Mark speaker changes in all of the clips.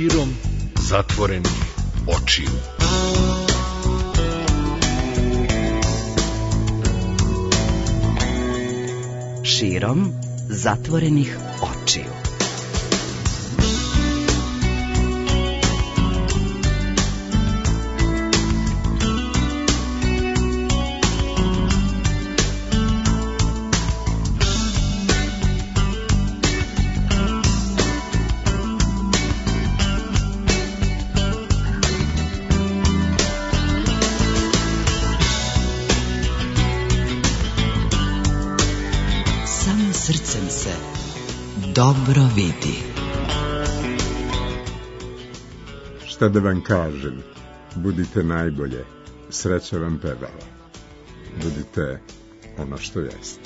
Speaker 1: širom zatvorenih očiju.
Speaker 2: Širom zatvorenih očiju. Srcem se dobro vidi.
Speaker 3: Šta da vam kažem, budite najbolje, sreća vam pevala. Budite ono što jeste.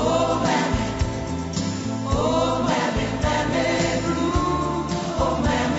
Speaker 4: Oh, mammy, blue. Oh, mammy.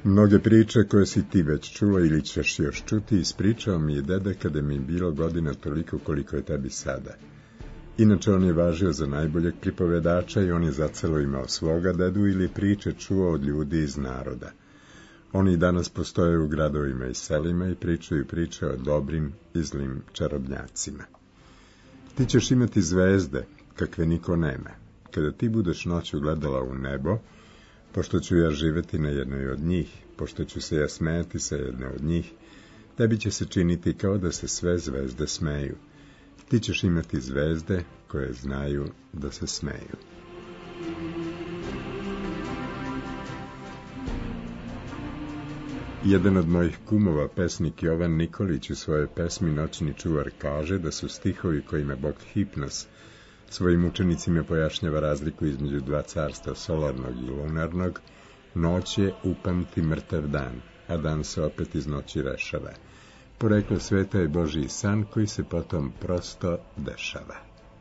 Speaker 3: Mnoge priče koje si ti već čuo ili ćeš još čuti ispričao mi je deda kada mi je bilo godina toliko koliko je tebi sada. Inače on je važio za najboljeg pripovedača i on je zacelo imao svoga dedu ili priče čuo od ljudi iz naroda. Oni danas postoje u gradovima i selima i pričaju priče o dobrim i zlim čarobnjacima. Ti ćeš imati zvezde kakve niko nema. Kada ti budeš noću gledala u nebo, pošto ću ja živeti na jednoj od njih, pošto ću se ja smejati sa jedne od njih, tebi će se činiti kao da se sve zvezde smeju. Ti ćeš imati zvezde koje znaju da se smeju. Jedan od mojih kumova, pesnik Jovan Nikolić, u svojoj pesmi Noćni čuvar kaže da su stihovi kojima Bog Hipnos svojim učenicima pojašnjava razliku između dva carstva, solarnog i lunarnog. Noć je upamti mrtav dan, a dan se opet iz noći rešava. Poreklo sveta je Božji san koji se potom prosto dešava.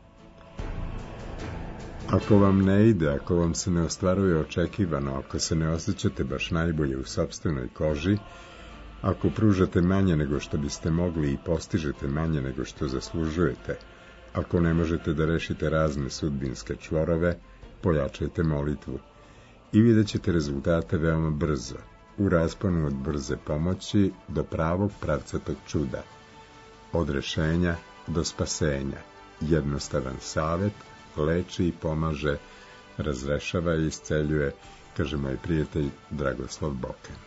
Speaker 3: Ako vam ne ide, ako vam se ne ostvaruje očekivano, ako se ne osjećate baš najbolje u sopstvenoj koži, ako pružate manje nego što biste mogli i postižete manje nego što zaslužujete, ako ne možete da rešite razne sudbinske čvorove, pojačajte molitvu i vidjet ćete rezultate veoma brzo, u rasponu od brze pomoći do pravog pravcatog čuda, od rešenja do spasenja. Jednostavan savet leči i pomaže, razrešava i isceljuje, kaže moj prijatelj Dragoslav Bokan.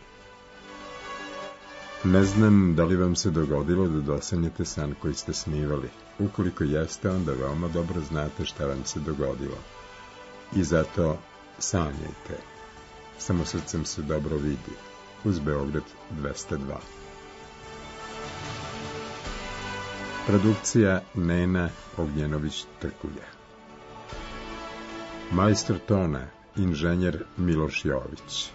Speaker 3: Ne znam da li vam se dogodilo da dosanjate san koji ste snivali. Ukoliko jeste, onda veoma dobro znate šta vam se dogodilo. I zato sanjajte. Samo srcem se dobro vidi. Uz Beograd 202. Produkcija Nena Ognjenović-Trkulja. Majstor tona, inženjer Miloš Jović.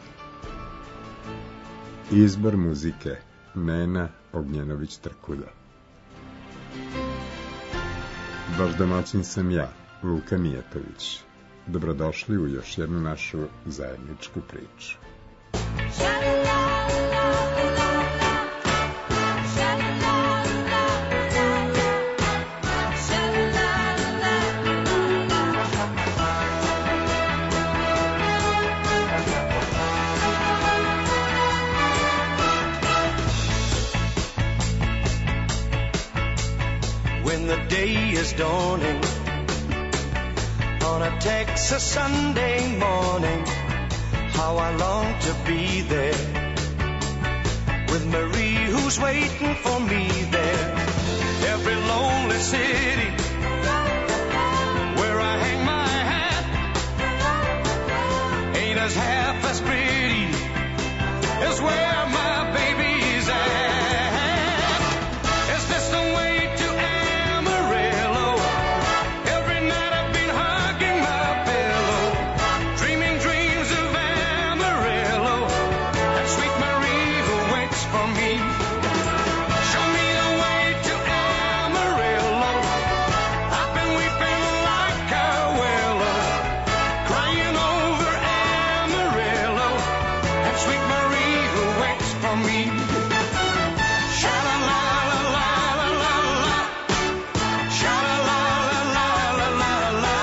Speaker 3: Izbor muzike Nena Ognjenović-Trkulja. Vaš domaćin sam ja, Luka Mijatović. Dobrodošli u još jednu našu zajedničku priču.
Speaker 4: When the day is dawning on a Texas Sunday morning, how I long to be there with Marie who's waiting for me there. Every lonely city where I hang my hat ain't as half as pretty as where my baby's at. Is this the way to Amarillo? Every night I've been hugging my pillow, dreaming dreams of Amarillo and sweet Marie who waits for me. Show me the way to Amarillo. I've been weeping like a willow, crying over Amarillo and sweet Marie who waits for me. Sha-la-la-la-la-la-la-la, sha-la-la-la-la-la-la,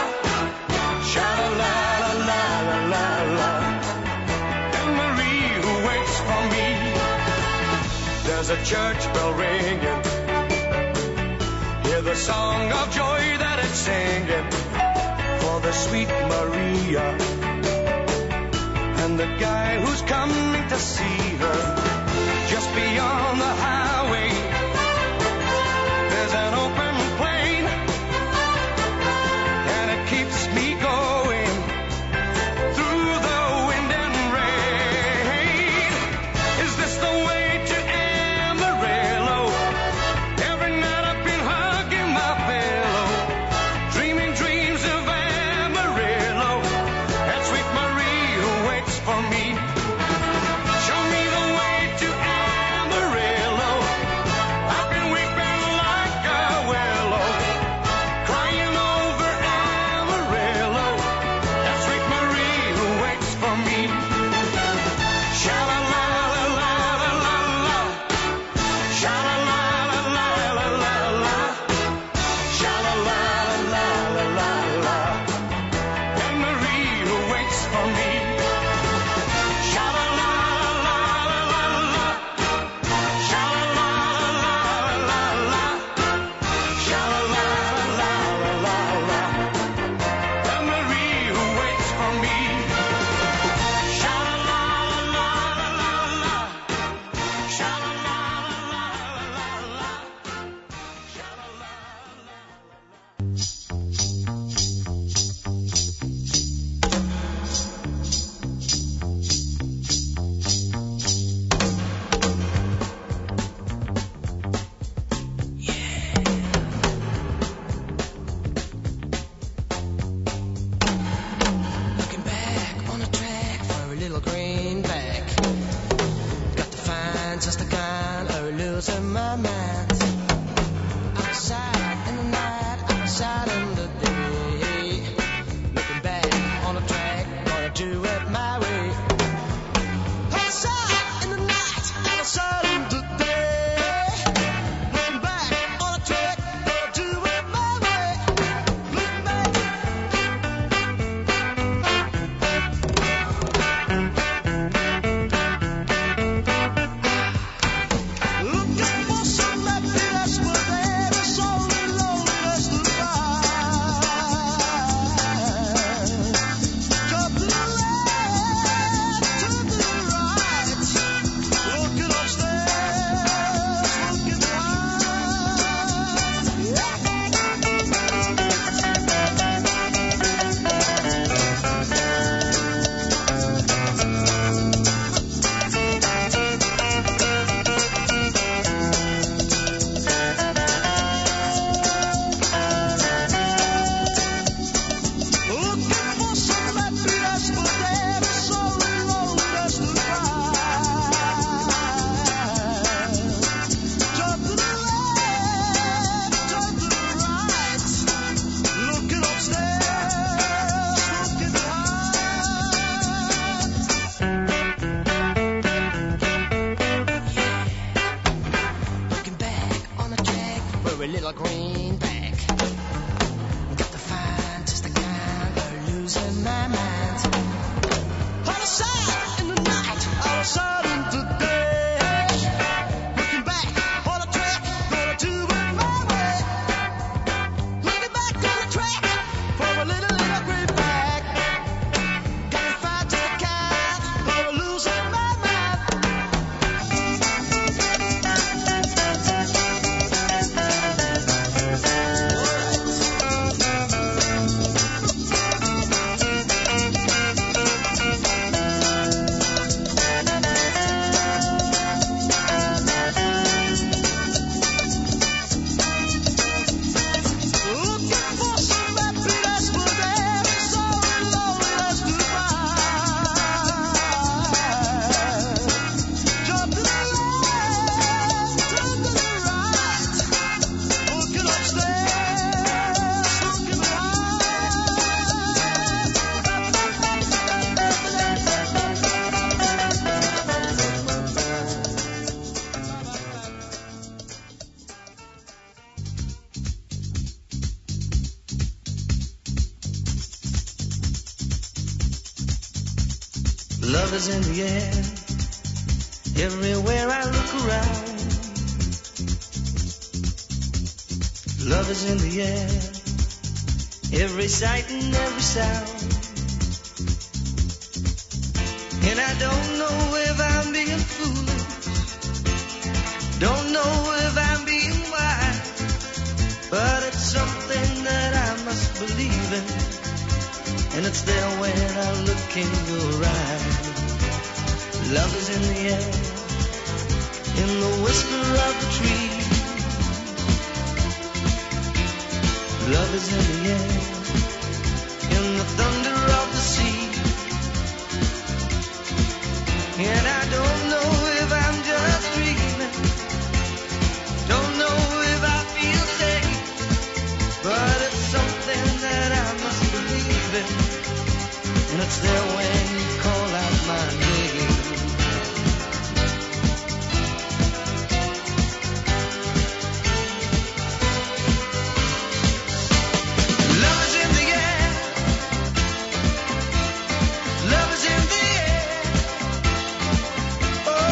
Speaker 4: sha-la-la-la-la-la-la, and Marie who waits for me. There's a church bell ringing, hear the song of joy that it's singing for the sweet Maria and the guy who's coming to see her. Just beyond the highway there's an open plain, and it keeps me going through the wind and rain. Is this the way to Amarillo? Every night I've been hugging my pillow, dreaming dreams of Amarillo and sweet Marie who waits for me.
Speaker 5: back. Got to find just the kind of losing my mind. Outside in the night, outside in the day. Looking back on the track, gonna do it my way. Outside in the night, outside in the day. Looking back on the track, gonna do it my way. Looking back. Looking for some happiness, but there is only loneliness to find. Jump to the left, turn to the right. Looking upstairs, looking behind. Looking for some happiness, but there is only loneliness to find. Jump to the left, turn to the right. Looking upstairs, looking behind. Looking back on the track, we're a little greenback. Got to find just the kind of losing my mind. Outside in the night, outside in the day. Looking back on the track, gonna do it my way. Looking back on the track for a little greenback. Got to find just the kind of losing my mind. Looking for some happiness, but there is only loneliness to find. Jump to the left, turn to the right. Looking upstairs, looking
Speaker 6: Love is in the air, everywhere I look around. Love is in the air, every sight and every sound. And I don't know if I'm being foolish, don't know if I'm being wise, but it's something that I must believe in. And it's there when I look in your eyes. Love is in the air, in the whisper of the tree. Love is in the air, in the thunder of the sea. And I don't know if I'm just dreaming, don't know if I feel safe, but it's something that I must believe in. And it's there when you call out my name. Love is in the air. Love is in the air. Oh.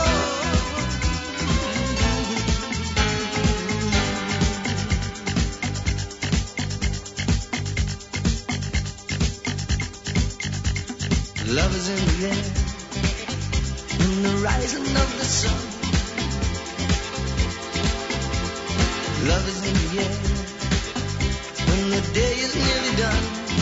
Speaker 6: Love is in the air, in the rising of the sun. Love is in the air, when the day is nearly done.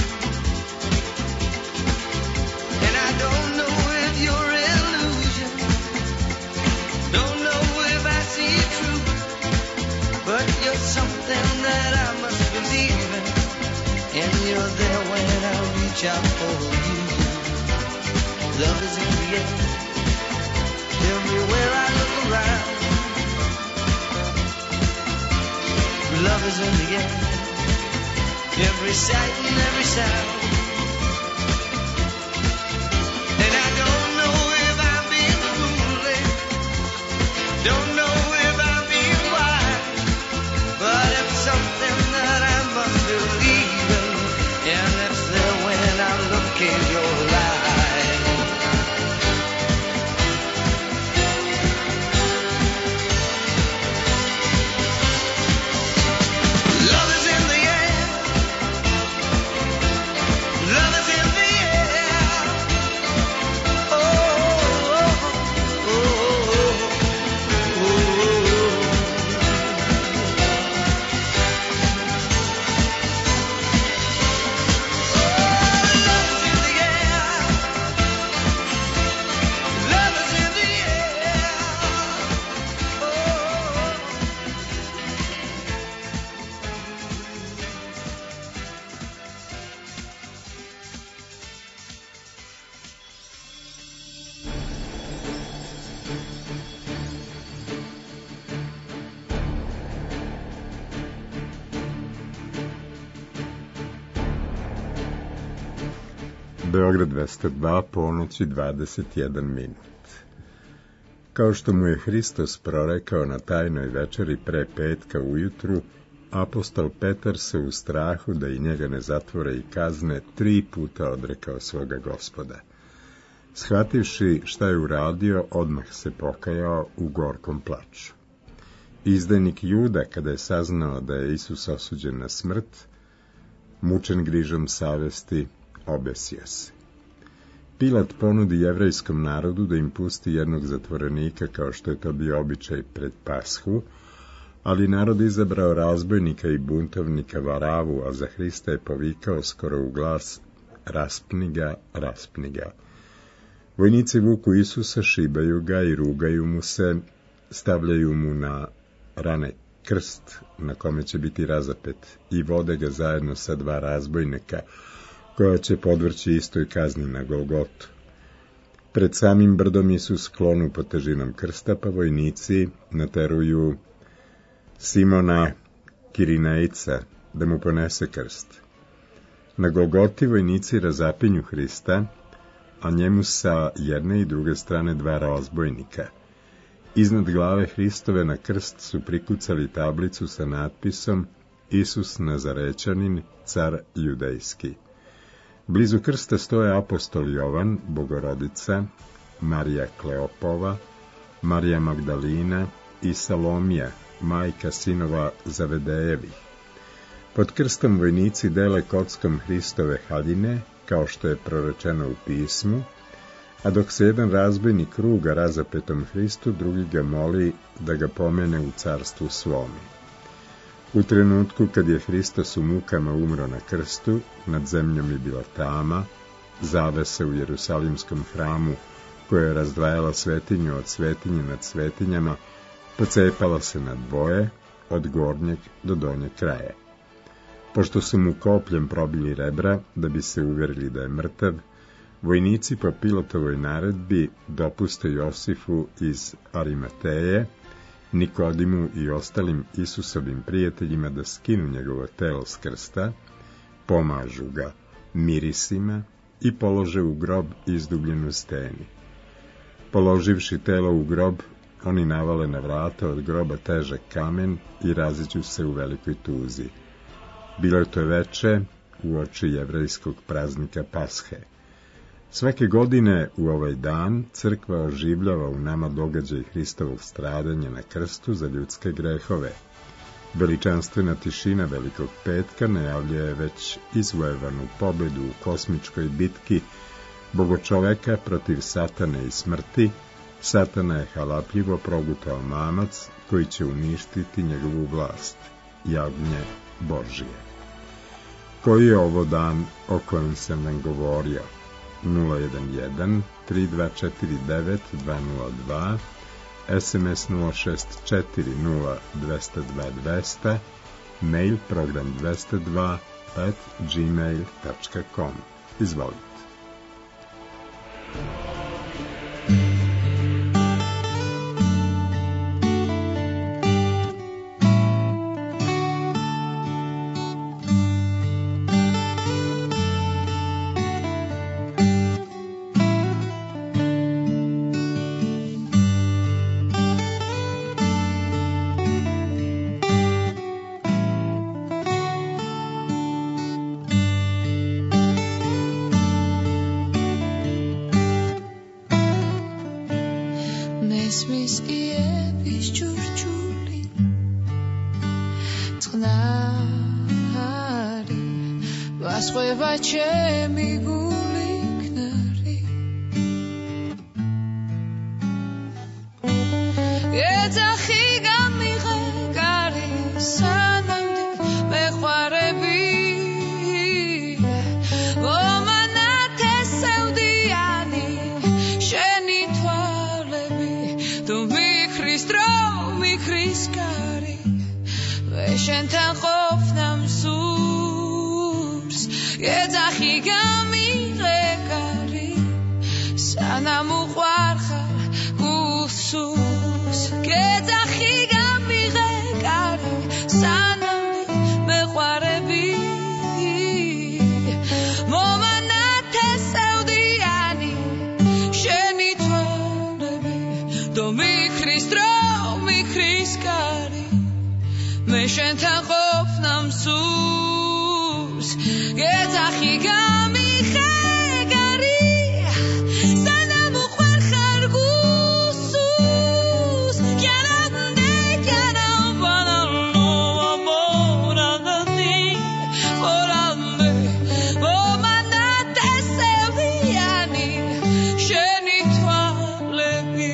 Speaker 6: And I don't know if you're illusion, don't know if I see it true, but you're something that I must believe in. And you're there when I reach out for you. Love is in the air. Everywhere I look around, love is in the air. Every sight and every sound. And I don't know if I'm being foolish, don't know if I'm being wise, but it's something that I must believe in, and it's there when I look in your eyes. Love is in the air. Love is in the air. Oh, oh, oh, oh, oh. Love is in the air. Love is in the air.
Speaker 3: Beograd 202, ponoći 21 minut. Kao što mu je Hristos prorekao na tajnoj večeri pre petka ujutru, apostol Petar se u strahu da i njega ne zatvore i kazne 3 puta odrekao svoga Gospoda. Shvativši šta je uradio, odmah se pokajao u gorkom plaču. Izdajnik Juda, kada je saznao da je Isus osuđen na smrt, mučen grižom savesti, obesio se. Pilat ponudi jevrejskom narodu da im pusti jednog zatvorenika, kao što je to bio običaj pred Pashu, ali narod izabrao razbojnika i buntovnika Varavu, a za Hrista je povikao skoro u glas: raspni ga, raspni ga. Vojnici vuku Isusa, šibaju ga i rugaju mu se, stavljaju mu na rane krst na kome će biti razapet i vode ga zajedno sa 2 razbojnika, koja će podvrći istoj kazni na Golgotu. Pred samim brdom Isus klonu pod težinom krsta, pa vojnici nateruju Simona Kirinejca da mu ponese krst. Na Golgoti vojnici razapinju Hrista, a njemu sa jedne i druge strane 2 razbojnika. Iznad glave Hristove na krst su prikucali tablicu sa natpisom Isus Nazarećanin, car judejski. Blizu krsta stoje apostol Jovan, Bogorodica, Marija Kleopova, Marija Magdalina i Salomija, majka sinova Zavedejevih. Pod krstom vojnici dele kockom Hristove haljine, kao što je prorečeno u pismu, a dok se jedan razbojnik ruga razapetom Hristu, drugi ga moli da ga pomene u carstvu svome. U trenutku kad je Hristos u mukama umro na krstu, nad zemljom je bila tama, zavesa u Jerusalimskom hramu, koja je razdvajala svetinju od svetinje nad svetinjama, pocepala se na dvoje, od gornjeg do donjeg kraja. Pošto su mu kopljem probili rebra, da bi se uverili da je mrtav, vojnici po Pilatovoj naredbi dopuste Josifu iz Arimateje, Nikodimu i ostalim Isusovim prijateljima da skinu njegovo telo s krsta, pomažu ga mirisima i polože u grob izdubljen u steni. Položivši telo u grob, oni navale na vrata od groba težak kamen i raziđu se u velikoj tuzi. Bilo je to veče uoči jevrejskog praznika Pashe. Svake godine u ovaj dan crkva oživljava u nama događaj Hristovog stradanja na krstu za ljudske grehove. Veličanstvena tišina Velikog petka najavljuje već izvojevanu pobedu u kosmičkoj bitki bogočoveka protiv satane i smrti. Satana je halapljivo progutao mamac koji će uništiti njegovu vlast, jagnje Božije. Koji je ovo dan o kojem sam vam govorio? 011 3249 202, SMS 0640 202 200, mail program 202@gmail.com. Izvolite.
Speaker 7: მესმის იების ჭურჭული წყნარი ვასხვევა ჩემი გული ქნარი ეძახი გამიღე კარი სანამდე მეხვარები ომანათესევდიანი შენი თვალები თუ მიხრის დრო მიხრის კარი შენთან ყოფნამ სურს ეძახი გამიღე კარი სანამ უყვარხარ გულსურს ეძახი გამიღე კარი სანამ მეყვარები მომანათესევდიანი შენი თვალები დო მიხრის დრო მიხრის კარი მე შენთან ყოფნამ სურს ეძახი გამიღე კარი სანამ უყვარხარ გულსურს მომანათესევდიანი შენი თვალები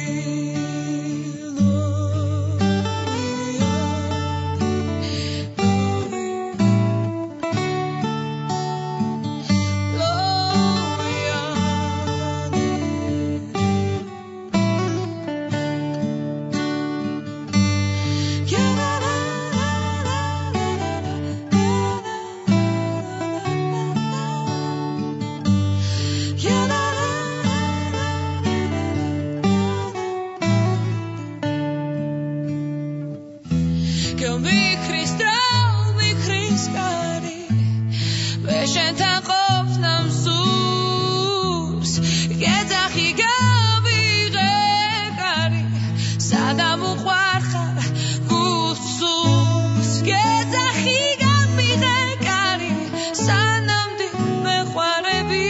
Speaker 7: მიხრის დრო მიხრის კარი მე შენთან ყოფნამ სურს ეძახი გამიღე კარი სანამ უყვარხარ გულსურს ეძახი გამიღე კარი სანამდე მეყვარები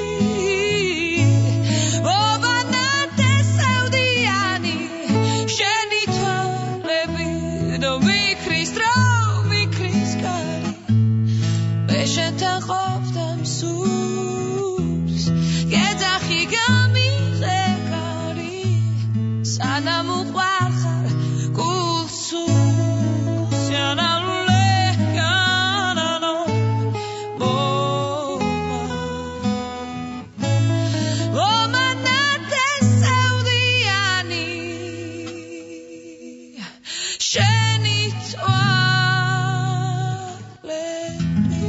Speaker 7: მომანათესევდიანი შენი თვალები დო მიხრის დრო მიხრის კარი მე შენთან ყოფნამ სურს ეძახი გამიღე კარი სანამ უყვარხარ გულსურს მომანათესევდიანი შენი თვალები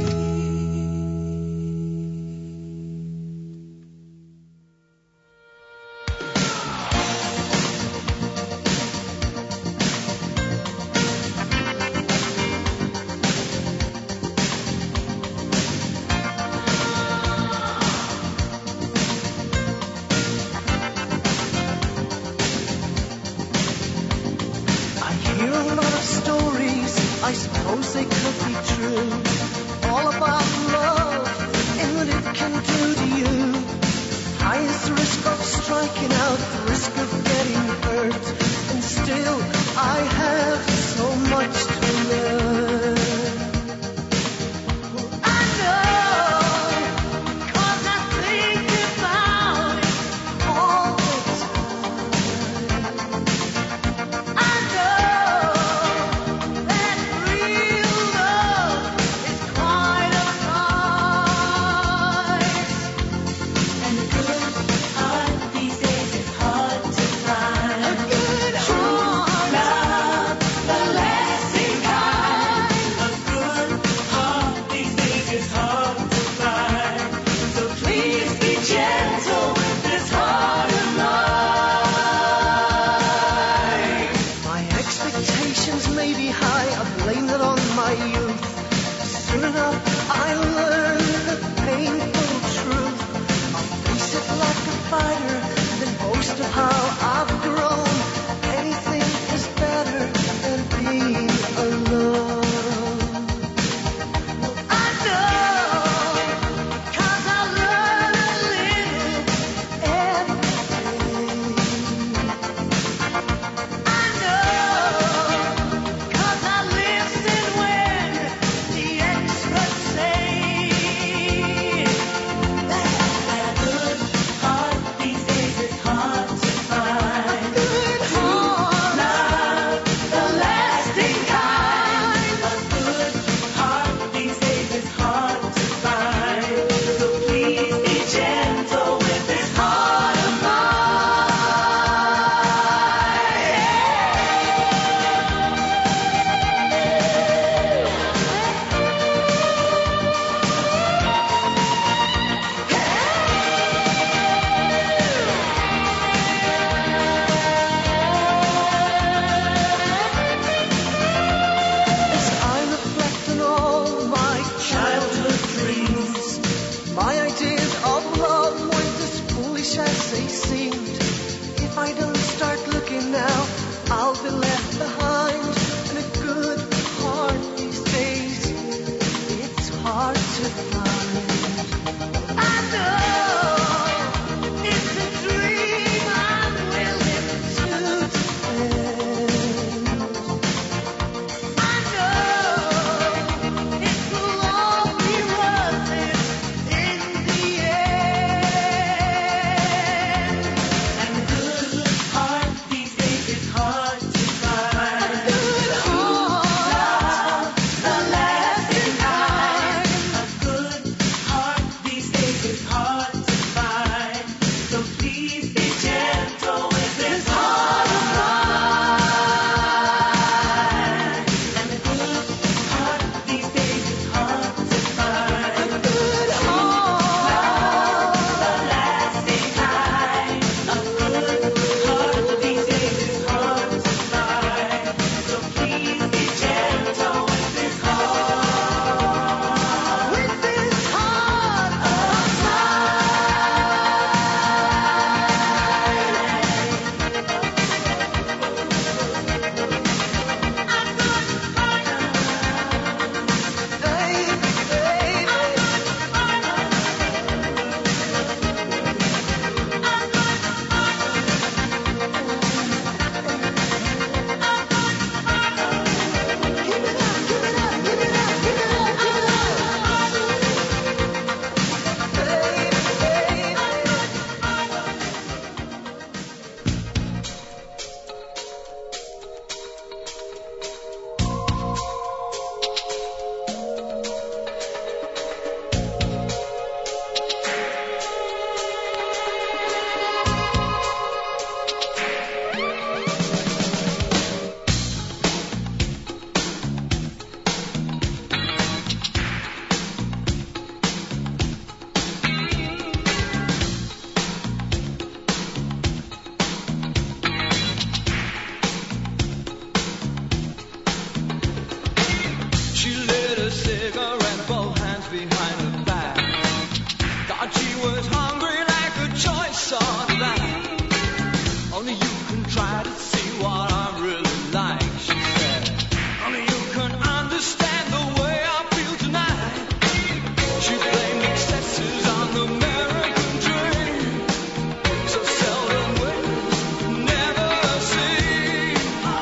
Speaker 6: try to see what I'm really like. She said, only you can understand the way I feel tonight. She blamed excesses on the American dream. So seldom witnessed, never seen.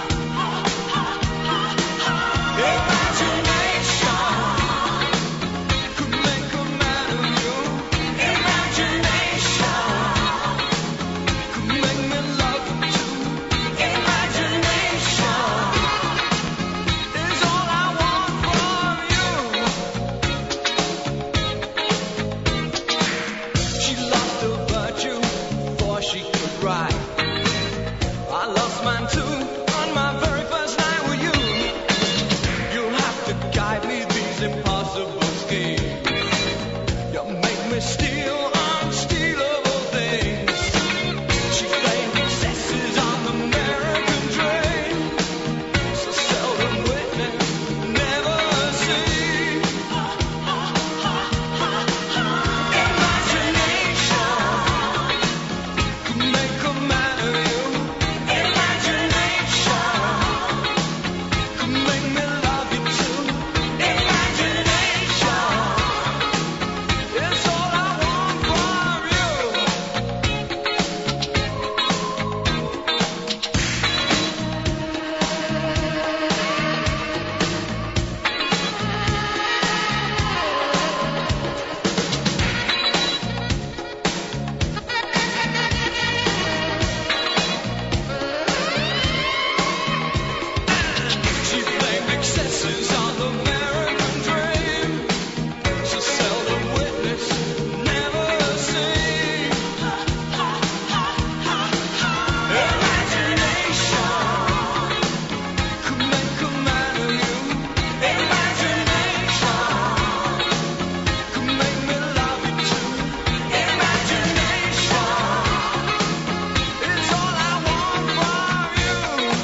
Speaker 6: Imagination could make a man of you. Imagination could make me love you too. Imagination is all I want from you. She lost her virtue before she could write. I lost mine too on my very first night with you. You'll have to guide me these impossible schemes. You make me steal unstealable things. She blamed excesses on the American dream. So seldom witnessed, never seen. Imagination could make a man of you. Imagination could make me love you too. Imagination is all I want from you. She blamed excesses on the American dream. So seldom witnessed, never seen. Imagination could make a man of you. Imagination could make me love you too. Imagination is all I want from you.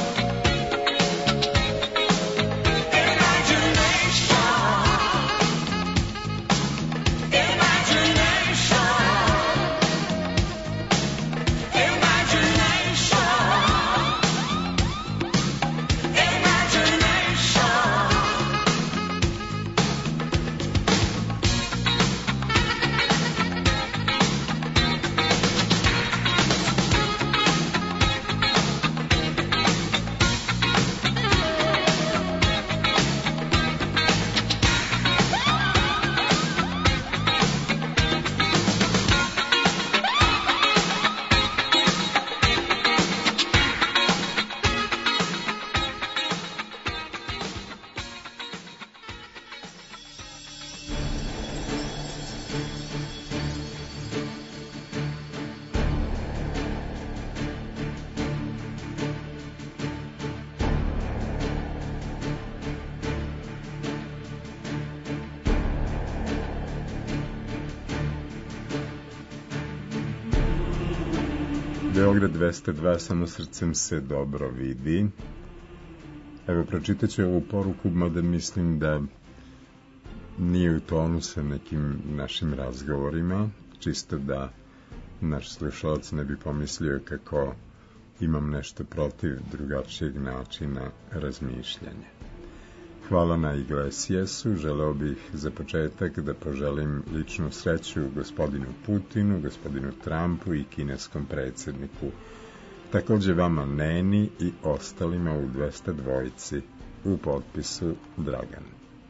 Speaker 3: Beograd 202, samo srcem se dobro vidi. Evo, pročitat ću ovu poruku, mada mislim da nije u tonu sa nekim našim razgovorima, čisto da naš slušalac ne bi pomislio kako imam nešto protiv drugačijeg načina razmišljanja. Hvala na Iglesiasu, želeo bih za početak da poželim ličnu sreću gospodinu Putinu, gospodinu Trumpu i kineskom predsjedniku. Također vama Neni i ostalima u 202 u potpisu Dragan.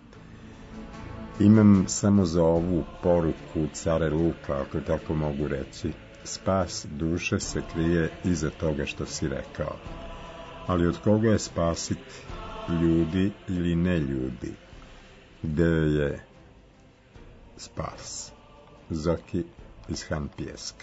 Speaker 3: Imam samo za ovu poruku care Luka, ako tako mogu reći. Spas duše se krije iza toga što si rekao. Ali od koga je spasiti? Ljudi ili ne ljudi? Gde je spas? Zoki iz Han Pjeska.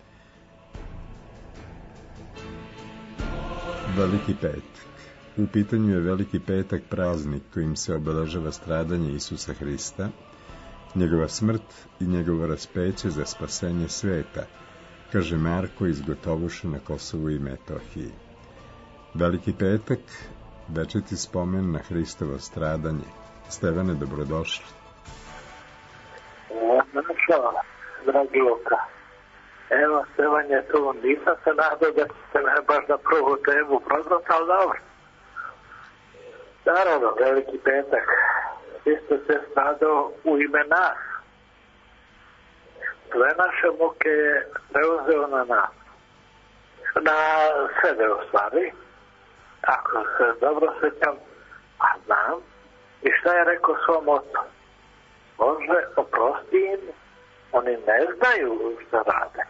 Speaker 3: Veliki petak. U pitanju je Veliki petak, praznik kojim se obeležava stradanje Isusa Hrista, njegova smrt i njegovo raspeće za spasenje sveta, kaže Marko iz Gotovuša na Kosovu i Metohiji. Veliki petak, večiti spomen na Hristovo stradanje. Stevane, dobrodošli.
Speaker 8: Našao, dragi Luka. Evo, Stevan je tu, nisam se nadao da ćete me baš na prvu temu prozvati, ali dobro. Naravno, veliki petak. Vi ste se nadao u ime nas. Sve naše muke je preuzeo na nas. Na sebe u stvari. Ako se dobro sjećam, a znam. I šta je rekao svom ocu? Bože, oprosti im, oni ne znaju šta rade.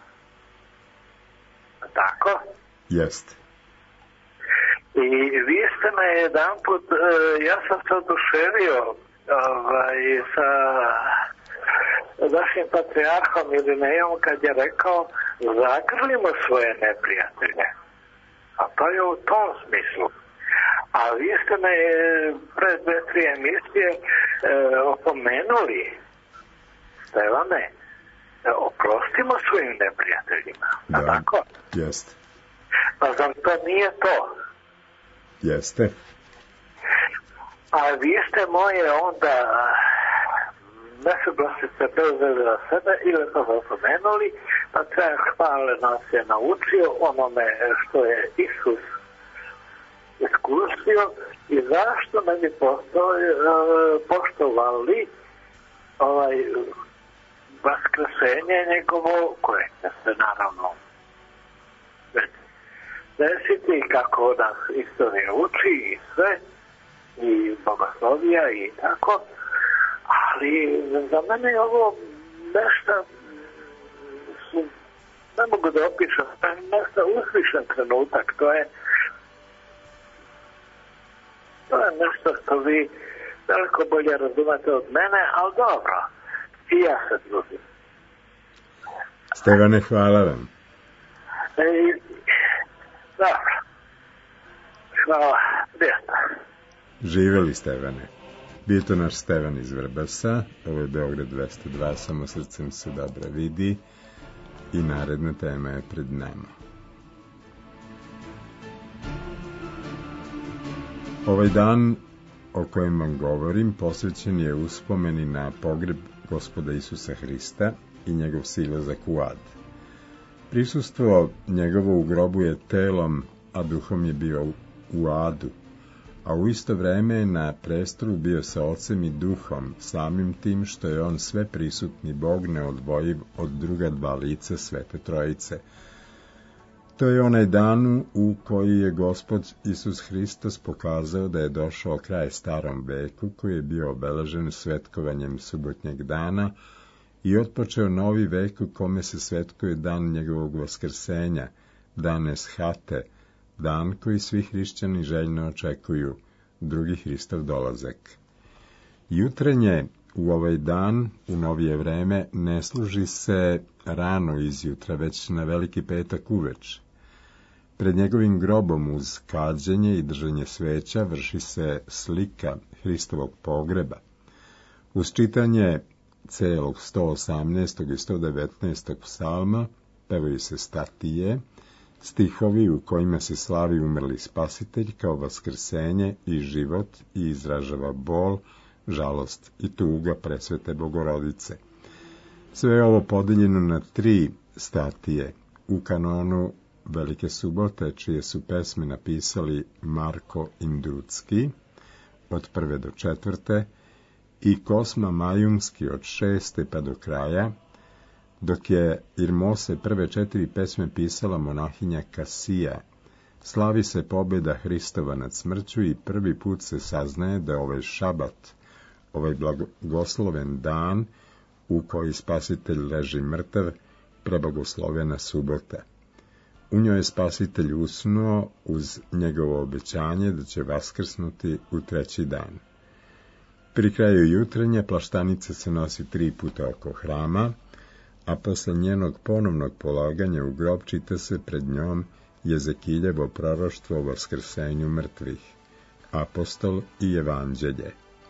Speaker 8: Tako?
Speaker 3: Jest.
Speaker 8: I vi ste me jedan put, ja sam se oduševio sa našim patrijarhom Irinejom kad je rekao zagrlimo svoje neprijatelje. A to je u tom smislu. A vi ste me pre 2-3 emisije opomenuli, Stevane, oprostimo svojim neprijateljima.
Speaker 3: Da,
Speaker 8: tako?
Speaker 3: jeste.
Speaker 8: Pa zar to nije to?
Speaker 3: Jeste.
Speaker 8: A vi ste moje onda nesuglasice preuzeli za sebe ili to opomenuli, pa treba hvale nas je naučio onome što je Isus iskusio i zašto ne bi poštovali vaskrsenje njegovo, koje će se naravno desiti kako nas istorija uči i sve, i bogoslovija i tako, ali za mene je ovo nešto, ne mogu da opišem, nešto uzvišen trenutak, to je nešto što vi daleko bolje razumete od mene, ali dobro, i ja se trudim.
Speaker 3: Stevane, hvala vam.
Speaker 8: Dobro. Hvala, prijatno.
Speaker 3: Živeli, Stevane. Bio to naš Stevan iz Vrbasa, ovo je Beograd 202, samo srcem se dobro vidi i naredna tema je pred nama. Ovaj dan o kojem vam govorim posvećen je uspomeni na pogreb Gospoda Isusa Hrista i njegov silazak u ad. Prisustvo njegovo u grobu je telom, a duhom je bio u adu, a u isto vreme je na prestolu bio sa ocem i duhom, samim tim što je on sve prisutni Bog neodvojiv od druga dva lica Svete Trojice. To je onaj dan u koji je Gospod Isus Hristos pokazao da je došao kraj starom veku, koji je bio obeležen svetkovanjem subotnjeg dana, i otpočeo novi vek u kome se svetkuje dan njegovog vaskrsenja, dan Eshate, dan koji svi hrišćani željno očekuju, drugi Hristov dolazak. Jutrenje u ovaj dan, u novije vreme, ne služi se rano izjutra, već na Veliki petak uveč. Pred njegovim grobom uz kađenje i držanje sveća vrši se slika Hristovog pogreba. Uz čitanje celog 118. i 119. psalma pevaju se statije, stihovi u kojima se slavi umrli spasitelj kao vaskrsenje i život i izražava bol, žalost i tuga presvete Bogorodice. Sve je ovo podeljeno na 3 statije u kanonu Velike subote, čije su pesme napisali Marko Indrucki od 1. do 4. i Kosma Majumski od 6. pa do kraja, dok je Irmose prve 4 pesme pisala monahinja Kasija. Slavi se pobjeda Hristova nad smrću i prvi put se saznaje da ovaj šabat, ovaj blagosloven dan u koji spasitelj leži mrtav, prebagoslovena subota. U njoj je spasitelj usnuo uz njegovo obećanje da će vaskrsnuti u 3. dan. Pri kraju jutrenja plaštanica se nosi 3 puta oko hrama, a posle njenog ponovnog polaganja u grob čita se pred njom Jezekiljevo proroštvo o vaskrsenju mrtvih, apostol i evanđelje.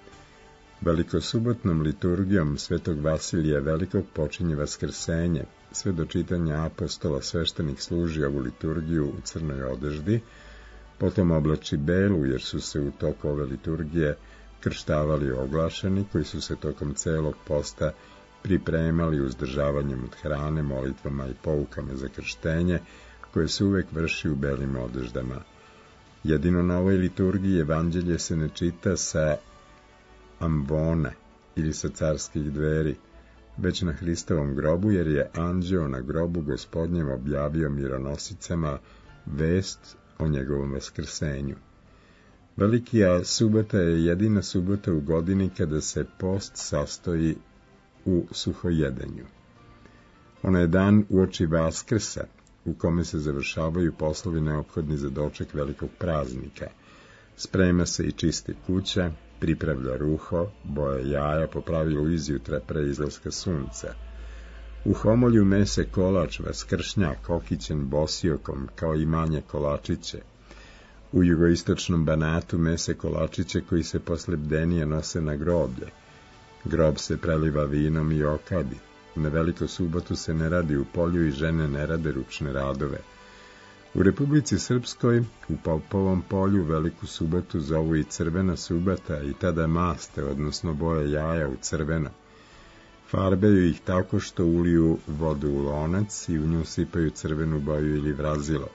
Speaker 3: Velikosubotnom liturgijom svetog Vasilija Velikog počinje vaskrsenje. Sve do čitanja apostola sveštenik služi ovu liturgiju u crnoj odeždi, potom oblači belu, jer su se u toku ove liturgije krštavali oglašeni, koji su se tokom celog posta pripremali uzdržavanjem od hrane, molitvama i poukama za krštenje, koje se uvek vrši u belim odeždama. Jedino na ovoj liturgiji evanđelje se ne čita sa ambona ili sa carskih dveri, već na Hristovom grobu, jer je anđeo na grobu Gospodnjem objavio mironosicama vest o njegovom vaskrsenju. Velikija subota je jedina subota u godini kada se post sastoji u suhojedenju. Ona je dan uoči Vaskrsa, u kome se završavaju poslovi neophodni za doček velikog praznika. Sprema se i čisti kuća, pripravlja ruho, boje jaja, po pravilu izjutra pre izlaska sunca. U homolju mese kolač, vaskršnjak, okićen bosiokom, kao i manje kolačiće. U jugoistočnom Banatu mese kolačiće koji se posle bdenija nose na groblje. Grob se preliva vinom i okadi. Na Veliku subotu se ne radi u polju i žene ne rade ručne radove. U Republici Srpskoj, u Popovom polju, Veliku subotu zovu i crvena subota i tada maste, odnosno boje jaja u crveno. Farbaju ih tako što uliju vodu u lonac i u nju sipaju crvenu boju ili vrazilo.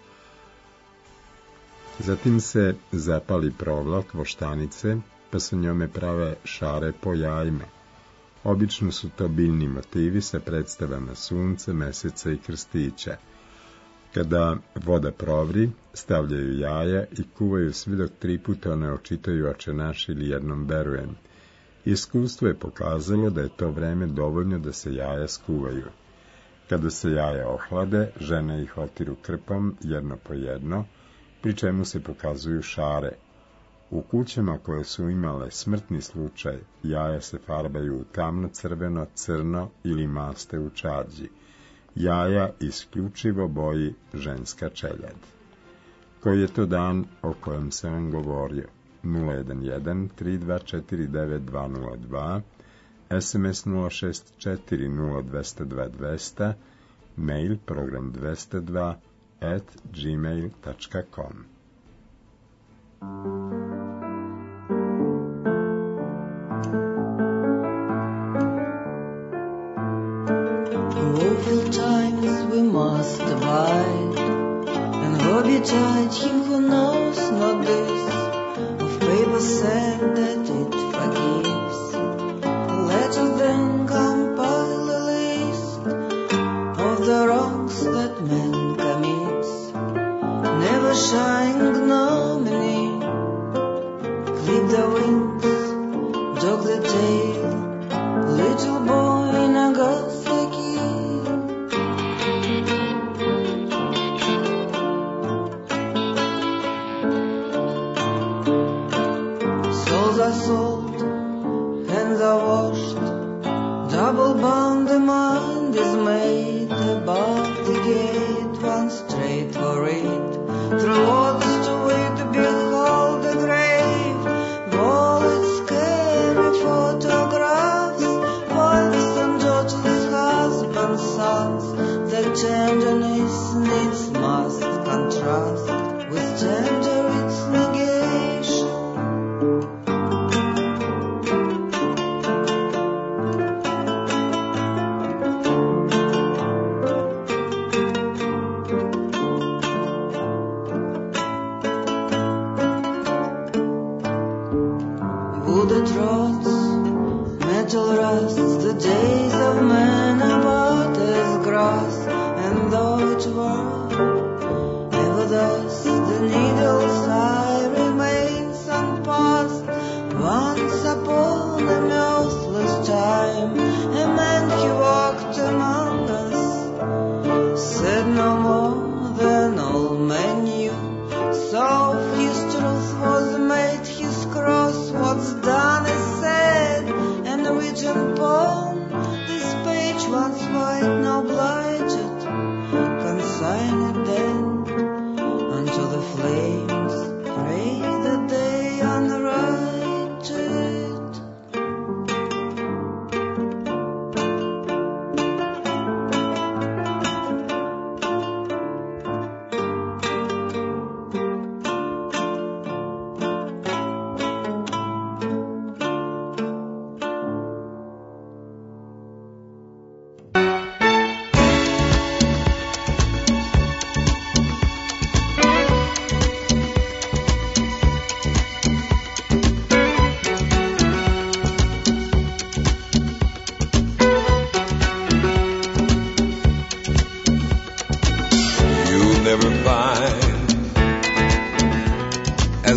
Speaker 3: Zatim se zapali provlak, voštanice, pa se njome prave šare po jajima. Obično su to biljni motivi sa predstavama sunca, meseca i krstića. Kada voda provri, stavljaju jaja i kuvaju sve dok 3 puta ne očitaju Oče naš ili jednom verujem. Iskustvo je pokazalo da je to vreme dovoljno da se jaja skuvaju. Kada se jaja ohlade, žene ih otiru krpom, jedno po jedno, pri čemu se pokazuju šare. U kućama koje su imale smrtni slučaj, jaja se farbaju u tamno crveno, crno ili maste u čađi. Jaja isključivo boji ženska čeljad. Koji je to dan o kojem sam vam govorio? 011-3249-202, SMS 064-0202, mail program202@gmail.com.
Speaker 6: Woeful times we must abide, and woe betide him who knows not this. Of paper said that it forgives. Let us then compile a list of the wrongs that man commits. Never shine ignominy, clip the wings, dog the tail, little boy in a Nagasaki. Souls are sold, hands are washed, double bound the mind is made. Above the gate, one straight for it, through what's to wait to behold the grave. Bullets carry photographs, wives and daughters, husbands, sons. The tenderness needs must contrast with tender its negation. Wooded rods, metal rusts, the days of men are but as grass, and though it were ever thus, the needle's eye remains unpassed. Once upon a mirthless time, a man he walked among us, said no more than all men knew. So his truth was made his cross, what's done is said and written upon this page. Once white, now blight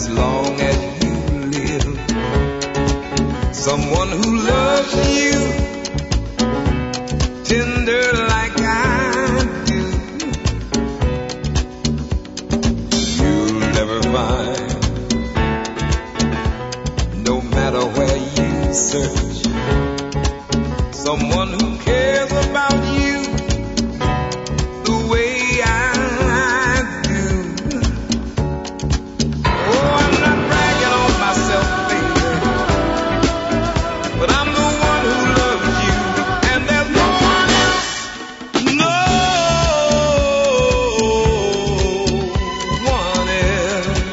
Speaker 9: as long as you live. Someone who loves you tender like I do. You'll never find, no matter where you search, someone who cares about you the way I do. Oh, I'm not bragging on myself, baby, but I'm the one who loves you, and there's no one else, no one else.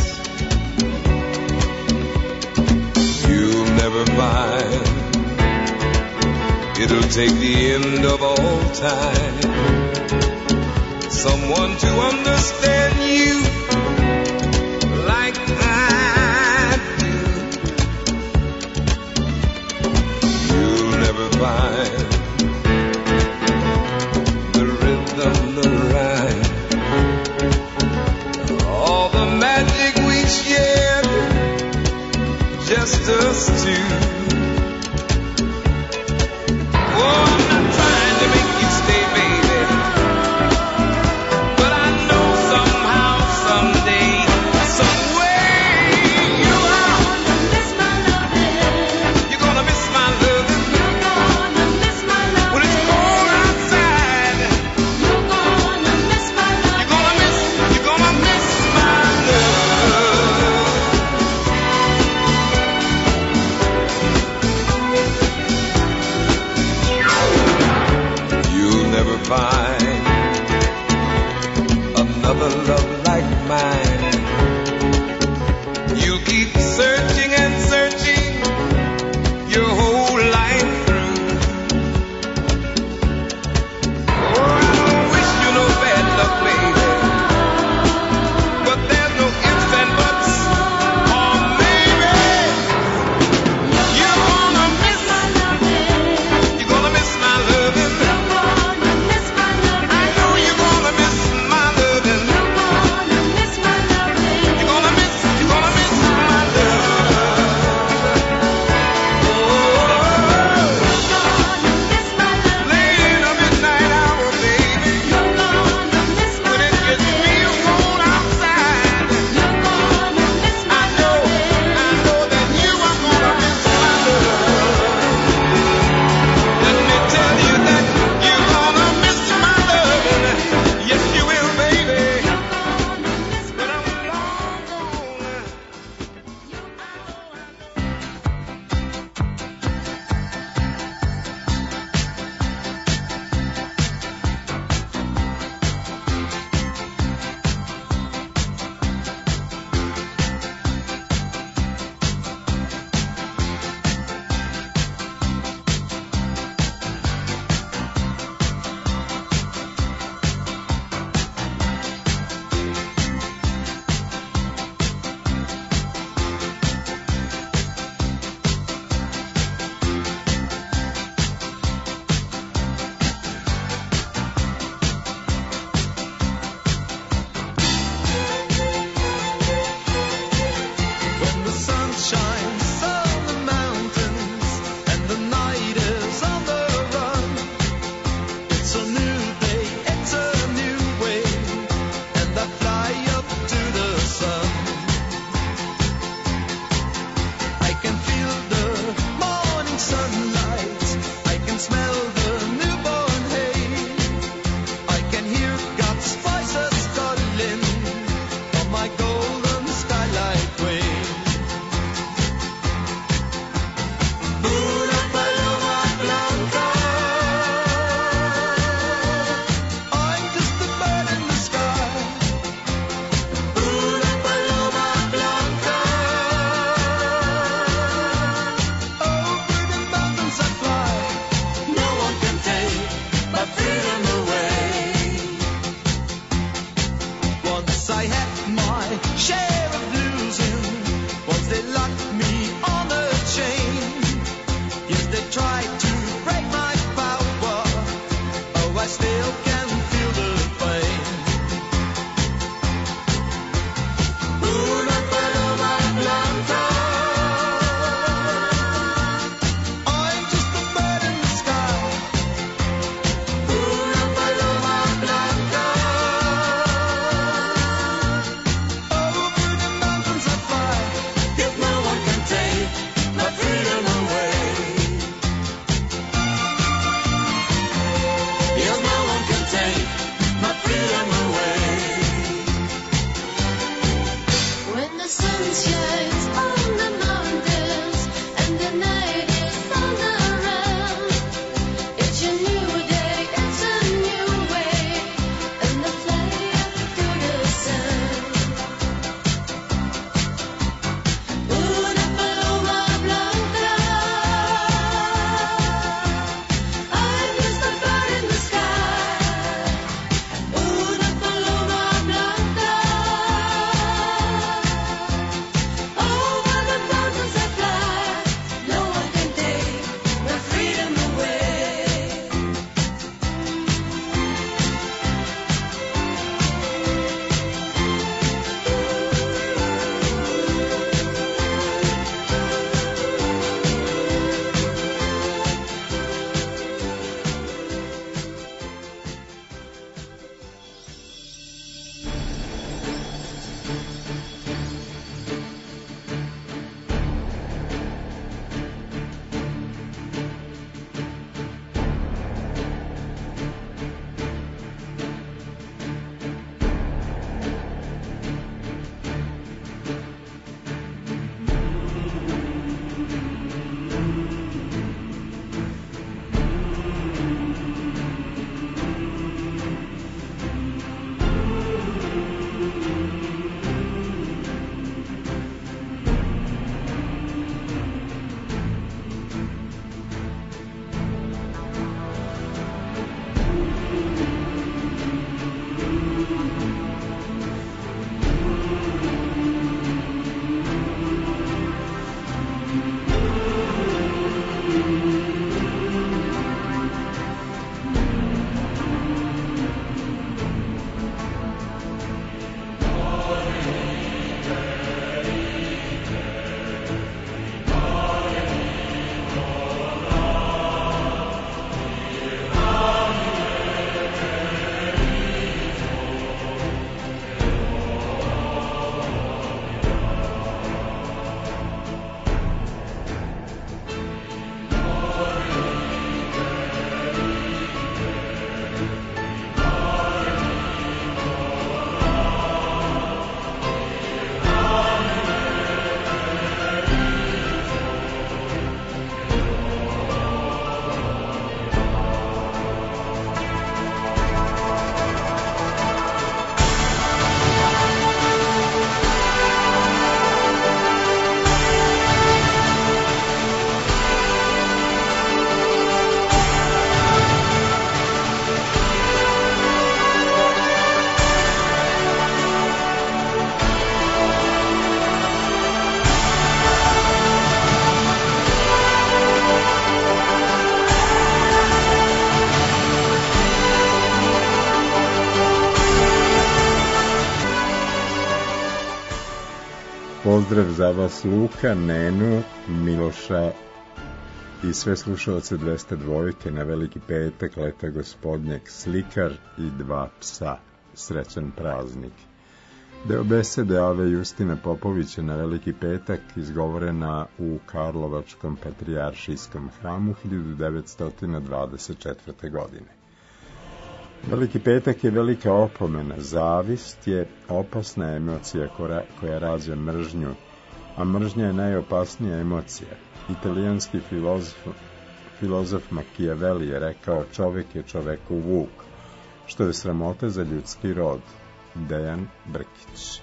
Speaker 9: You'll never find, it'll take the end of all time, someone to understand you like I do. You'll never find the rhythm, the rhyme, all the magic we shared, just us two. Oh, I'm not trying to make you stay, baby, but I know somehow, someday, some way, you're gonna miss my loving. You're gonna miss my loving. When it's cold outside, you're gonna miss my loving. You're gonna miss my love. You'll never find another love like mine. You'll keep searching and searching your whole life through. Oh, I don't wish you no bad luck, baby, but there's no ifs and buts, or maybe you're gonna miss my loving. You're gonna miss my loving. I know you're gonna miss my loving. You're gonna miss my loving. You're gonna miss my love. Oh, late in the midnight hour, baby, when it gets real cold outside, I know that you are gonna miss my love. Let me tell you that you're gonna miss my loving. Yes, you will, baby. When I'm long gone. When the sun shines on the mountains and the night is on the run, it's a new day, it's a new way, and I fly up to the sun. I can feel the morning sunlight, I can smell the newborn hay, I can hear God's voices calling on my golden skylight way. Una paloma blanca, I'm just a bird in the sky. Una paloma blanca, over the mountains I fly. No one can take my freedom away. Once I had my share of losing, once they locked me on a chain. Yes, they tried to break my power. Oh, I still can feel the pain. Una paloma
Speaker 3: Pozdrav za vas Luka, Nenu, Miloša i sve slušalce 202 na Veliki petak, leta gospodnjeg, Slikar i dva psa. Srećan praznik. Deo besede Ave Justina Popovića na Veliki petak izgovorena u Karlovačkom patrijaršijskom hramu 1924. godine. Veliki petak je velika opomena. Zavist je opasna emocija koja rađa mržnju, a mržnja je najopasnija emocija. Italijanski filozof Machiavelli je rekao: čovek je čoveku vuk, što je sramota za ljudski rod. Dejan Brkić.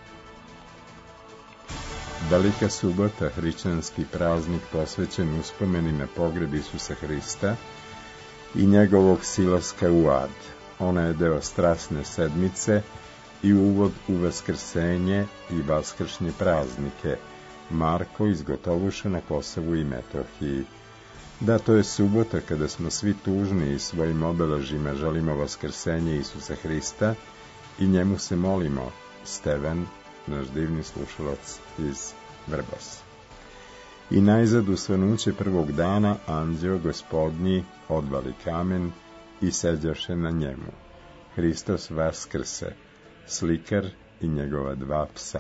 Speaker 3: Velika subota, hrišćanski praznik posvećen uspomeni na pogreb Isusa Hrista i njegovog silaska u ad. Ona je deo strasne sedmice i uvod u vaskrsenje i vaskršnje praznike. Marko iz Gotovuša na Kosovu i Metohiji. Da, to je subota kada smo svi tužni i svojim obeležima želimo vaskrsenje Isusa Hrista i njemu se molimo. Stevan, naš divni slušalac iz Vrbasa. I najzad u svanuće prvog dana anđeo gospodnji odvali kamen i seđaše na njemu. Hristos vaskrse, Slikar i njegova dva psa.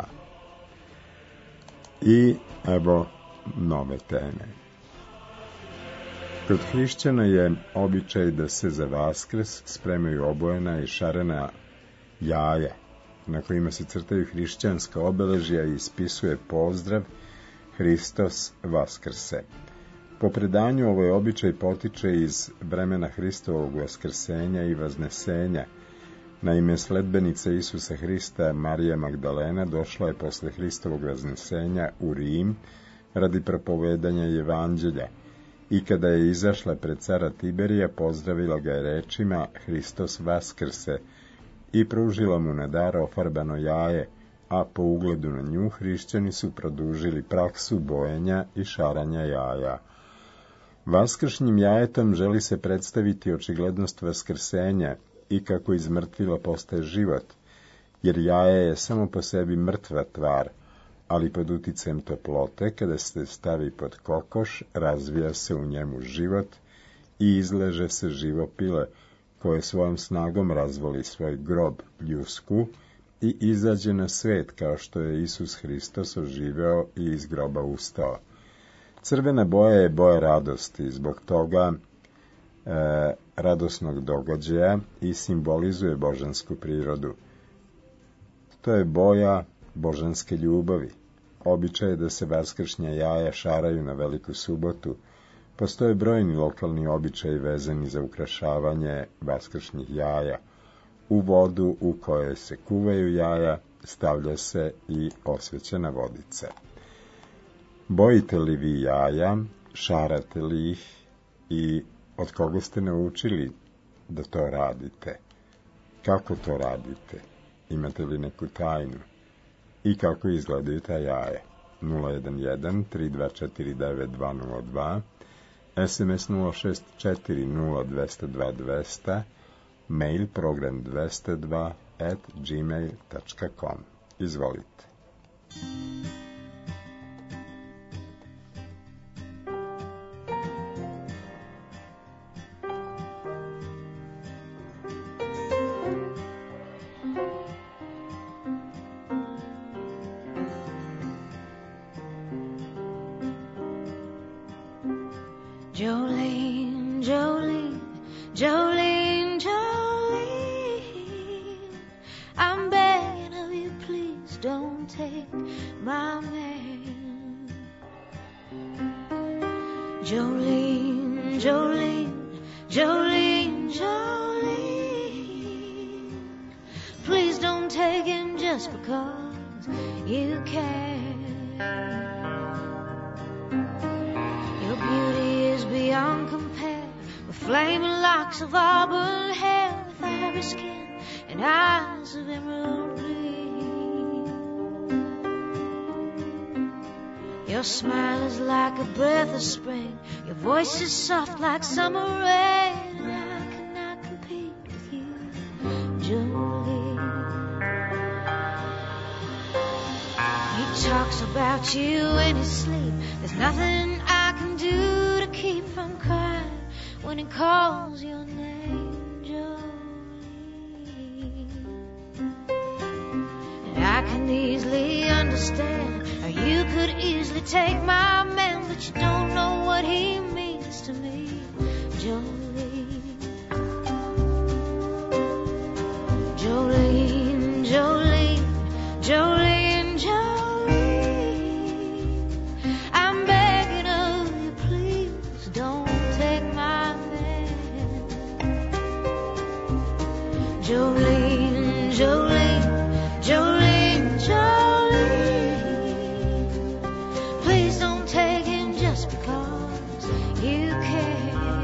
Speaker 3: I evo nove teme. Kod hrišćana je običaj da se za Vaskrs spremaju obojena i šarena jaja, na kojima se crtaju hrišćanska obeležja i ispisuje pozdrav Hristos vaskrse. Po predanju ovaj običaj potiče iz vremena Hristovog vaskrsenja i vaznesenja. Naime, sledbenica Isusa Hrista, Marija Magdalena, došla je posle Hristovog vaznesenja u Rim radi propovedanja evanđelja i kada je izašla pred cara Tiberija, pozdravila ga je rečima Hristos vaskrse i pružila mu na dar ofarbano jaje, a po ugledu na nju hrišćani su produžili praksu bojenja i šaranja jaja. Vaskršnjim jajetom želi se predstaviti očiglednost vaskrsenja i kako iz mrtvila postaje život, jer jaje je samo po sebi mrtva tvar, ali pod uticajem toplote, kada se stavi pod kokoš, razvija se u njemu život i izleže se živo pile, koje svojom snagom razvoli svoj grob ljusku i izađe na svet, kao što je Isus Hristos oživeo i iz groba ustao. Crvena boja je boja radosti, zbog toga radosnog događaja i simbolizuje božansku prirodu. To je boja božanske ljubavi. Običaj je da se vaskršnja jaja šaraju na Veliku subotu. Postoje brojni lokalni običaji vezani za ukrašavanje vaskršnjih jaja. U vodu u kojoj se kuvaju jaja stavlja se i osvećena vodica. Bojite li vi jaja, šarate li ih i od koga ste naučili da to radite? Kako to radite? Imate li neku tajnu? I kako izgledaju ta jaja? 011-3249-202, SMS 064-0202, mail program 202@gmail.com. Izvolite.
Speaker 10: Jolene, Jolene, Jolene, Jolene, I'm begging of you, please don't take my man. Jolene, Jolene, Jolene, Jolene, please don't take him just because you can. Your beauty is beyond compare, with flaming locks of auburn hair, with ivory skin and eyes of emerald green. Your smile is like a breath of spring, your voice is soft like summer rain, and I cannot compete with you, Jolene. You talks about you in his sleep. There's nothing I can do to keep from crying when he calls your name, Jolene. And I can easily understand how you could easily take my man, but you don't know what he means to me, Jolene. Jolene, Jolene, Jolene, Jolene, I'm begging of you, please don't take my man. Jolene, Jolene, Jolene, Jolene, please don't take him just because you can.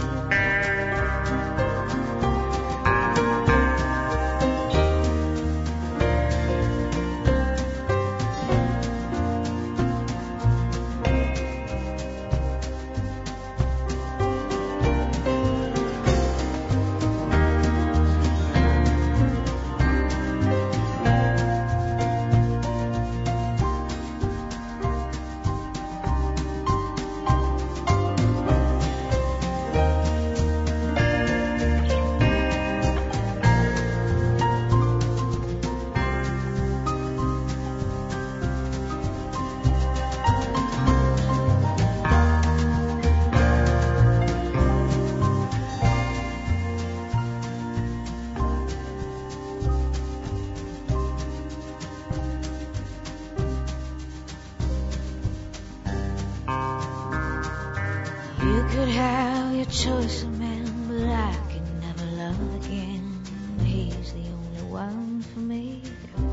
Speaker 10: You could have your choice of man, but I can never love again. He's the only one for me,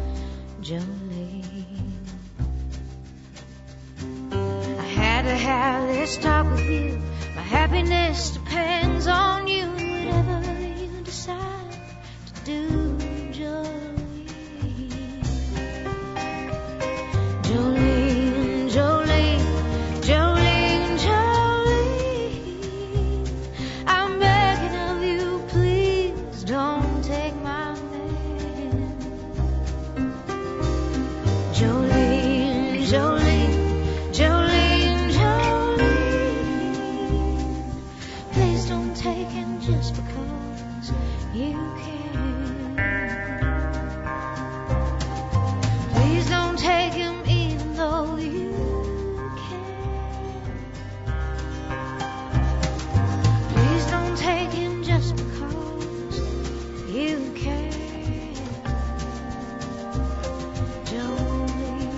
Speaker 10: Jolene. I had to have this talk with you. My happiness depends on you, whatever you decide to do, Jolene. Jolene, Jolene, Jolene, Jolene, I'm begging of you, please don't take my man. Jolene, Jolene, Jolene, Jolene, please don't take him just because you can. Please don't take him even though you can. Please don't take him just because you can. Jolene.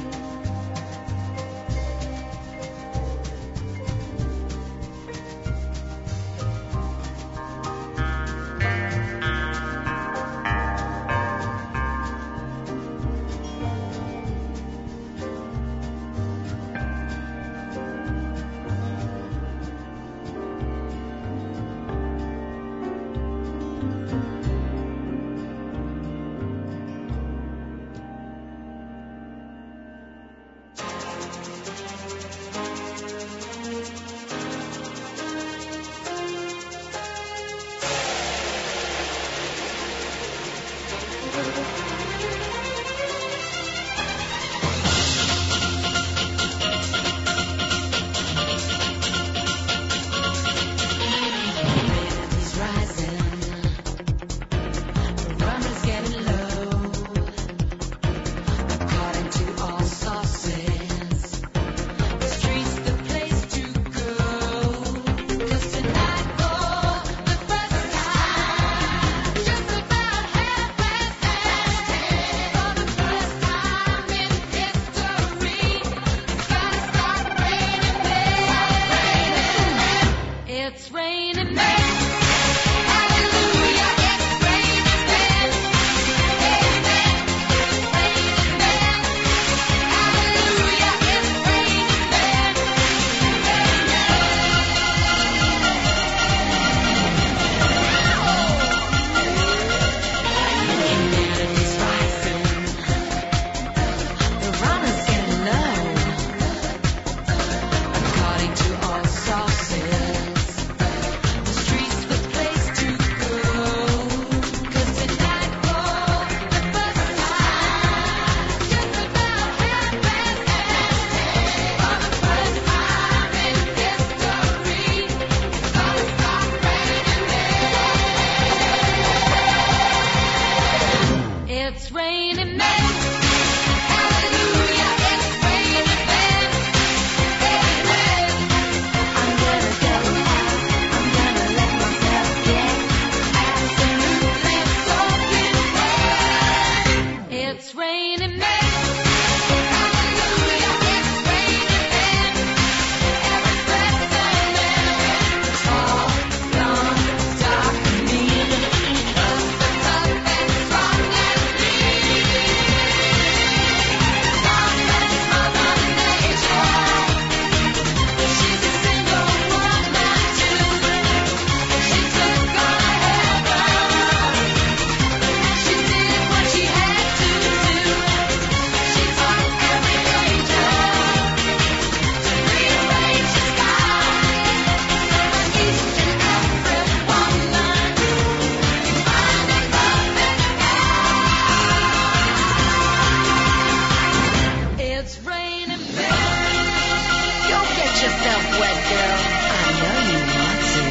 Speaker 10: wet girl.
Speaker 2: I know you want to.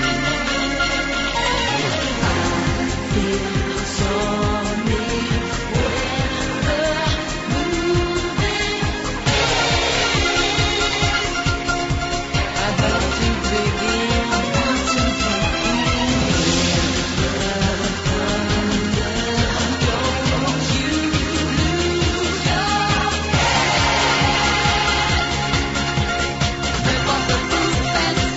Speaker 10: Feel stormy weather moving. About to begin to begin.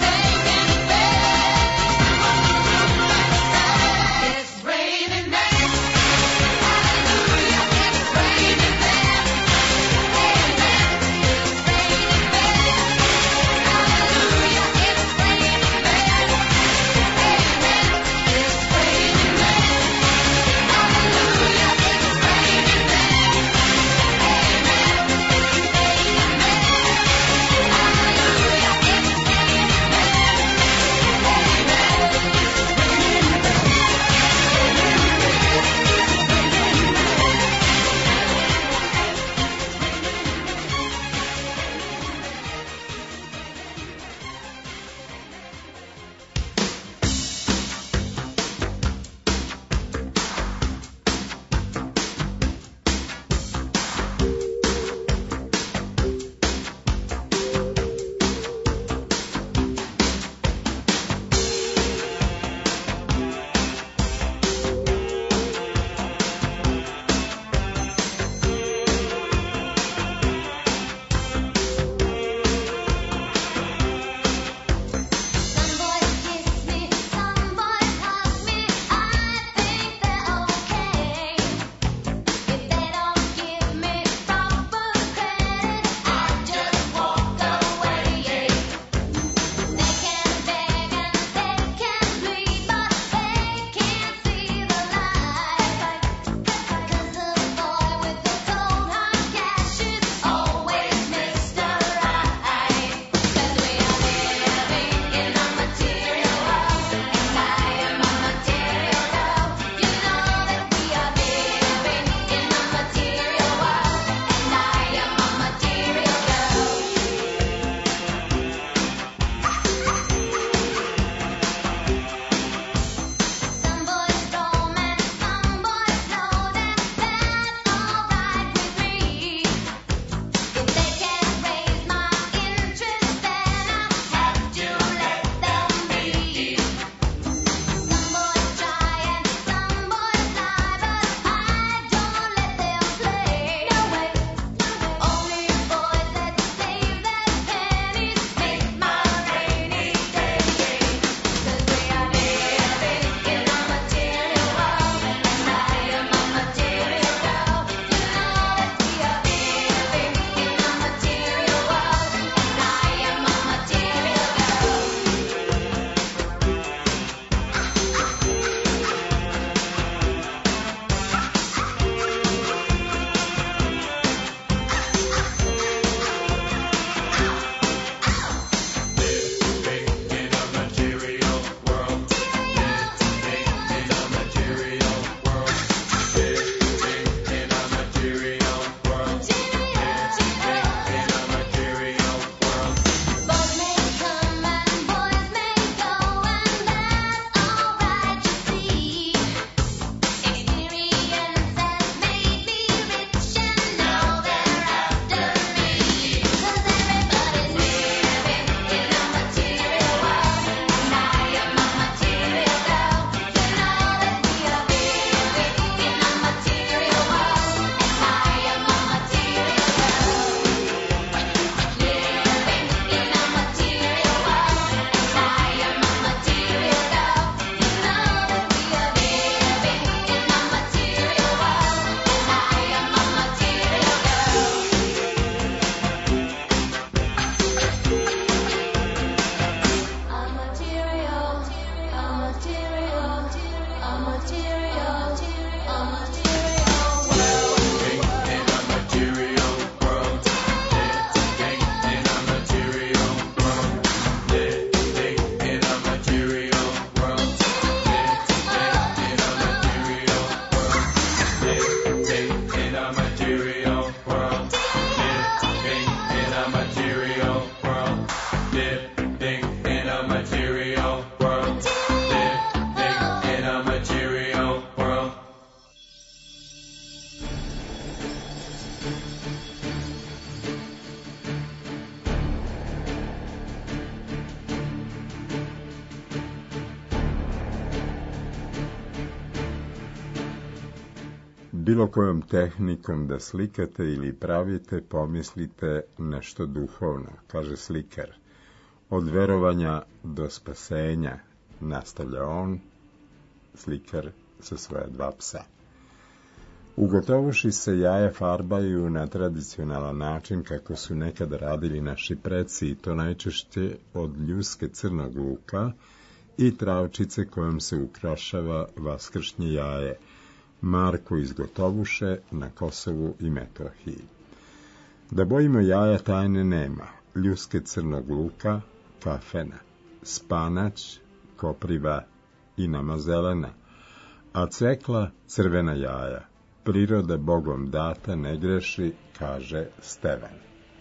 Speaker 3: bilo kojom tehnikom da slikate ili pravite, pomislite nešto duhovno, kaže slikar. Od verovanja do spasenja, nastavlja on, slikar sa svoja 2 psa. U Gotovuši se jaja farbaju na tradicionalan način kako su nekada radili naši preci, i to najčešće od ljuske crnog luka i travčice kojom se ukrašava vaskršnje jaje, Marko iz Gotovuše na Kosovu i Metohiji. Da bojimo jaja tajne nema, ljuske crnog luka, kafena, spanać, kopriva i nama zelena, a cekla crvena jaja. Priroda Bogom data ne greši, kaže Stevan.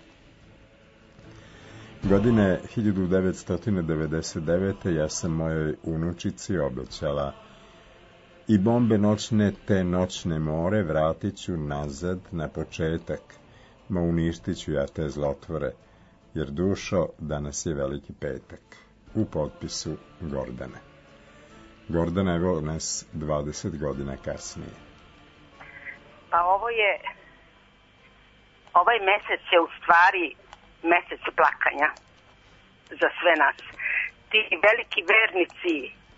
Speaker 3: Godine 1999. ja sam mojoj unučici obećala: i bombe noćne te noćne more vratit ću nazad na početak, ma uništit ću ja te zlotvore, jer dušo, danas je veliki petak. U potpisu Gordana. Gordana evo nas 20 godina kasnije.
Speaker 11: Pa ovaj mesec je u stvari mesec plakanja za sve nas. Ti veliki vernici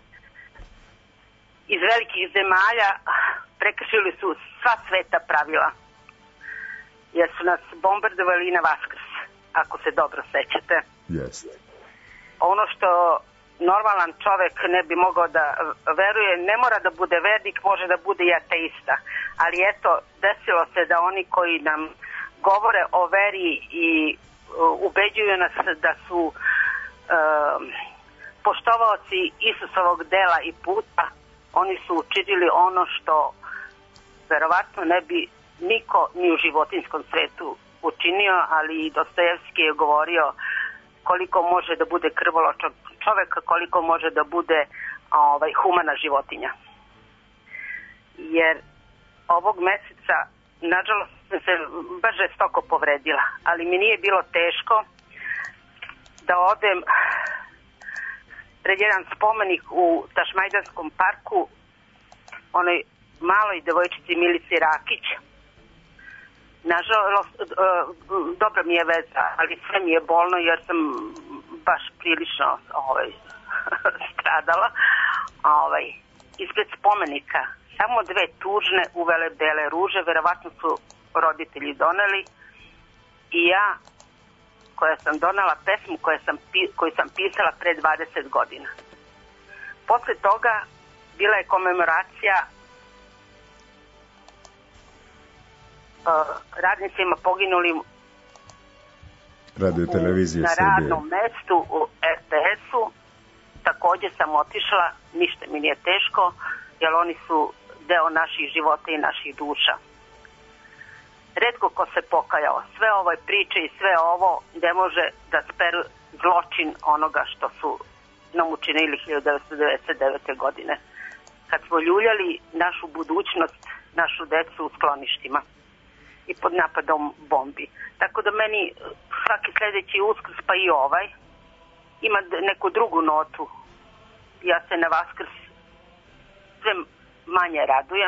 Speaker 11: iz velikih zemalja prekršili su sva sveta pravila, jer su nas bombardovali na Vaskrs, ako se dobro sećate.
Speaker 3: Jeste.
Speaker 11: Ono što normalan čovek ne bi mogao da veruje, ne mora da bude vernik, može da bude i ateista. Ali eto, desilo se da oni koji nam govore o veri i ubeđuju nas da su poštovaoci Isusovog dela i puta, oni su učinili ono što verovatno ne bi niko ni u životinskom svetu učinio, ali i Dostojevski je govorio koliko može da bude krvoločan čovek, koliko može da bude humana životinja. Jer ovog meseca, nažalost, sam se baš žestoko povredila, ali mi nije bilo teško da odem pred jedan spomenik u Tašmajdanskom parku onoj maloj devojčici Milici Rakić. Nažalost, dobra mi je veza, ali sve mi je bolno jer sam baš prilično stradala. Ispred spomenika samo 2 tužne uvele bele ruže, verovatno su roditelji doneli, i ja koja sam donela pesmu koju sam pisala pre 20 godina. Posle toga bila je komemoracija radnicima poginulim
Speaker 3: Radio televizije
Speaker 11: na
Speaker 3: Srbije.
Speaker 11: radnom mestu u RTS-u. Takođe sam otišla, ništa mi nije teško, jer oni su deo naših života i naših duša. Retko ko se pokajao. Sve ove priče i sve ovo ne može da speru zločin onoga što su nam učinili 1999. godine. Kad smo ljuljali našu budućnost, našu decu u skloništima i pod napadom bombi. Tako da meni svaki sledeći Uskrs, pa i ovaj, ima neku drugu notu. Ja se na Vaskrs sve manje radujem,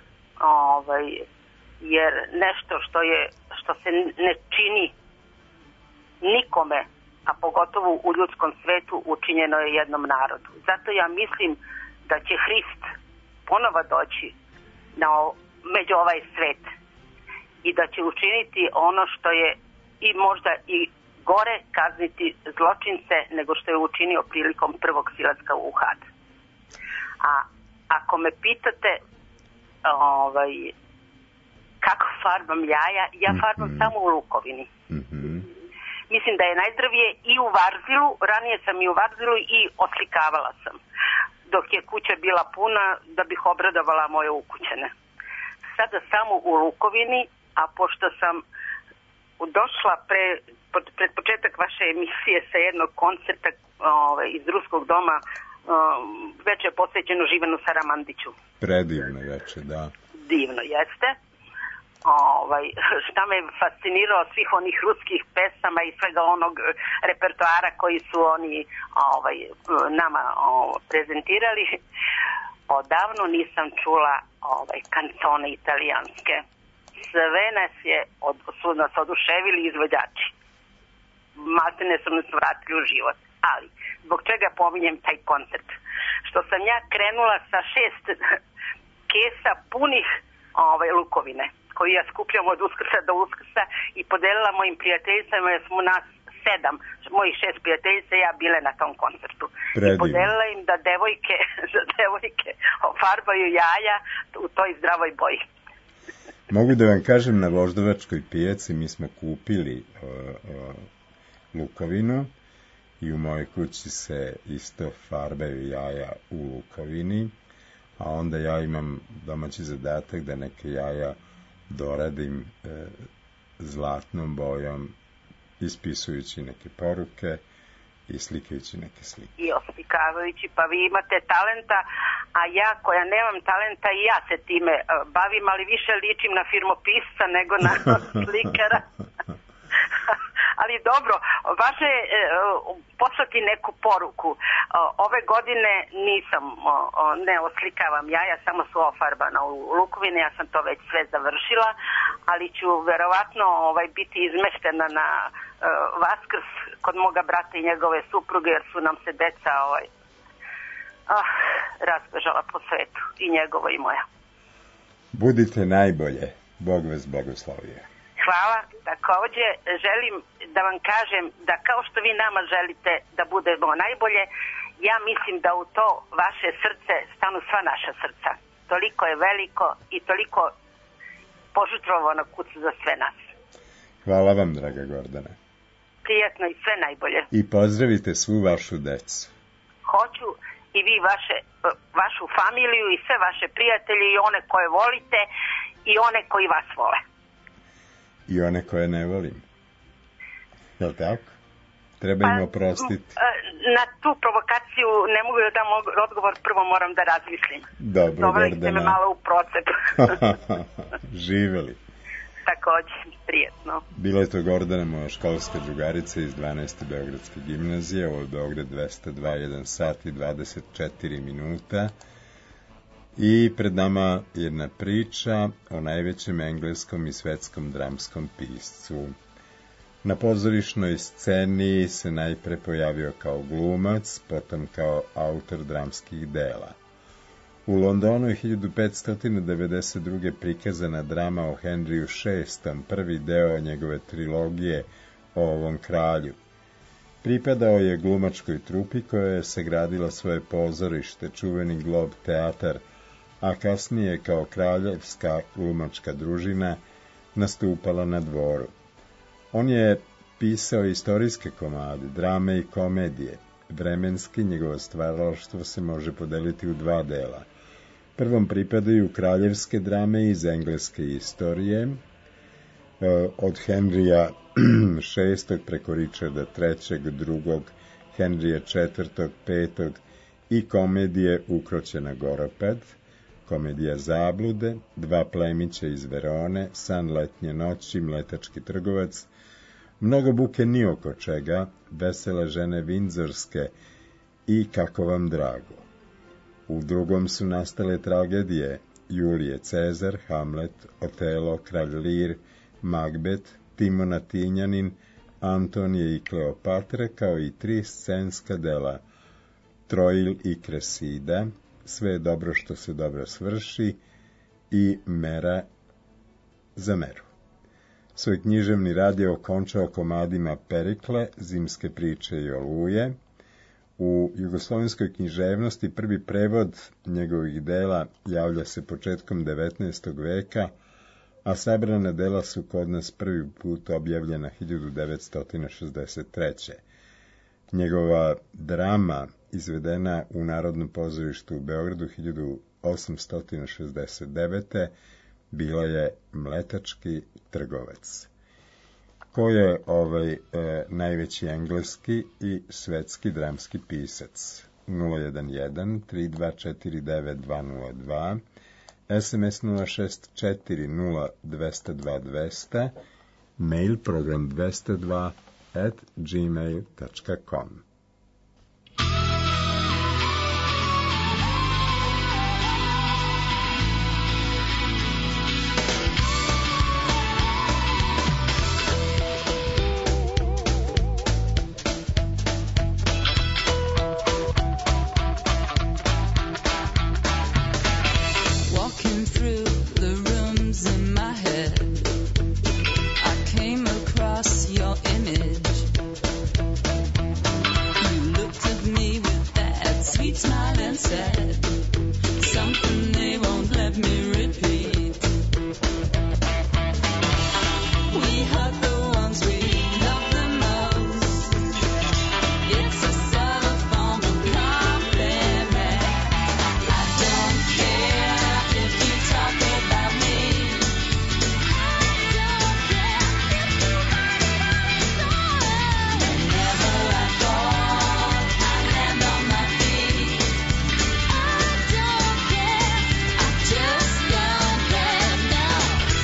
Speaker 11: jer nešto što se ne čini nikome, a pogotovo u ljudskom svetu, učinjeno je jednom narodu. Zato ja mislim da će Hrist ponova doći među ovaj svet i da će učiniti ono što je i možda i gore, kazniti zločince nego što je učinio prilikom prvog silaska u Had. A ako me pitate kako farbam jaja, ja farbam samo u lukovini. Mislim da je najzdravije i u Varzilu, ranije sam i u Varzilu i oslikavala sam, dok je kuća bila puna da bih obradovala moje ukućene. Sada samo u lukovini, a pošto sam došla pred početak vaše emisije sa jednog koncerta iz Ruskog doma, večer je posvećeno Živanu Saramandiću.
Speaker 3: Predivno večer, da.
Speaker 11: Divno jeste. Šta me fasciniralo svih onih ruskih pesama i svega onog repertoara koji su oni nama prezentirali. Odavno nisam čula kantone italijanske. Sve su nas oduševili izvođači. Maltene su nas vratili u život. Ali, zbog čega pominjem taj koncert? Što sam ja krenula sa 6 kesa punih lukovine, koju ja skupljam od Uskrsa do Uskrsa i podelila mojim prijateljicama, jer smo nas 7, mojih 6 prijateljica i ja bile na tom koncertu.
Speaker 3: Predivno.
Speaker 11: I podelila im da devojke ofarbaju jaja u toj zdravoj boji.
Speaker 3: Mogu da vam kažem, na Voždovačkoj pijaci mi smo kupili lukovinu i u mojoj kući se isto farbaju jaja u lukovini, a onda ja imam domaći zadatak da neke jaja doradim zlatnom bojom, ispisujući neke poruke i slikajući neke slike.
Speaker 11: I oslikavajući, pa vi imate talenta, a ja koja nemam talenta i ja se time bavim, ali više ličim na firmopisca nego na slikara. Ali dobro, važno je poslati neku poruku. Ove godine ne oslikavam ja samo su ofarbana u lukovine, ja sam to već sve završila, ali ću verovatno biti izmeštena na Vaskrs kod moga brata i njegove supruge, jer su nam se deca razbežala po svetu, i njegova i moja.
Speaker 3: Budite najbolje, Bog vas blagoslovio.
Speaker 11: Hvala. Takođe želim da vam kažem da kao što vi nama želite da budemo najbolje, ja mislim da u to vaše srce stanu sva naša srca. Toliko je veliko i toliko požrtvovano kuca za sve nas.
Speaker 3: Hvala vam, draga Gordana.
Speaker 11: Prijatno i sve najbolje.
Speaker 3: I pozdravite svu vašu decu.
Speaker 11: Hoću i vi vašu familiju i sve vaše prijatelje i one koje volite i one koji vas vole.
Speaker 3: I one koje ne volim. Jel' tako? Treba im oprostiti.
Speaker 11: Na tu provokaciju ne mogu da dam odgovor, prvo moram da razmislim.
Speaker 3: Dobro,
Speaker 11: Doveli ste me malo u procep.
Speaker 3: Živeli.
Speaker 11: Takođe, prijetno.
Speaker 3: Bila je to Gordana, moja školska drugarica iz 12. Beogradske gimnazije. Ovo je Beograd 202, 1 sat i 24 minuta. I pred nama jedna priča o najvećem engleskom i svetskom dramskom piscu. Na pozorišnoj sceni se najpre pojavio kao glumac, potom kao autor dramskih dela. U Londonu je 1592. prikazana drama o Henriju VI, prvi deo njegove trilogije o ovom kralju. Pripadao je glumačkoj trupi koja je sagradila svoje pozorište, čuveni Globe teatar, a kasnije kao kraljevska glumačka družina nastupala na dvoru. On je pisao istorijske komade, drame i komedije. Vremenski njegovo stvaralaštvo se može podeliti u 2 dela. Prvom pripadaju kraljevske drame iz engleske istorije, od Henrija VI preko Richarda III, II, Henrija IV, V i komedije Ukroćena Goropad, komedija Zablude, Dva plemića iz Verone, San letnje noći, Mletački trgovac, Mnogo buke ni oko čega, Vesele žene Vindzorske i Kako vam drago. U drugom su nastale tragedije Julije Cezar, Hamlet, Otelo, Kralj Lir, Magbet, Timon Tinjanin, Antonije i Kleopatra, kao i 3 scenska dela Trojil i Kresida, Sve je dobro što se dobro svrši i Mera za meru. Svoj književni rad je okončao komadima Perikle, Zimske priče i Oluje. U jugoslovenskoj književnosti prvi prevod njegovih dela javlja se početkom 19. veka, a sabrana dela su kod nas prvi put objavljena 1963. Njegova drama, izvedena u Narodnom pozorištu u Beogradu 1869. bila je Mletački trgovac. Ko je najveći engleski i svetski dramski pisac? 011 3249 202, SMS 064 0202 200, mail program 202@gmail.com.
Speaker 7: image. You looked at me with that sweet smile and said something they won't let me repeat. We hurt the ones we love the most. It's a subtle form of compliment. I don't care if you talk about me. I don't care if you write it on a song. Whenever I fall, I land on my feet. I don't care, I just don't care now.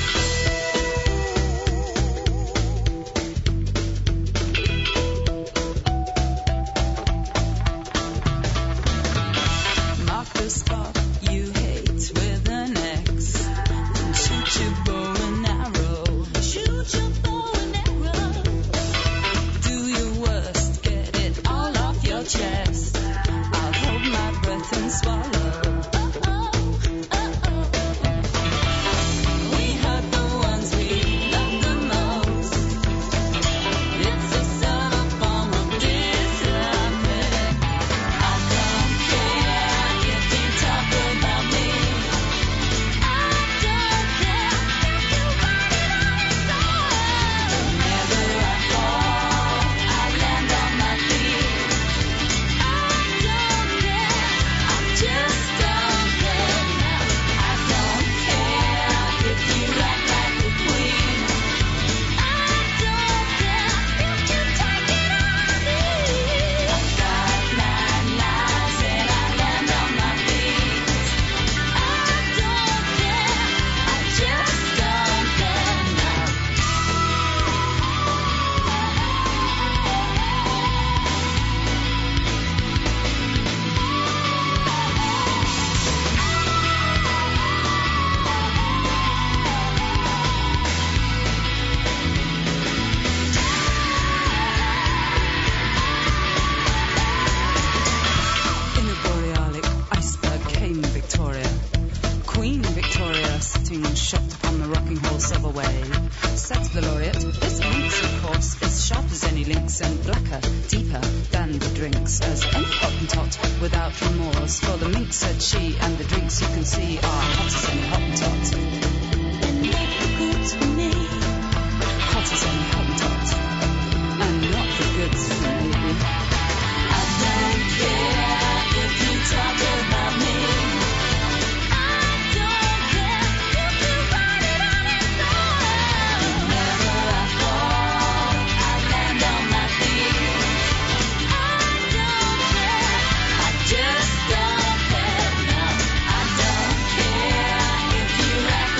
Speaker 7: Mark the spot you hate with an X. Then shoot your bow and arrow. Shoot your bow and arrow. Do your worst, get it all off your chest. I'll hold my breath and swallow. We hurt the ones we love the most. It's a subtle form of discipline. I don't care if you talk about me. I don't care if you write it on a song. Whenever I fall, I land on my feet. I don't care, I just don't care now. I don't care if you act like a queen. I don't care if you take it on me. I've got 9 lives and I land on my feet. I don't care, I just don't care now. In a borealic iceberg came Victoria. Queen Victoria, sitting shocked upon the rocking horse of a wave, said to the laureate, "This minx, of course, is sharp as any lynx and blacker, deeper than the drinks as any Hottentot without remorse. For the minx," said she, "and the drinks you can see are hot as any Hottentot." And not the goods for me. Hot as any Hottentot. And not the goods for me. I don't care if you talk about me. I don't care if you write it on a song. Whenever I fall, I land on my feet. I don't care, I just don't care now. I don't care if you act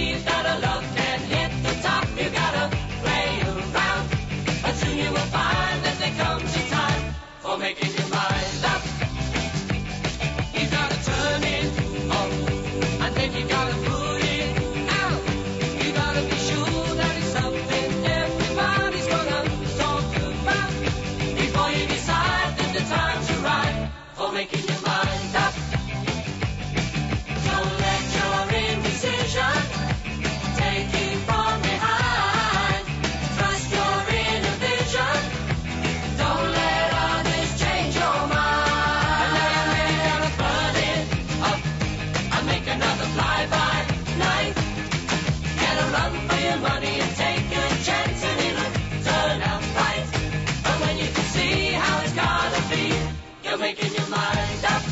Speaker 7: believe that a love can hit the top. You gotta play around, and soon you will find that there comes a time for making your mind up. You gotta turn it on, and then you gotta put it out. You gotta be sure that it's something everybody's gonna talk about before you decide that the time's right for making your mind up. Don't let your indecision take you from behind. Trust your inner vision. Don't let others change your mind. And now you're really gonna burn it up and make another fly-by night. Get a run for your money and take a chance and it'll turn out right. And when you can see how it's gotta be, you're making your mind up.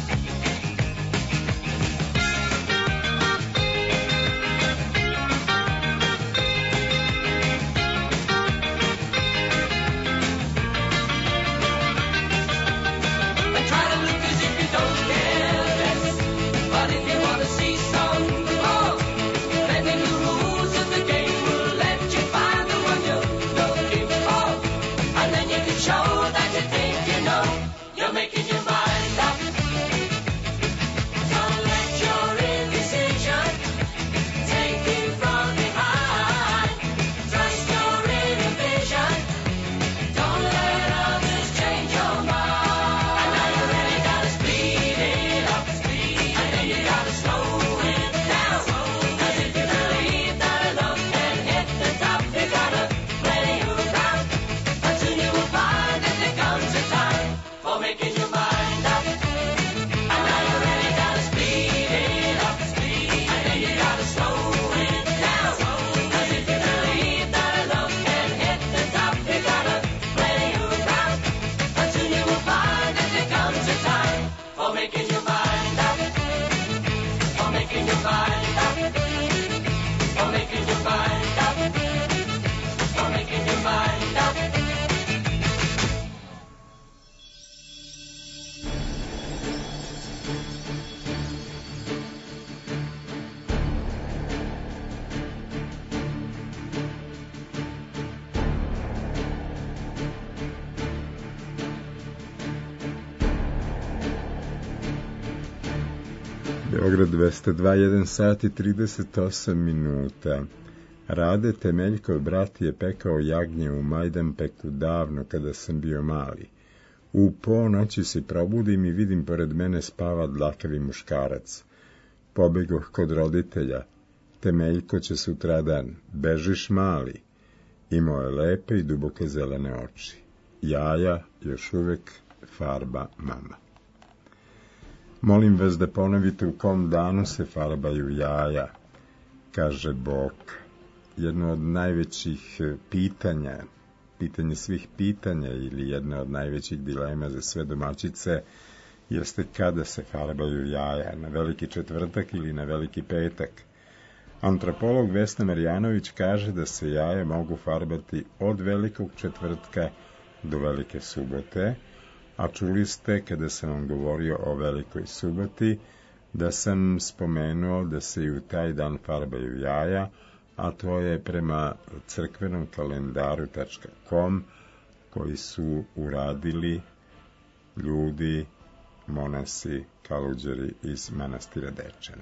Speaker 7: And try to look as if you don't care less. But if you want to see some more, then in the rules of the game will let you find the one you're looking for. And then you can show that you think you know you're making your mind up. Don't let your indecision take you from behind. Trust your inner vision. Don't let others change your mind. And now you really gotta speed it up, and then you gotta slow it down. As if you believe that a love can hit the top, you gotta play around, and soon you will find that there comes a time for making your mind up. And now you really gotta speed it up, and then you gotta slow it down. As if you believe that a love can hit the top, you gotta play around, and soon you will find that there comes a time for making your mind up. For making your mind up. For making your mind up. For making your mind up.
Speaker 3: Beograd 202, 1 sat i 38 minuta. Rade Temeljkov brat je pekao jagnje u Majdanpeku davno kada sam bio mali. U ponoći se probudim i vidim pored mene spava dlakavi muškarac. Pobegoh kod roditelja. Temeljko će sutradan, bežiš mali. Imao je lepe i duboke zelene oči. Jaja još uvek farba mama. Molim vas da ponovite u kom danu se farbaju jaja, kaže Bog. Jedno od najvećih pitanja, pitanje svih pitanja ili jedna od najvećih dilema za sve domaćice jeste kada se farbaju jaja, na Veliki četvrtak ili na Veliki petak. Antropolog Vesna Marjanović kaže da se jaja mogu farbati od Velikog četvrtka do Velike subote, a čuli ste kada sam vam govorio o Velikoj suboti da sam spomenuo da se i u taj dan farbaju jaja, a to je prema crkvenom kalendaru.com koji su uradili ljudi, monasi, kaluđeri iz manastira Dečani.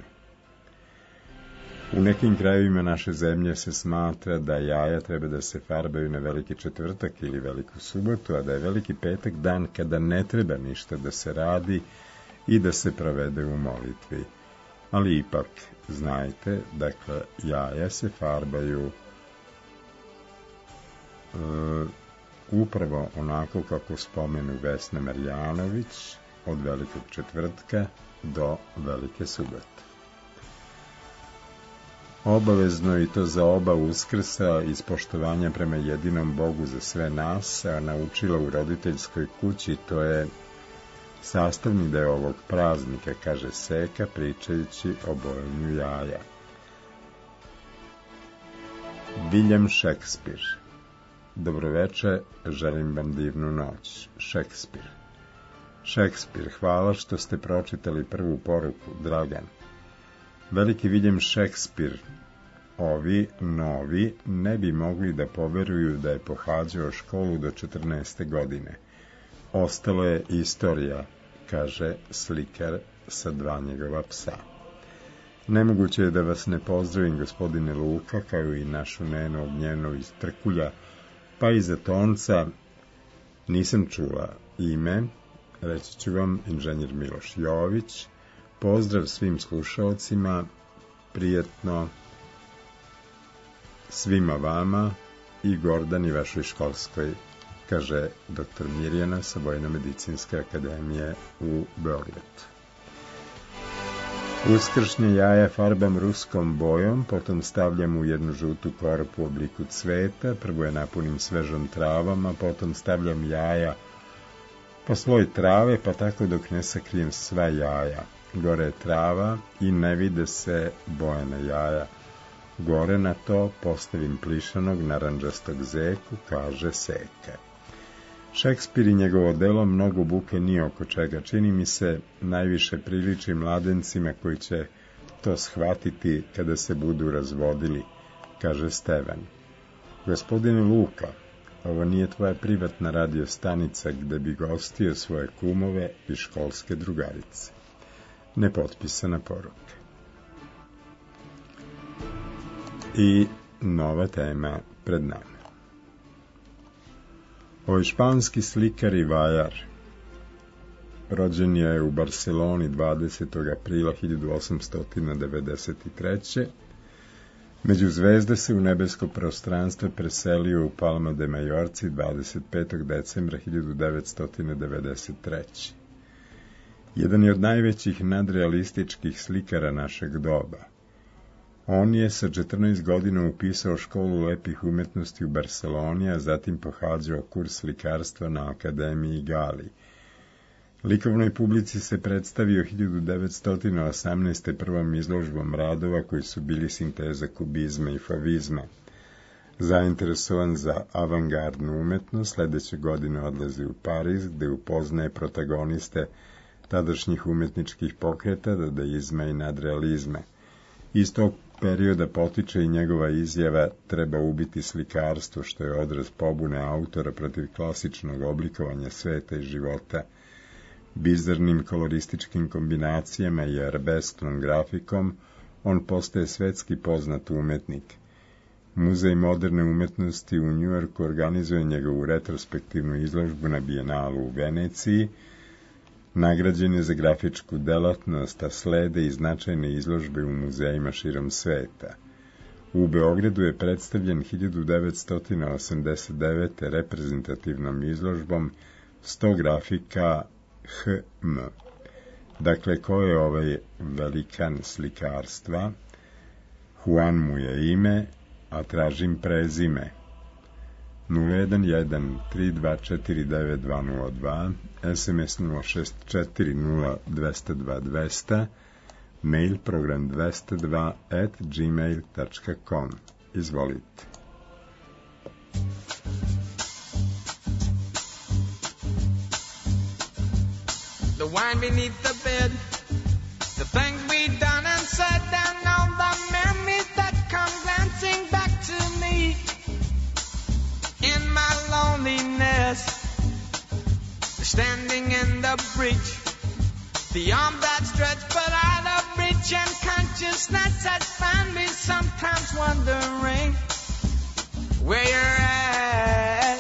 Speaker 3: U nekim krajevima naše zemlje se smatra da jaja treba da se farbaju na Veliki četvrtak ili Veliku subotu, a da je Veliki petak dan kada ne treba ništa da se radi i da se provede u molitvi. Ali ipak, znajte, dakle, jaja se farbaju upravo onako kako spomenu Vesna Marjanović, od Velikog četvrtka do Velike subote. Obavezno i to za oba Uskrsa iz poštovanja prema jedinom Bogu za sve nas, a naučila u roditeljskoj kući, to je sastavni deo ovog praznika, kaže Seka, pričajući o bojanju jaja. William Shakespeare. Dobroveče, želim vam divnu noć. Shakespeare. Shakespeare, hvala što ste pročitali prvu poruku, Dragan. Veliki William Shakespeare ovi novi ne bi mogli da poveruju da je pohađao školu do 14. godine. Ostalo je istorija, kaže slikar sa 2 njegova psa. Nemoguće je da vas ne pozdravim, gospodine Luka, kao i našu Nenu Ognjenu iz Trkulja, pa i za Tonca. Nisam čula ime, reći ću vam inženjer Miloš Jović. Pozdrav svim slušaocima, prijetno svima vama i Gordani vašoj školskoj, kaže dr. Mirjana sa Vojno-medicinske akademije u Beogradu. Uskršnje jaja farbam ruskom bojom, potom stavljam u jednu žutu korpu u obliku cveta, prvo je napunim svežom travom, a potom stavljam jaja po sloj trave, pa tako dok ne sakrijem sva jaja. Gore je trava i ne vide se bojena jaja. Gore na to postavim plišanog narandžastog zeku, kaže Seka. Šekspir i njegovo delo mnogo buke ni oko čega. Čini mi se najviše priliči mladencima koji će to shvatiti kada se budu razvodili, kaže Stevan. Gospodine Luka, ovo nije tvoja privatna radiostanica gde bi gostio svoje kumove i školske drugarice. Nepotpisana poruka. I nova tema pred nama. Ovaj španski slikar i vajar rođen je u Barceloni 20. aprila 1893. Među zvezde se u nebesko prostranstvo preselio u Palma de Majorci 25. decembra 1993. Jedan je od najvećih nadrealističkih slikara našeg doba. On je sa 14 godina upisao školu lepih umetnosti u Barceloni, a zatim pohađao kurs slikarstva na Akademiji Gali. Likovnoj publici se predstavio 1918. prvom izložbom radova koji su bili sinteza kubizma i favizma. Zainteresovan za avangardnu umetnost, sledeće godine odlazi u Pariz, gde upoznaje protagoniste tadašnjih umetničkih pokreta, dadaizma i nadrealizma. Iz tog perioda potiče i njegova izjava treba ubiti slikarstvo, što je odraz pobune autora protiv klasičnog oblikovanja sveta i života. Bizarnim kolorističkim kombinacijama i arabesknom grafikom on postaje svetski poznat umetnik. Muzej moderne umetnosti u Njujorku organizuje njegovu retrospektivnu izložbu na Bijenalu u Veneciji. Nagrađen je za grafičku delatnost, a slede i značajne izložbe u muzejima širom sveta. U Beogradu je predstavljen 1989. reprezentativnom izložbom 100 grafika HM. Dakle, ko je ovaj velikan slikarstva? Juan mu je ime, a tražim prezime. 011-3249-202, SMS 064-02-200, mail program 202@gmail.com. Izvolite.
Speaker 9: The wine beneath the bed, the things we done and said, and all the memories that come glancing back to me in my loneliness, standing in the breach, the arm that stretched but out of reach, and consciousness has found me sometimes wondering where you're at.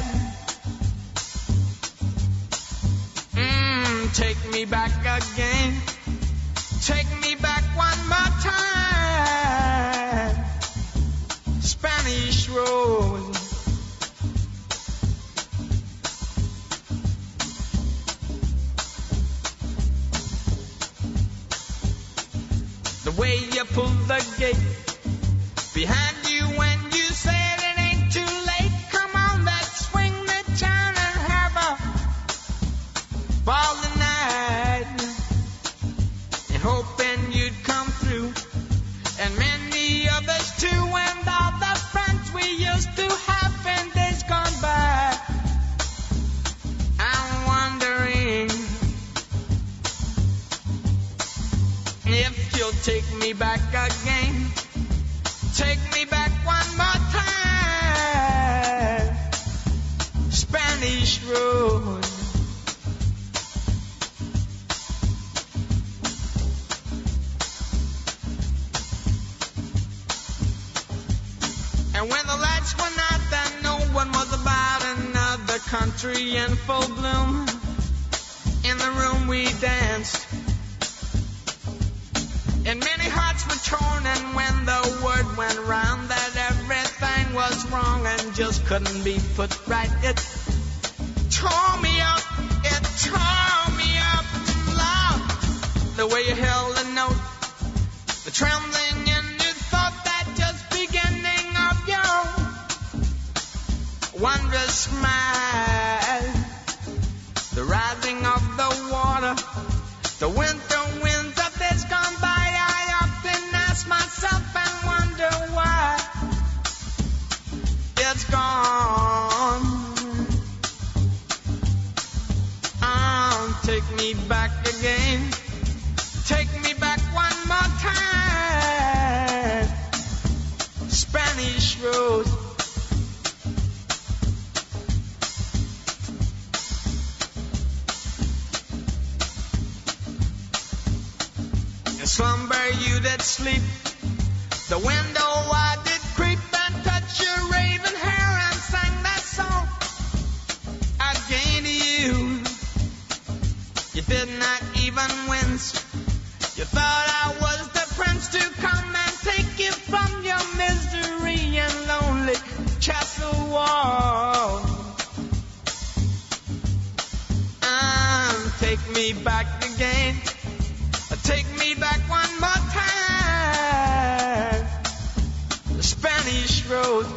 Speaker 9: Take me back again. Take me back one more time. Spanish Rose. The way you pull the gate behind you when you said it ain't too late. Come on, let's swing the town and have a ball tonight. And hoping you'd come through, and many others too, and all the friends we used to have in days gone by. I'm wondering if you'll take me back again. Take me back. And when the lights went out, then no one was about. Another country in full bloom. In the room we danced. And many hearts were torn, and when the word went round that everything was wrong and just couldn't be put right, it tore me up, loud. The way you held the note, the trembling in your thought, that just beginning of your wondrous smile. The rising of the water, the winter winds of this gone by. I often ask myself and wonder why it's gone. Take me back again. Take me back one more time. Spanish Rose. In slumber you did sleep. The window I did creep and touch your raven hair and sang that song again to you. You did not even wince. You thought I was the prince to come and take you from your misery and lonely castle wall. Take me back again. Take me back one more time. The Spanish Rose.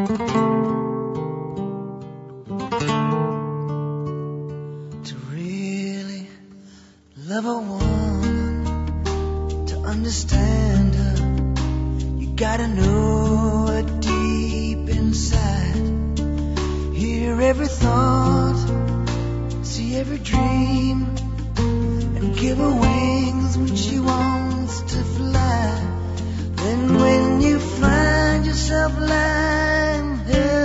Speaker 6: To really love a woman, to understand her, you gotta know her deep inside. Hear every thought, see every dream, and give her wings when she wants to fly. Then when you find yourself lying here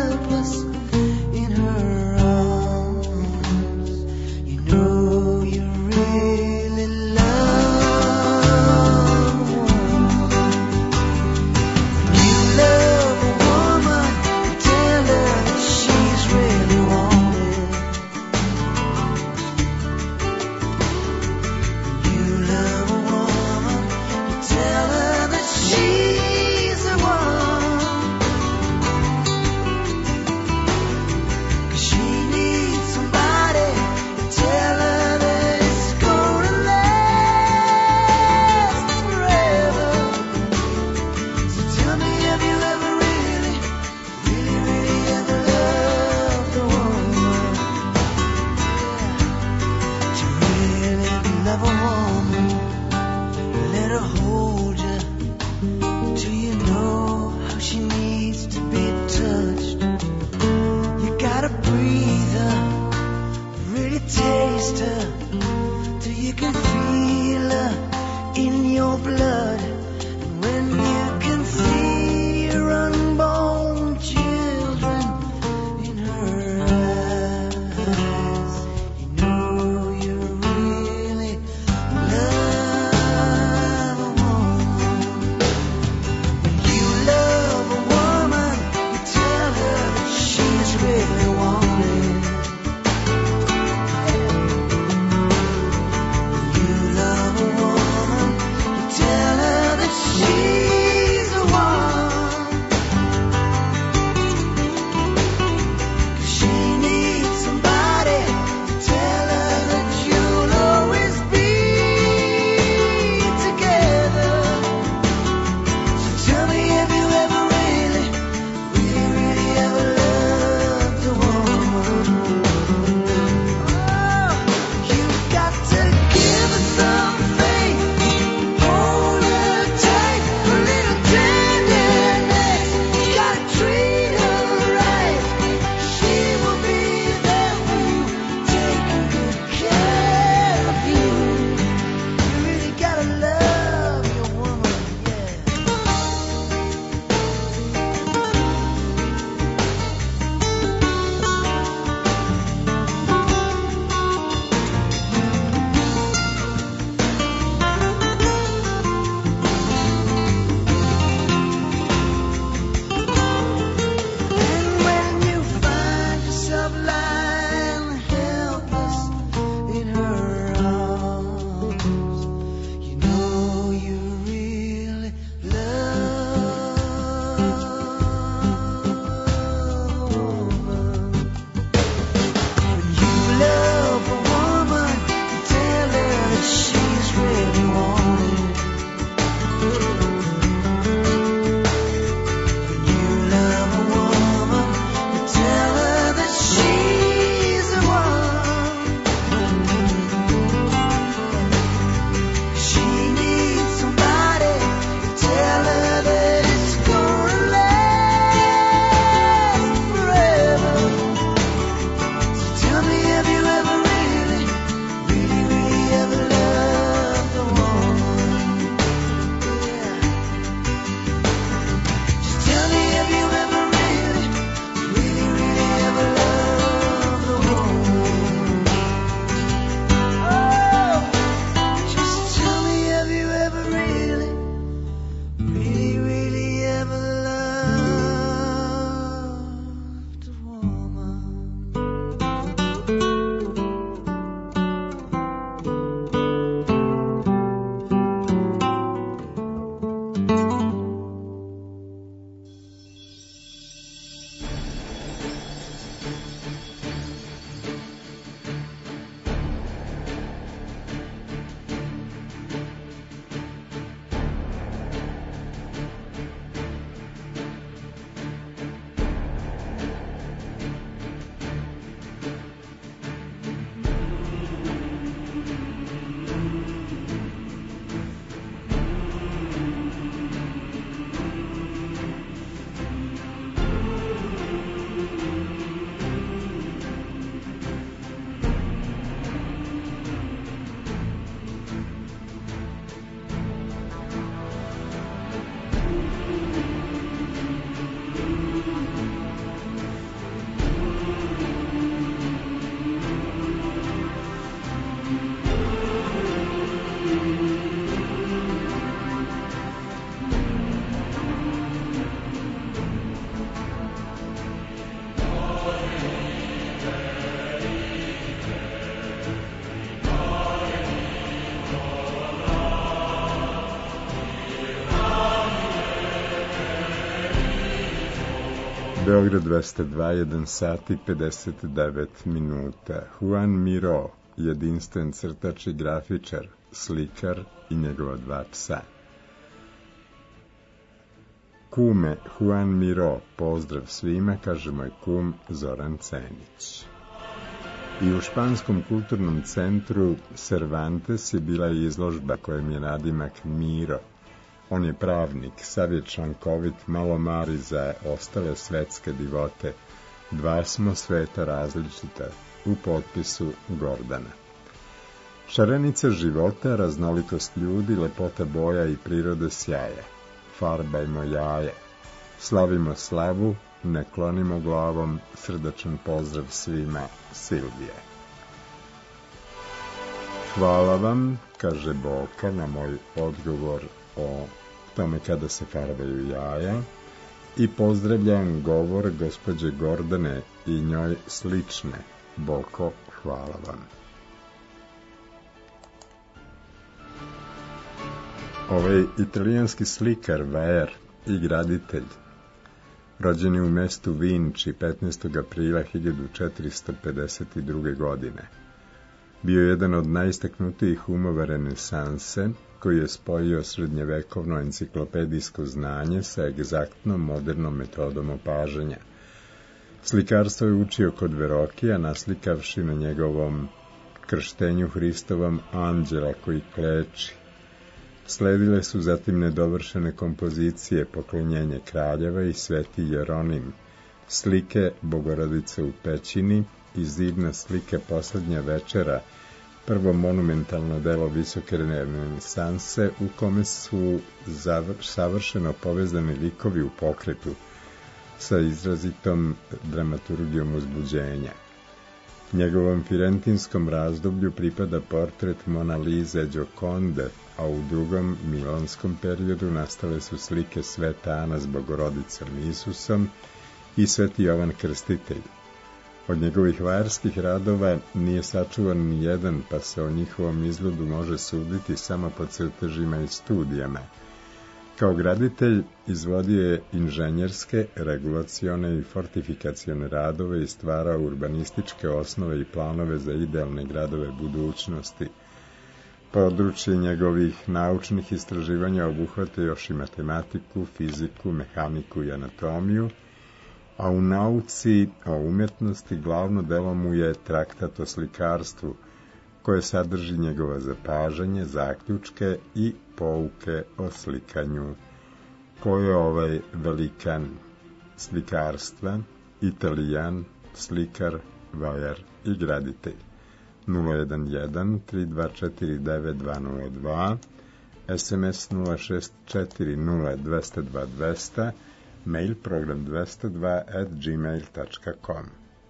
Speaker 3: Beograd 202, 1 sat i 59 minuta. Juan Miró, jedinstven crtač i grafičar, slikar i njegova 2 psa. Kume Juan Miró, pozdrav svima, kaže moj kum Zoran Cenić. I u španskom kulturnom centru Cervantes je bila izložba kojem je nadimak Miro. On je pravnik, sav je člankovit, malo mari za ostale svetske divote. 2 smo sveta različita, u potpisu Gordana. Šarenica života, raznolikost ljudi, lepota boja i prirode sjaja. Farbajmo jaje, slavimo slavu, ne klonimo glavom, srdačan pozdrav svima, Silvije. Hvala vam, kaže Boka, na moj odgovor o tome kada se farbaju jaja, i pozdravljam govor gospođe Gordane i njoj slične. Boko, hvala vam. Ovaj italijanski slikar Vaer i graditelj, rođen je u mestu Vinči 15. aprila 1452. godine. Bio je jedan od najistaknutijih umova renesanse, koji je spojio srednjevekovno enciklopedijsko znanje sa egzaktnom modernom metodom opažanja. Slikarstvo je učio kod Verokija, naslikavši na njegovom krštenju Hristovom anđela koji kleči. Sledile su zatim nedovršene kompozicije Poklonjenje kraljeva i Sveti Jeronim, slike Bogorodice u pećini i zidna slike Poslednja večera, prvo monumentalno delo visoke renesanse u kome su savršeno povezani likovi u pokretu sa izrazitom dramaturgijom uzbuđenja. Njegovom firentinskom razdoblju pripada portret Mona Lise Gioconde, a u drugom milanskom periodu nastale su slike Sveta Ana s Bogorodicom Isusom i Sveti Jovan Krstitelj. Od njegovih vajarskih radova nije sačuvan ni jedan, pa se o njihovom izgledu može suditi samo po crtežima i studijama. Kao graditelj izvodio je inženjerske, regulacione i fortifikacione radove i stvarao urbanističke osnove i planove za idealne gradove budućnosti. Područje njegovih naučnih istraživanja obuhvata još i matematiku, fiziku, mehaniku i anatomiju, a u nauci o umetnosti glavno delo mu je traktat o slikarstvu, koje sadrži njegova zapažanje, zaključke i pouke o slikanju. Ko je ovaj velikan slikarstva, Italijan, slikar, vajar i graditelj? 011-3249-202, SMS 064-0202, mail program 202@gmail.com.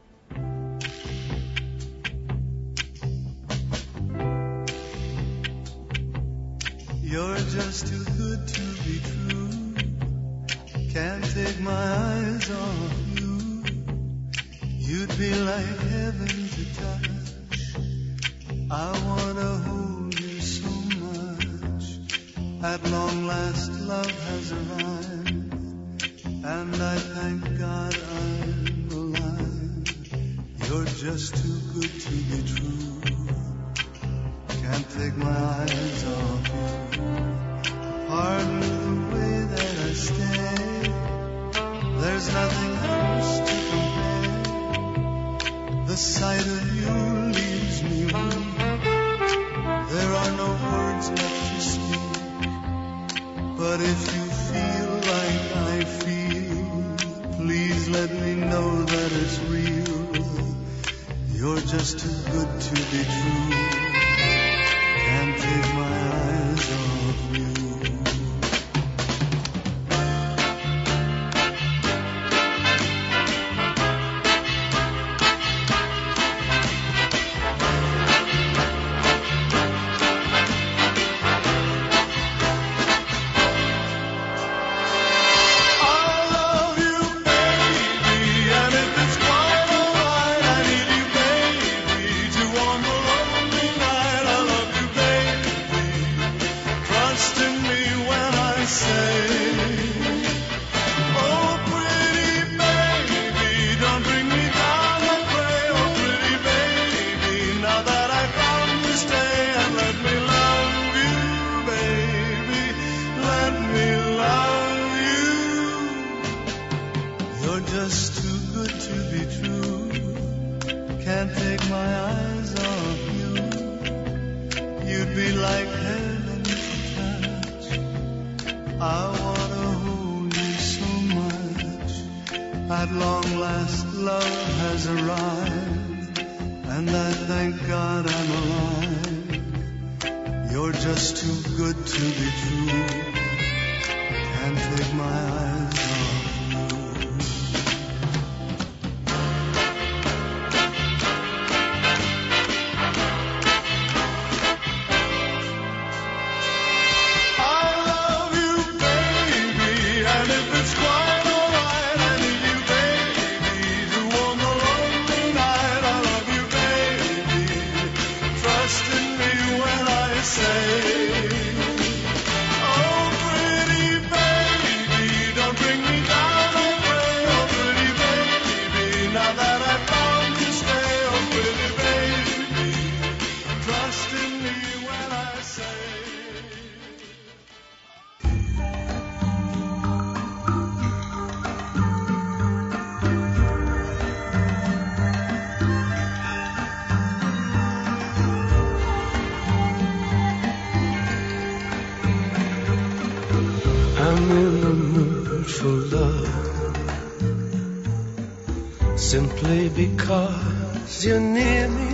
Speaker 5: You're just too good to be true. Can't take my eyes off you. You'd be like heaven to touch. I wanna hold you so much. At long last love has arrived, and I thank God I'm alive. You're just too good to be true. Can't take my eyes off you. Pardon the way that I stay. There's nothing else to compare. The sight of you leaves me weak. There are no words left to speak. But if you feel like I feel, please let me know that it's real. You're just too good to be true. Can't take my eyes off you.
Speaker 9: Try
Speaker 6: just too good to be true. Can't take my eyes off you. You'd be like heaven to touch. I wanna hold you so much. At long last, love has arrived, and I thank God I'm alive. You're just too good to be true. Can't take my eyes off you. I love you, baby, and if it's quite alright, I need you, baby, to warm the lonely night. I love you, baby, trust in me when I say, oh, pretty baby, don't bring me down, I pray. Oh, pretty baby, now that I've found you, stay. Oh, pretty baby, trust in me when I say.
Speaker 12: I'm in the mood for love, simply because you're near me.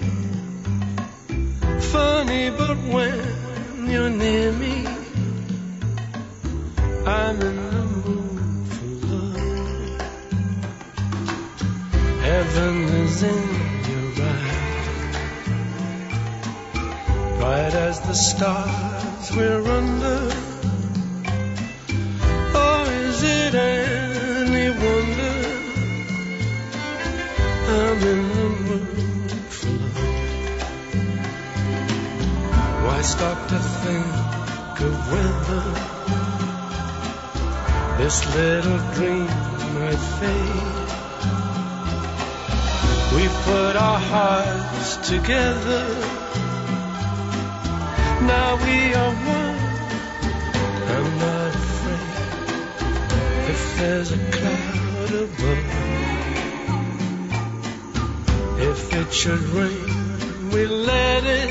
Speaker 12: Funny, but when you're near me, I'm in the mood for love. Heaven is in your eyes, bright as the stars we're under. Is it any wonder I'm in the mood for love? Why stop to think of whether this little dream might fade? We put our hearts together, now we are one. I'm not afraid if there's a cloud above. If it should rain, we let it.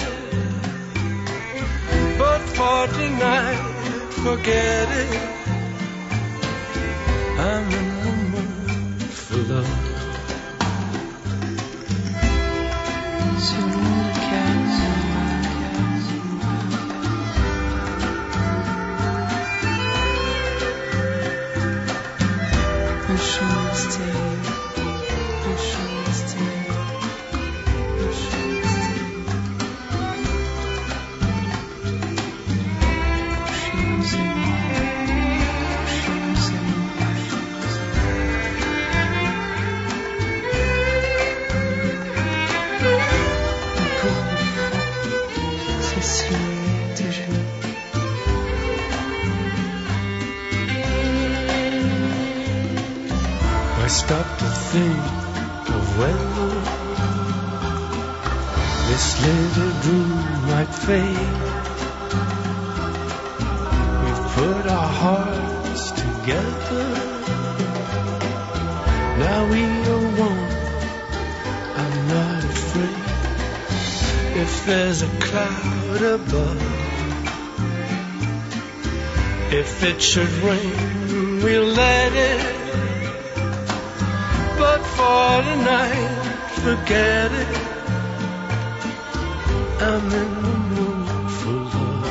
Speaker 12: But for tonight, forget it. I'm in the mood for love.
Speaker 2: Sur le un chant mystérieux, un chant mystérieux, un chant mystérieux. Touchez-nous et moi, touchez-nous et moi, encore une fois, c'est si déjà.
Speaker 12: I stop to think of whether this little dream might fade. We've put our hearts together, now we are one. I'm not afraid if there's a cloud above. If it should rain, we'll let it. But for tonight, forget it. I'm in the mood for love.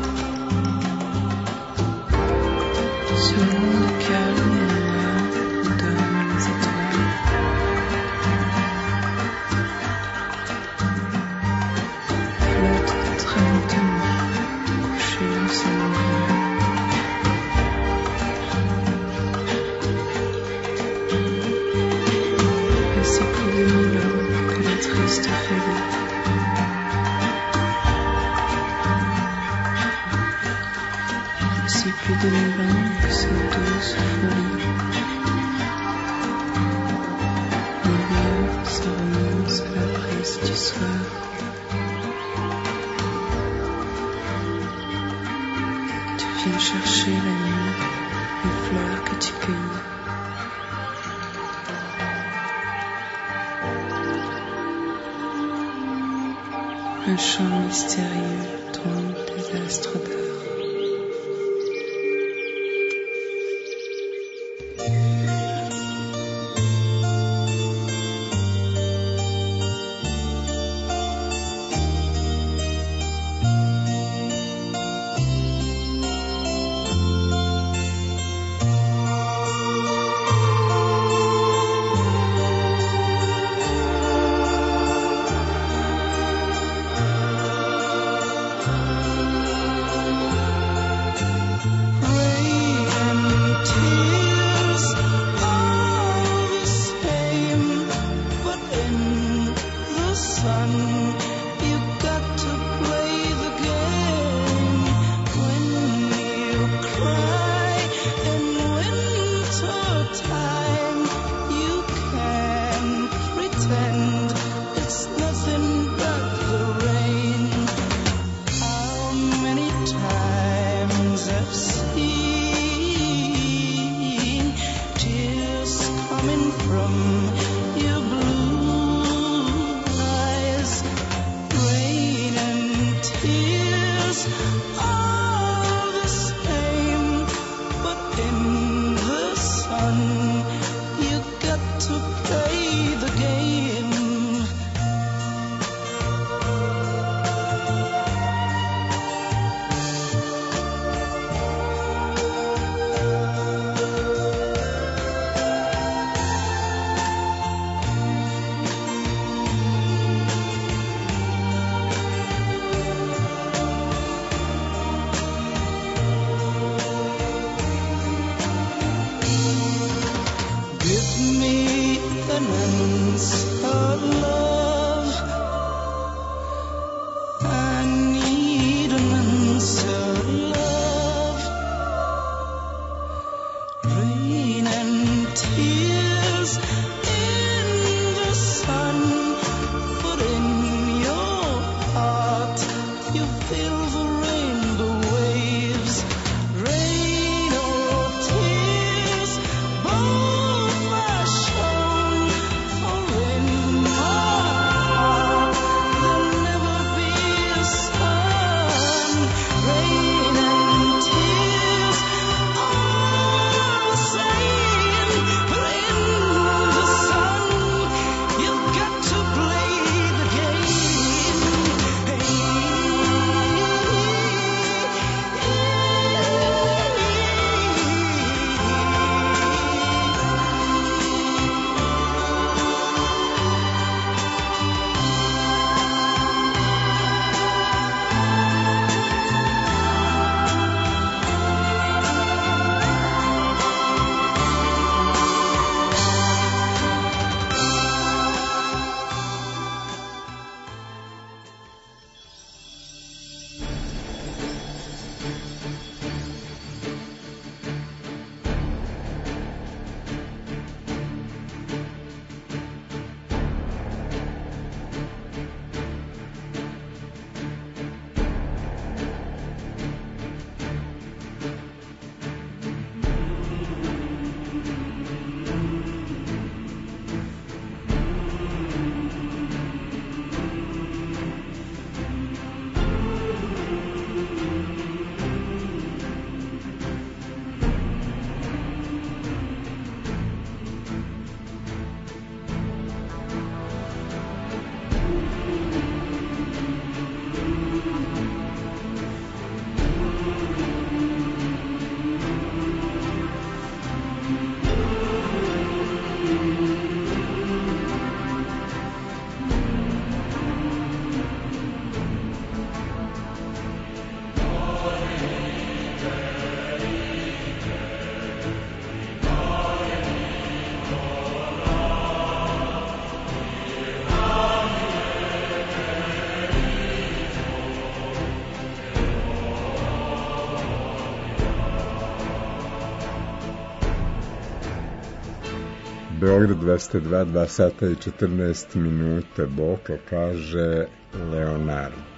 Speaker 2: Sur le monde calme et noir, où dorment les étoiles. Flotte très lentement, couchée au sein de c'est pour des mille ans que la triste folie. C'est plus de 1000 ans que cette douce folie. Mourir, ça renonce à la prise du soir. Tu viens chercher la nuit, les fleurs que tu cueillis. Un chant mystérieux tombe des astres d'or.
Speaker 3: Beograd 202, 2 sata i 14 minuta. Boko kaže Leonard.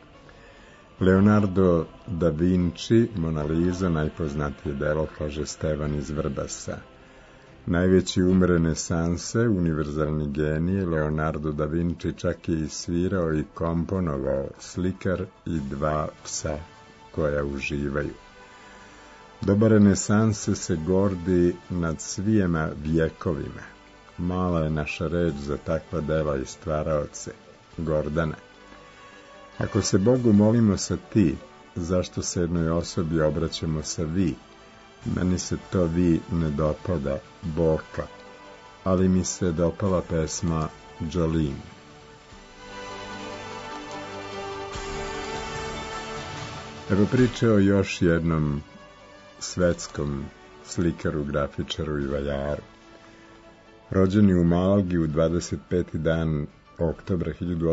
Speaker 3: Leonardo da Vinci, Mona Lisa, najpoznatije delo, kaže Stevan iz Vrbasa. Najveći Renesanse, univerzalni genije, Leonardo da Vinci čak je i svirao i komponovao, slikar i dva psa koja uživaju. Doba Renesanse se gordi nad svijema vjekovima. Mala je naša reč za takva dela i stvaraoce, Gordane. Ako se Bogu molimo sa ti, zašto se jednoj osobi obraćamo sa vi? Meni se to vi ne dopada, Boka, ali mi se dopala pesma Jolene. Evo priče o još jednom svetskom slikaru, grafičaru i valjaru. Rođeni u Malagi u 25. dan oktobra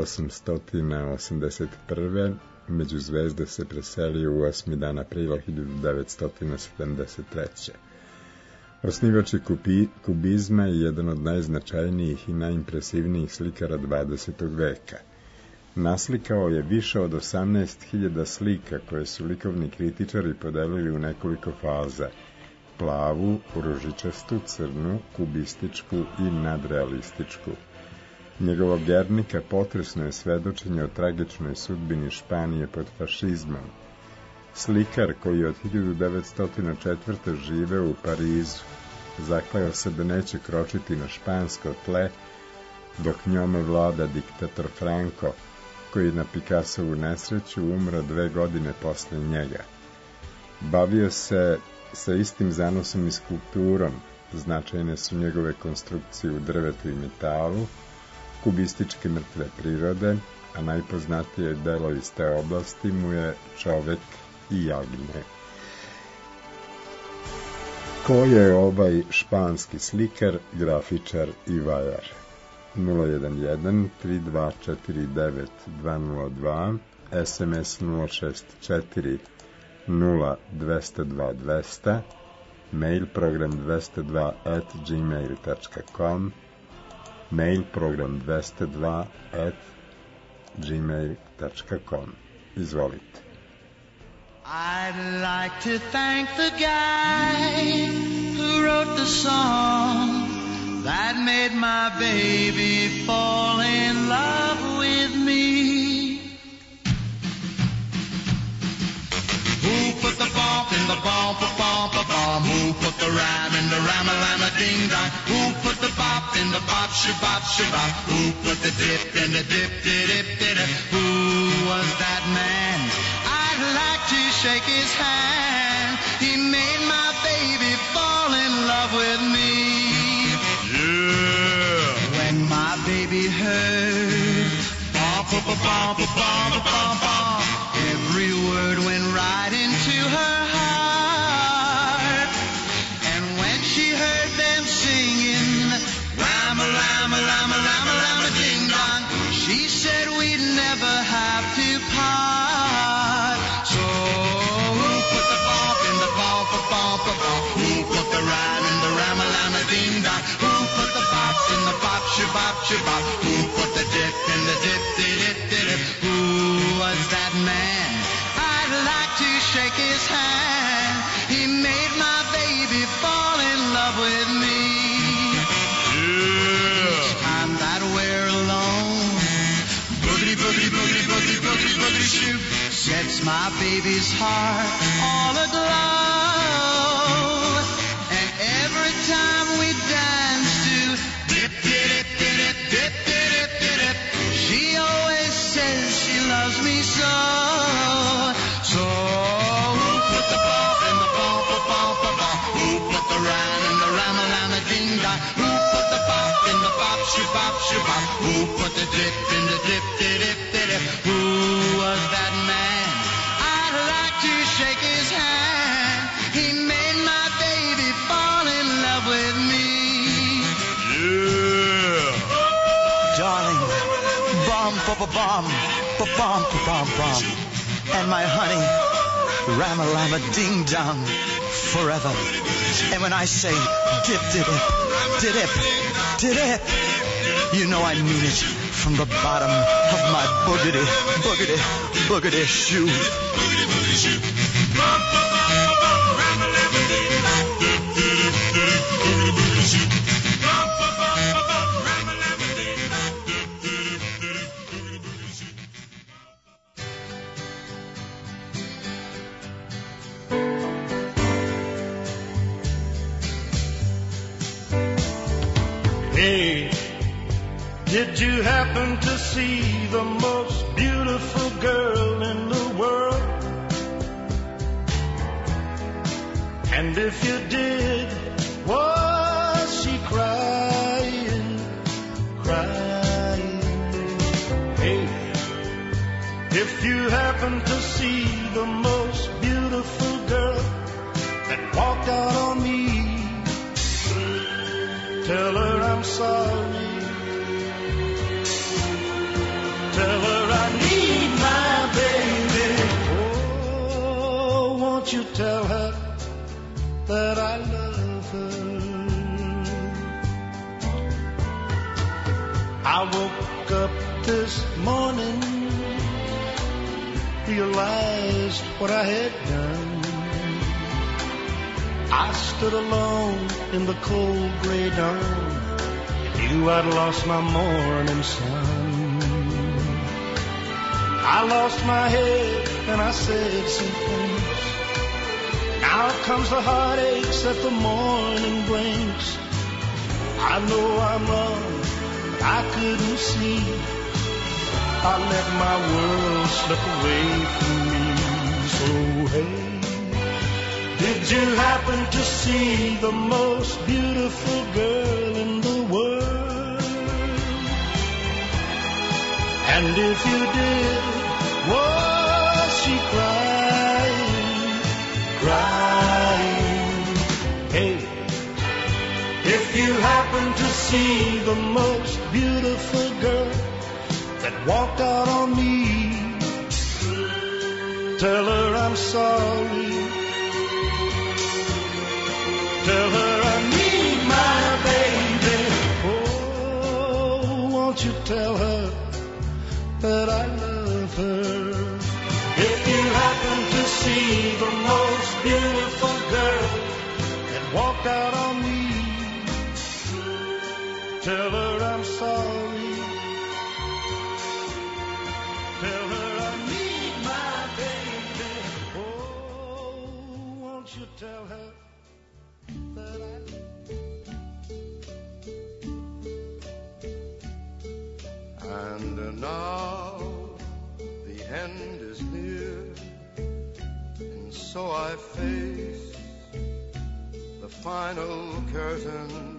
Speaker 3: 1881. Među zvezde se preselio u 8. dan aprila 1973. Osnivač je kubizma i jedan od najznačajnijih i najimpresivnijih slikara 20. veka. Naslikao je više od 18.000 slika koje su likovni kritičari podelili u nekoliko faza: plavu, ružičastu, crnu, kubističku i nadrealističku. Njegovo Gernika potresno je svedočenje o tragičnoj sudbini Španije pod fašizmom. Slikar koji je od 1904. živeo u Parizu, zakleo se da neće kročiti na špansko tle dok njome vlada diktator Franco, koji na Picassovu nesreću umro 2 godine posle njega. Bavio se sa istim zanosom i skulpturom. Značajne su njegove konstrukcije u drvetu i metalu, kubističke mrtve prirode, a najpoznatije delo iz te oblasti mu je Čovek i jagnje. Ko je ovaj španski slikar, grafičar i vajar? 011-3249-202, SMS 064-0202, mail program 202@gmail.com, mail program 202@gmail.com. Izvolite.
Speaker 6: I'd like to thank the guy who wrote the song that made my baby fall in love with me. Who put the bump in the bump, bump, bump? Who put the rhyme in the rhyme, ding dong? Who put the bop in the bop, shabop, shabop? Who put the dip in the dip, dip, dip? Who was that man? I'd like to shake his hand. He made my baby fall in love with me. Yeah. When my baby heard bump, bump, bump, bump, bump, bump, every word went right into her heart. And when she heard them singing rama, rama, rama, rama, rama, ding dong, she said we'd never have to part. So who put the bump in the bump, bump, bump? Who put the rhyme in the rama, rama, ding dong? Who put the bop in the bop, shabop, shabop? Who put the dip in the dip, dip, dip? Who was that man? I'd like to shake his hand. He made my baby fall in love with me. Yeah. Each time that we're alone, boogity, boogity, boogity, boogity, boogity, boogity, shoot, sets my baby's heart all aglow. And every time we dance to dip, dip, dip, dip, dip, dip, dip, she always says she loves me so. So who put the bump in the bump, bump, bump? Who put the rhyme in the rama, rama, ding dong? Who put the bop in the bop, shabop, shabop? Who put the dip in the dip, dip, dip? Who was that man? I'd like to shake his hand. He made my baby fall in love with me. Yeah. Darling, bum, bum, bum, bum, bum, bum, bum. And my honey, rama, rama, ding dong, forever. And when I say dip, dip, dip, dip, dip, you know I mean it from the bottom of my boogity, boogity, boogity shoe. Boogity, boogity shoe. Bum, bum, bum, bum, rama, rama, ding dong, dip, dip, dip, boogity, boogity shoe.
Speaker 12: Hey, did you happen to see the most beautiful girl in the world? And if you did, was she crying, crying? Hey, if you happen to see the most beautiful girl that walked out on me, tell her I'm sorry. Tell her I need my baby. Oh, won't you tell her that I love her? I woke up this morning, realized what I had done. I stood alone in the cold gray dawn, knew I'd lost my morning sun. I lost my head and I said some things. Now comes the heartaches that the morning brings. I know I'm wrong, but I couldn't see. I let my world slip away from me. So hey, did you happen to see the most beautiful girl in the world? And if you did, was she crying, crying? Hey, if you happen to see the most beautiful girl that walked out on me, tell her I'm sorry. Tell her I need my baby. Oh, won't you tell her that I love her? If you happen to see the most beautiful girl that walked out on me, tell her I'm sorry. Tell her I need my baby. Oh, won't you tell her that I love her?
Speaker 13: And now the end is near, and so I face the final curtain.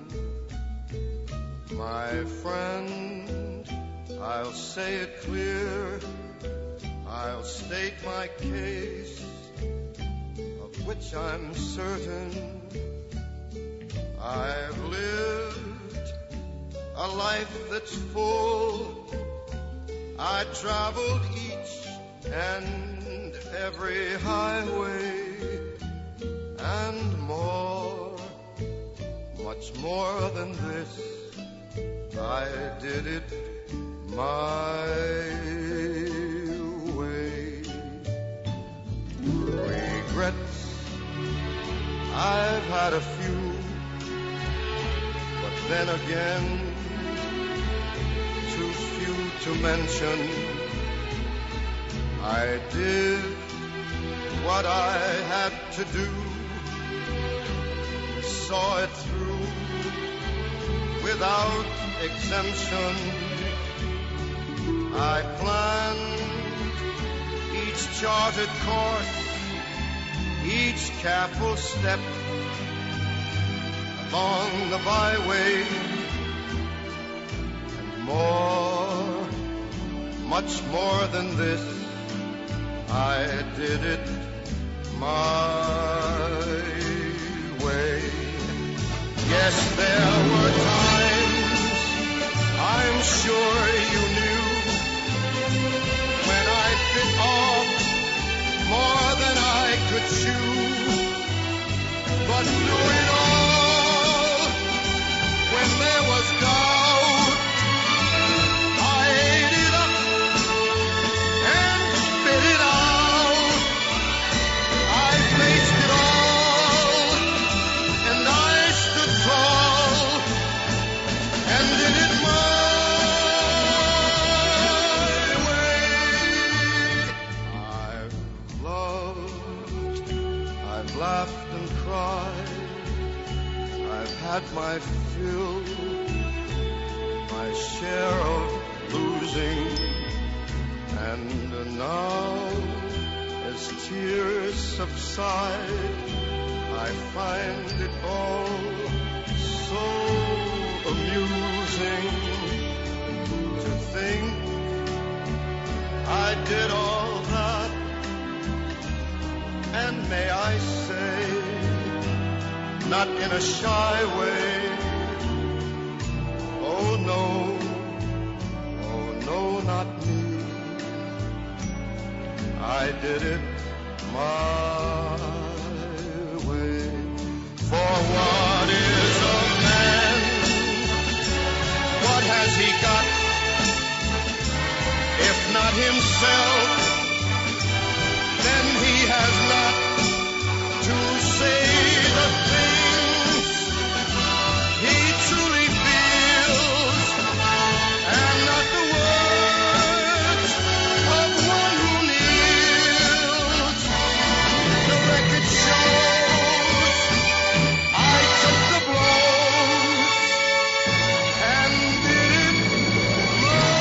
Speaker 13: My friend, I'll say it clear, I'll state my case, of which I'm certain. I've lived a life that's full. I traveled each and every highway, and more, much more than this, I did it my way. Regrets, I've had a few, but then again, too few to mention. I did what I had to do, saw it through without exemption. I planned each charted course, each careful step along the byway, and more, much more than this, I did it my way. Yes, there were times, I'm sure you knew, when I bit off more than I could chew. But through it all, when there was doubt, I ate it up and spit it out. I faced it all, and I stood tall, share of losing. And now, as tears subside, I find it all so amusing to think I did all that. And may I say, not in a shy way, oh no, not me. I did it my way. For what is a man? What has he got? If not himself, then he has not to say the things he truly feels, and not the words of one who kneels. The record shows I took the blows and did it my way.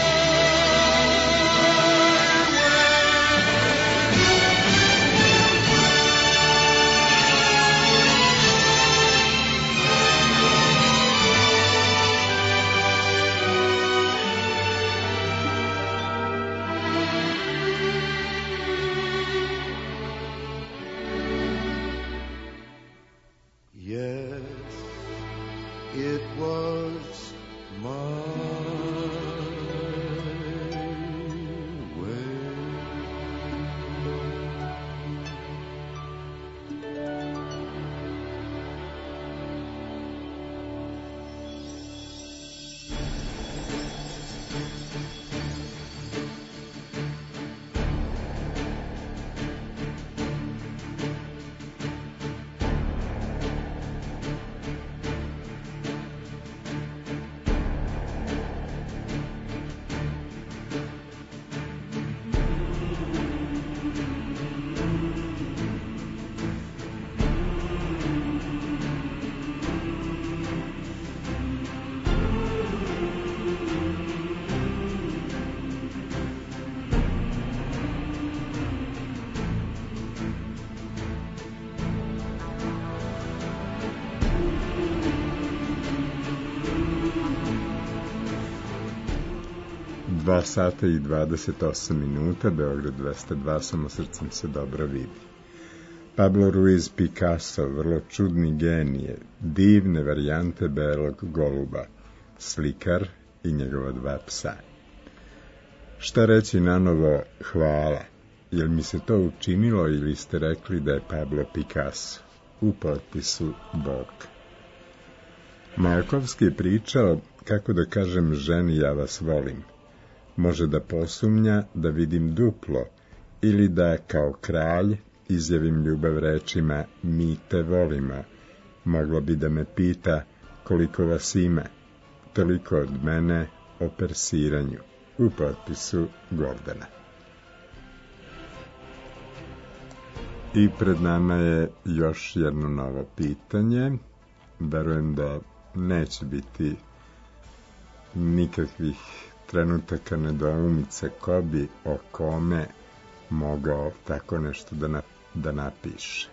Speaker 13: Yes, it was my way.
Speaker 3: Dva sata i 28 minuta, Beograd 202, samo srcem se dobro vidi. Pablo Ruiz Picasso, vrlo čudni genije, divne varijante belog goluba, slikar i njegova dva psa. Šta reći nanovo hvala? Jel mi se to učinilo ili ste rekli da je Pablo Picasso? U potpisu Bog. Majakovski je pričao, kako da kažem ženi ja vas volim. Može da posumnja da vidim duplo ili da kao kralj izjavim ljubav rečima mi te volimo. Moglo bi da me pita koliko vas ima. Toliko od mene o persiranju. U potpisu Gordana. I pred nama je još jedno novo pitanje. Verujem da neće biti nikakvih trenutaka nedoumice ko bi o kome mogao tako nešto da napiše.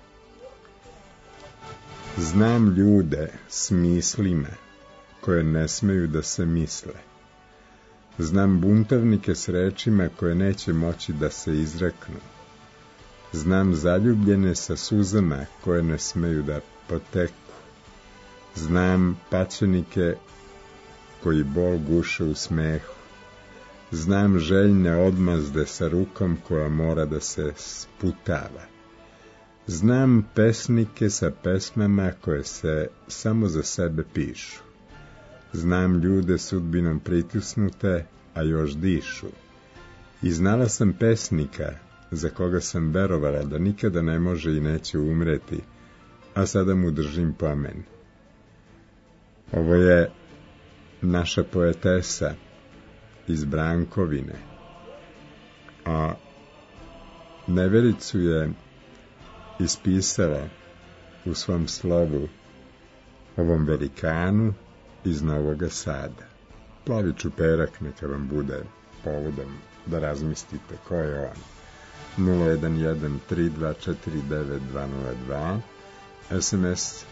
Speaker 3: Znam ljude s mislima koje ne smeju da se misle. Znam buntovnike s rečima koje neće moći da se izreknu. Znam zaljubljene sa suzama koje ne smeju da poteku. Znam paćenike koji bol guše u smehu. Znam željne odmazde sa rukom koja mora da se sputava. Znam pesnike sa pesmama koje se samo za sebe pišu. Znam ljude sudbinom pritisnute, a još dišu. I znala sam pesnika za koga sam verovala da nikada ne može i neće umreti, a sada mu držim pomen. Ovo je naša poetesa iz Brankovine, a nevericu je ispisala u svom slovu ovom velikanu iz Novoga Sada. Plavi čuperak neka vam bude povodom da razmislite ko je on. 011-3249-202, SMS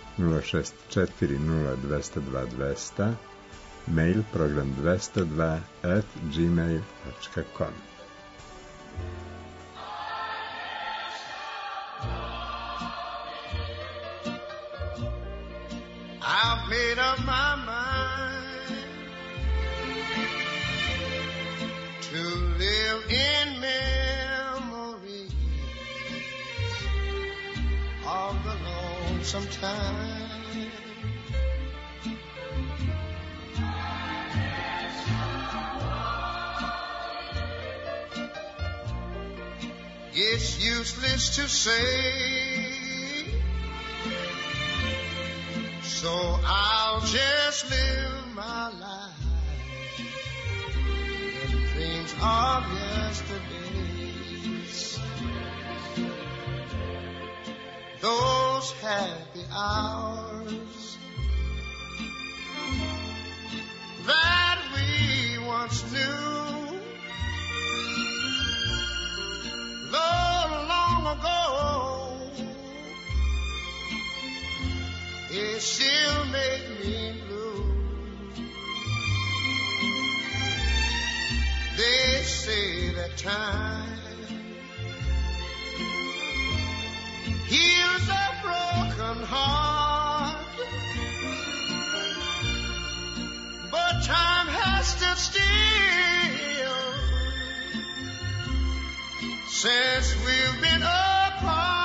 Speaker 3: 064-0202, mail program 202@gmail.com.
Speaker 13: I've made up my mind to live in memory of the lonesome time. It's useless to say, so I'll just live my life in dreams of yesterdays. Those happy hours that we once knew, though long ago, it still make me blue. They say that time heals a broken heart, but time has stood still since we've been apart.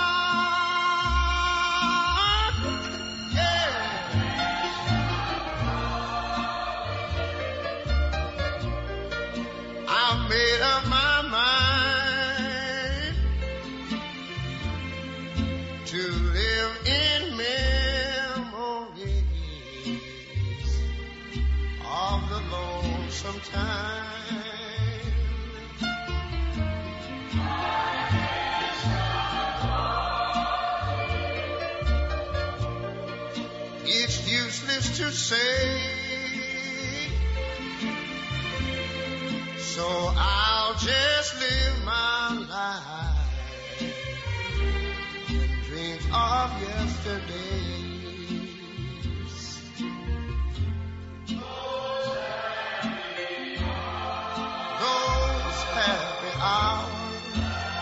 Speaker 13: I made up my mind to live in memories of the lonesome time. It's useless to say, so I'll just live my life in dreams of yesterdays. Those happy hours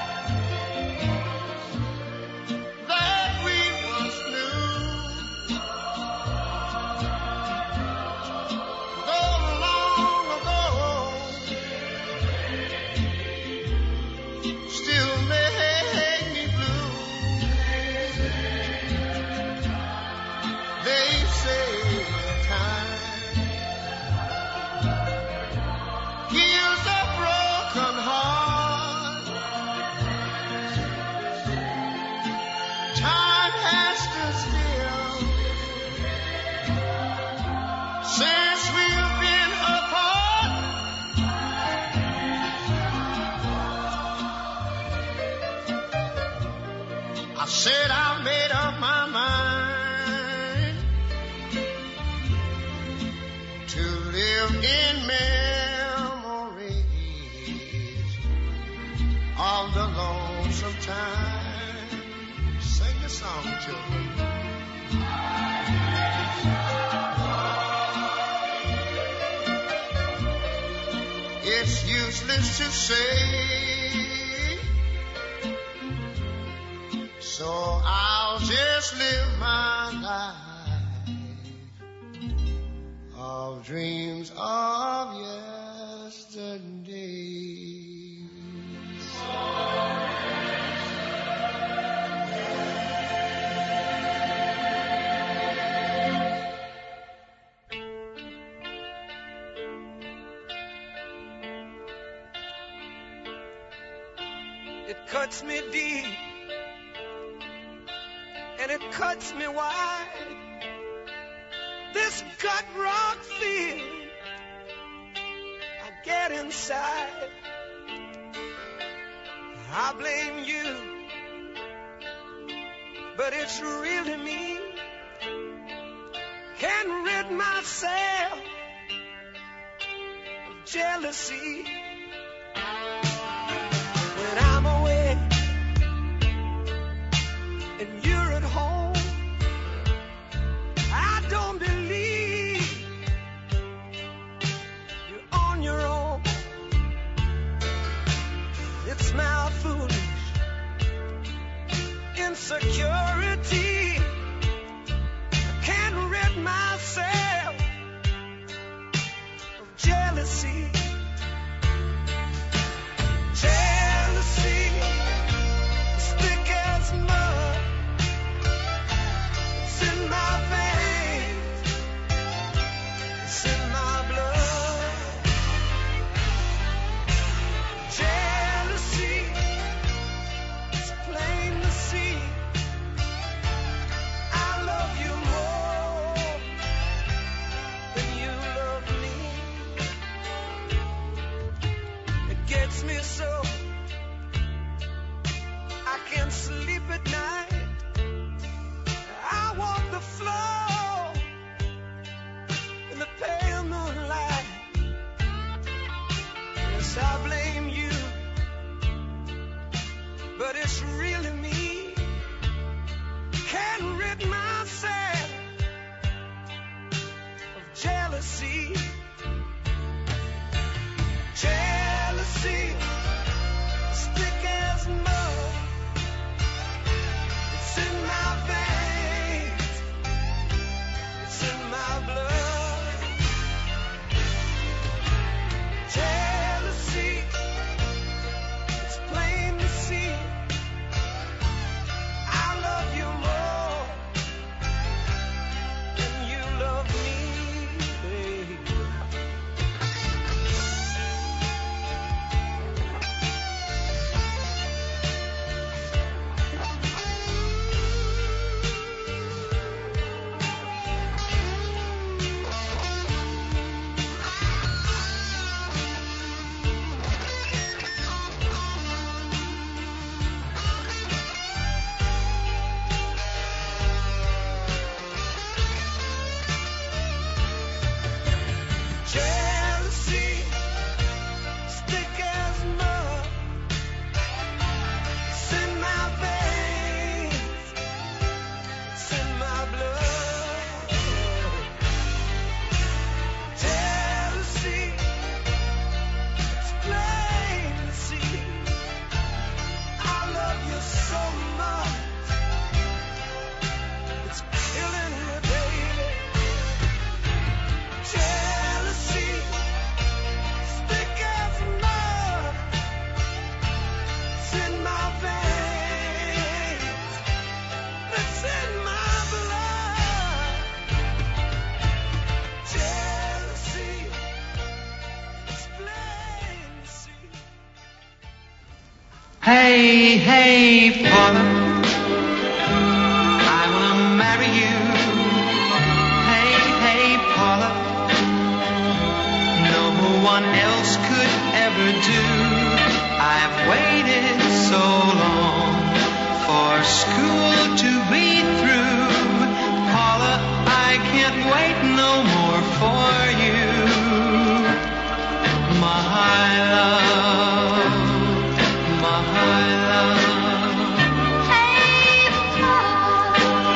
Speaker 13: that we once knew, though long ago, still make me blue. They say time heals a broken heart. Time has stood still since we've been apart. I said I made up my mind to live in memories of the lonesome time. Sing the song, children. It's useless to say, so I'll just live my life of dreams of yesterday.
Speaker 6: It cuts me deep and it cuts me wide. This gut rock feeling I get inside. I blame you, but it's really me. Can't rid myself jealousy. When I'm away and you're at home, I don't believe you're on your own. It's my foolish insecurity. I can't rid myself of jealousy. Jealousy, as thick as mud. It's in my veins. It's in my blood. Jealousy, it's plain to see. I love you more than you love me. It gets me so I can't sleep at night. I walk the floor in the pale moonlight. Yes, I blame you, but it's really me. Can't rid myself of jealousy. Jealousy, as thick as mud. It's in my veins. It's in my blood. Jealousy, it's plain to see. I love you more than you love me, babe. Jealousy, as thick as mud. It's in my veins. It's in my blood. Jealousy, it's plain to see. I love you so much. It's killing me, baby. Jealousy, as thick as mud. It's in my veins. It's in my blood. Jealousy, it's plain to see.
Speaker 14: Hey, hey, Paula, I wanna marry you. Hey, hey, Paula, no one else could ever do. I've waited so long for school to be through. Paula, I can't wait no more for you. My love, my love.
Speaker 10: Hey, Paul,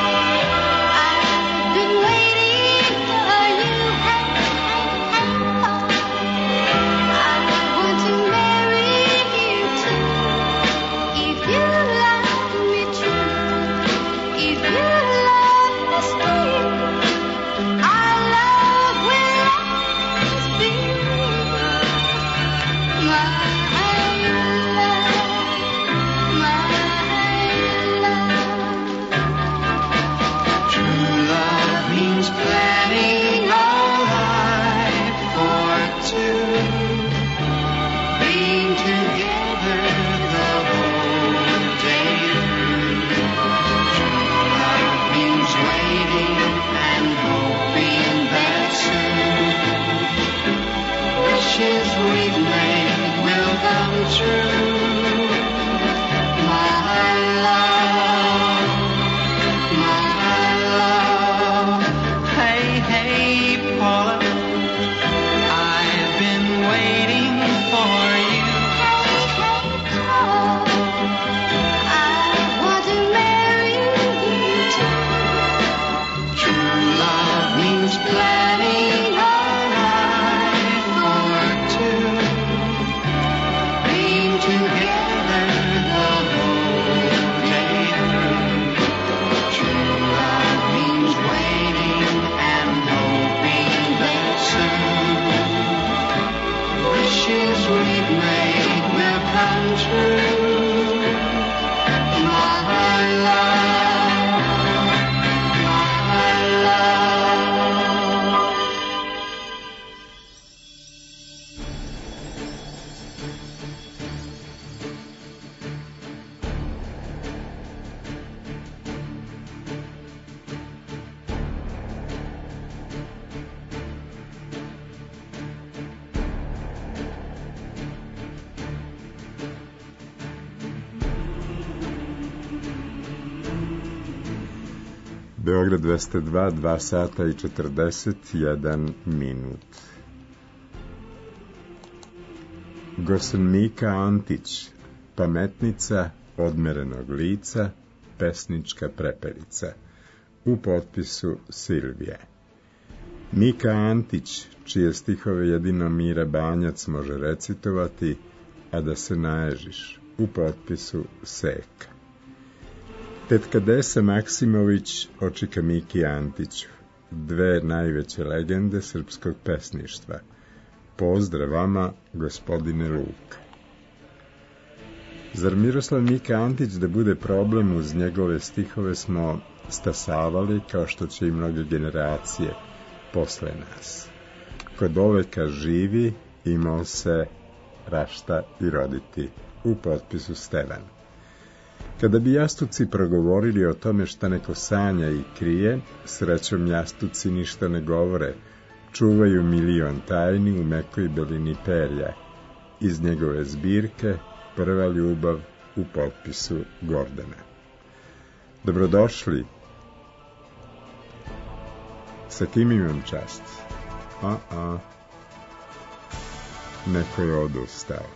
Speaker 10: I've been waiting for you. Hey, Paul, I want to marry you too. If you love me true, if you love me still, our love will always be my love.
Speaker 14: True love means planning a life for two, being together the whole day through. True love means waiting and hoping that soon wishes we've made will come true. My love, my love. Hey, hey, Paula, I've been waiting true. My love, my love.
Speaker 3: Beograd 202, 2 sata i 41 minut. Gosen Mika Antić, pametnica odmerenog lica, pesnička prepelica. U potpisu Silvije. Mika Antić, čije stihove jedino Mira Banjac može recitovati, a da se naježiš. U potpisu Seka. Tetka Desa Maksimović očika Miki Antiću, dve najveće legende srpskog pesništva. Pozdrav vama, gospodine Luka. Zar Miroslav Mika Antić da bude problem, uz njegove stihove smo stasavali, kao što će i mnoge generacije posle nas. Kod oveka živi, imao se rašta i roditi. U potpisu Stevan. Kada bi jastuci progovorili o tome šta neko sanja i krije, srećom jastuci ništa ne govore, čuvaju milion tajni u mekoj belini perja. Iz njegove zbirke Prva ljubav, u potpisu Gordana. Dobrodošli. Sa kim imam čast? Neko je odustao.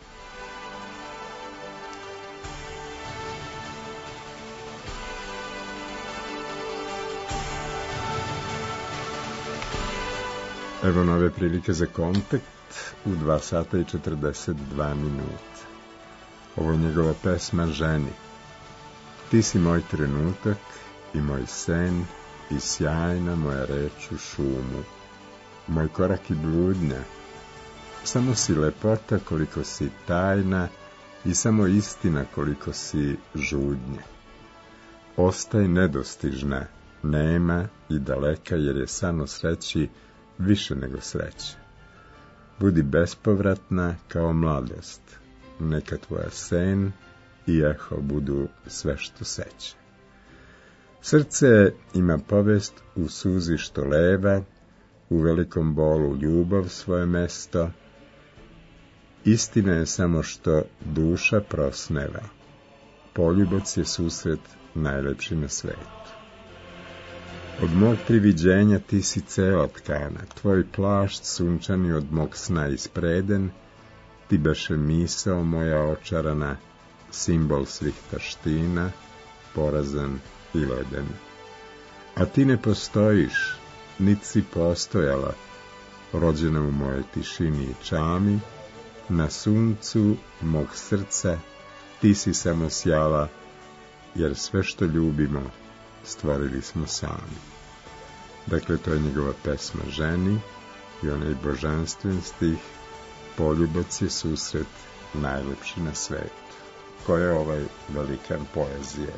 Speaker 3: Evo nove prilike za kontakt u 2 sata i 42 minuta. Ovo je njegova pesma Ženi. Ti si moj trenutak i moj sen i sjajna moja reč u šumu. Moj korak i bludnja. Samo si lepota koliko si tajna i samo istina koliko si žudnja. Ostaj nedostižna, nema i daleka, jer je san o sreći više nego sreće. Budi bespovratna kao mladost. Neka tvoja sen i eho budu sve što seća. Srce ima povest u suzi što leva, u velikom bolu ljubav svoje mesto. Istina je samo što duša prosneva. Poljubac je susret najlepši na svetu. Od mog priviđenja ti si cela tkana, tvoj plašt sunčani od mog sna ispreden, ti beše misao moja očarana, simbol svih taština, porazan i leden. A ti ne postojiš, niti si postojala, rođena u mojoj tišini i čami, na suncu mog srca ti si samo sjala, jer sve što ljubimo stvorili smo sami. Dakle, to je njegova pesma Ženi i onaj božanstven stih Poljubac je susret najlepši na svetu. Ko je ovaj velikan poezije?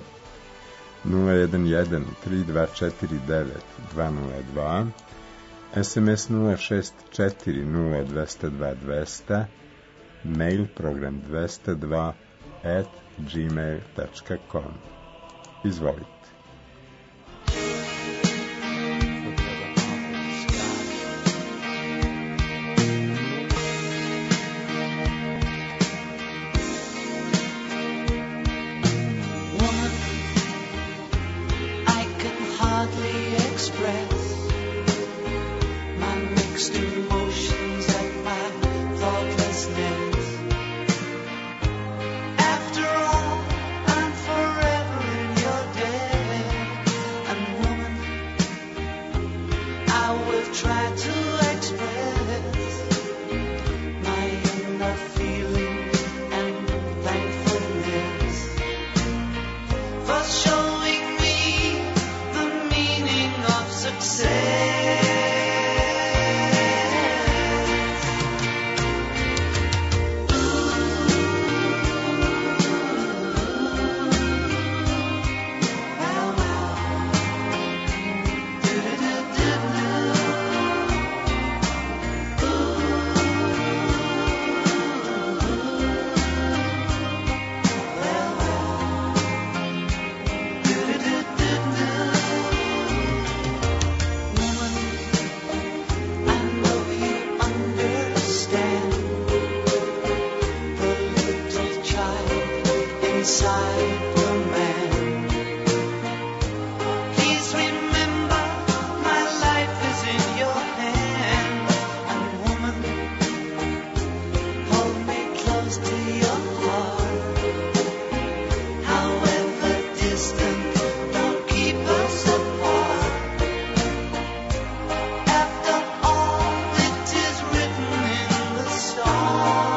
Speaker 3: 011-3249-202, SMS 064-0202-200, mail program 202@gmail.com. Izvolite.
Speaker 5: After all, I'm forever in your debt.
Speaker 6: Cyberman. Please remember, my life is in your hands. And woman, hold me close to your heart. However distant, don't keep us apart. After all, it is written in the stars.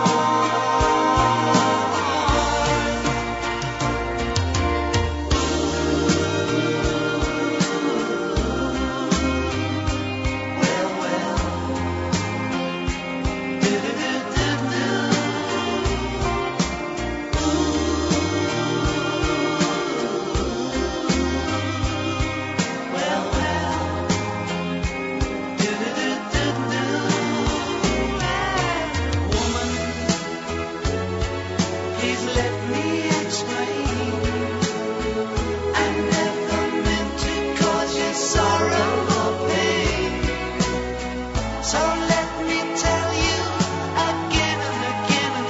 Speaker 6: Please let me explain. I never meant to cause you sorrow or pain. So let me tell you again and again and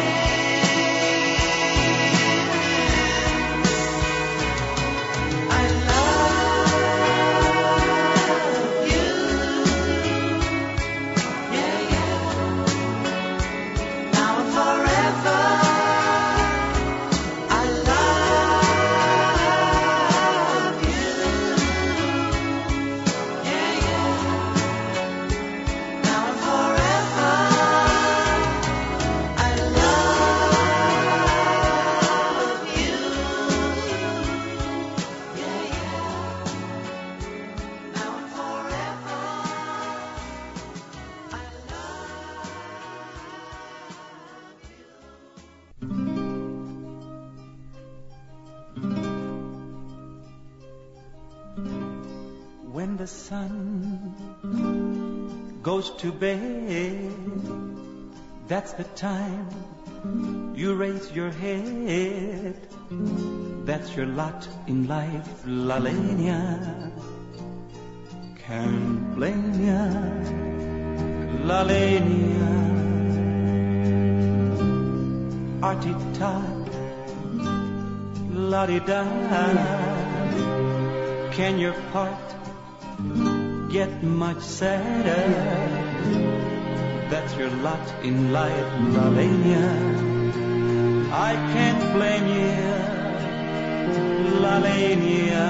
Speaker 6: again. I love you. Yeah, yeah. Now and forever. I love you. Yeah, yeah. Now and forever. I love you. Yeah, yeah. Now and forever. I
Speaker 15: When the sun goes to bed, that's the time you raise your head. That's your lot in life, Lalenia. Can't blame ya, Lalenia. Artie-tot, la-di-da. Can your part get much sadder? That's your lot in life, Lalenia. I can't blame you, Lalenia.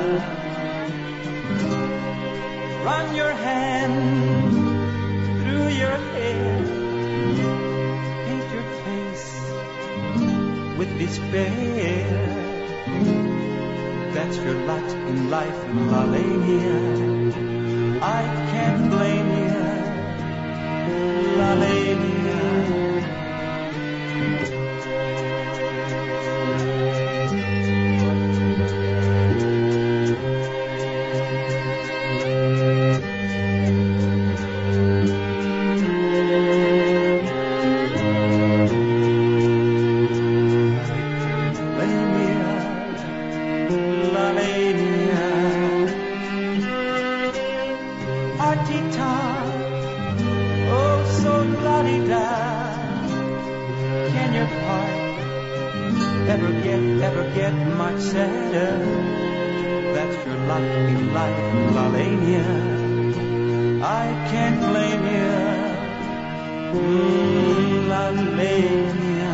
Speaker 15: Run your hand through your hair, paint your face with despair. That's your lot in life, Lalenia. I can't blame you, Lalenia. Ever get much sadder? That's your lot in life, Lalenia. I can't blame you, Lalenia.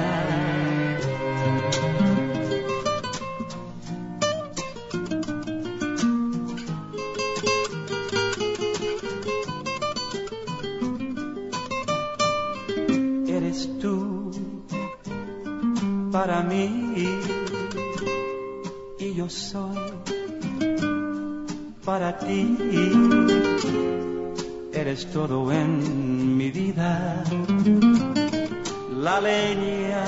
Speaker 15: Eres tú para mí y yo soy para ti. Eres todo en mi vida, Lalenia,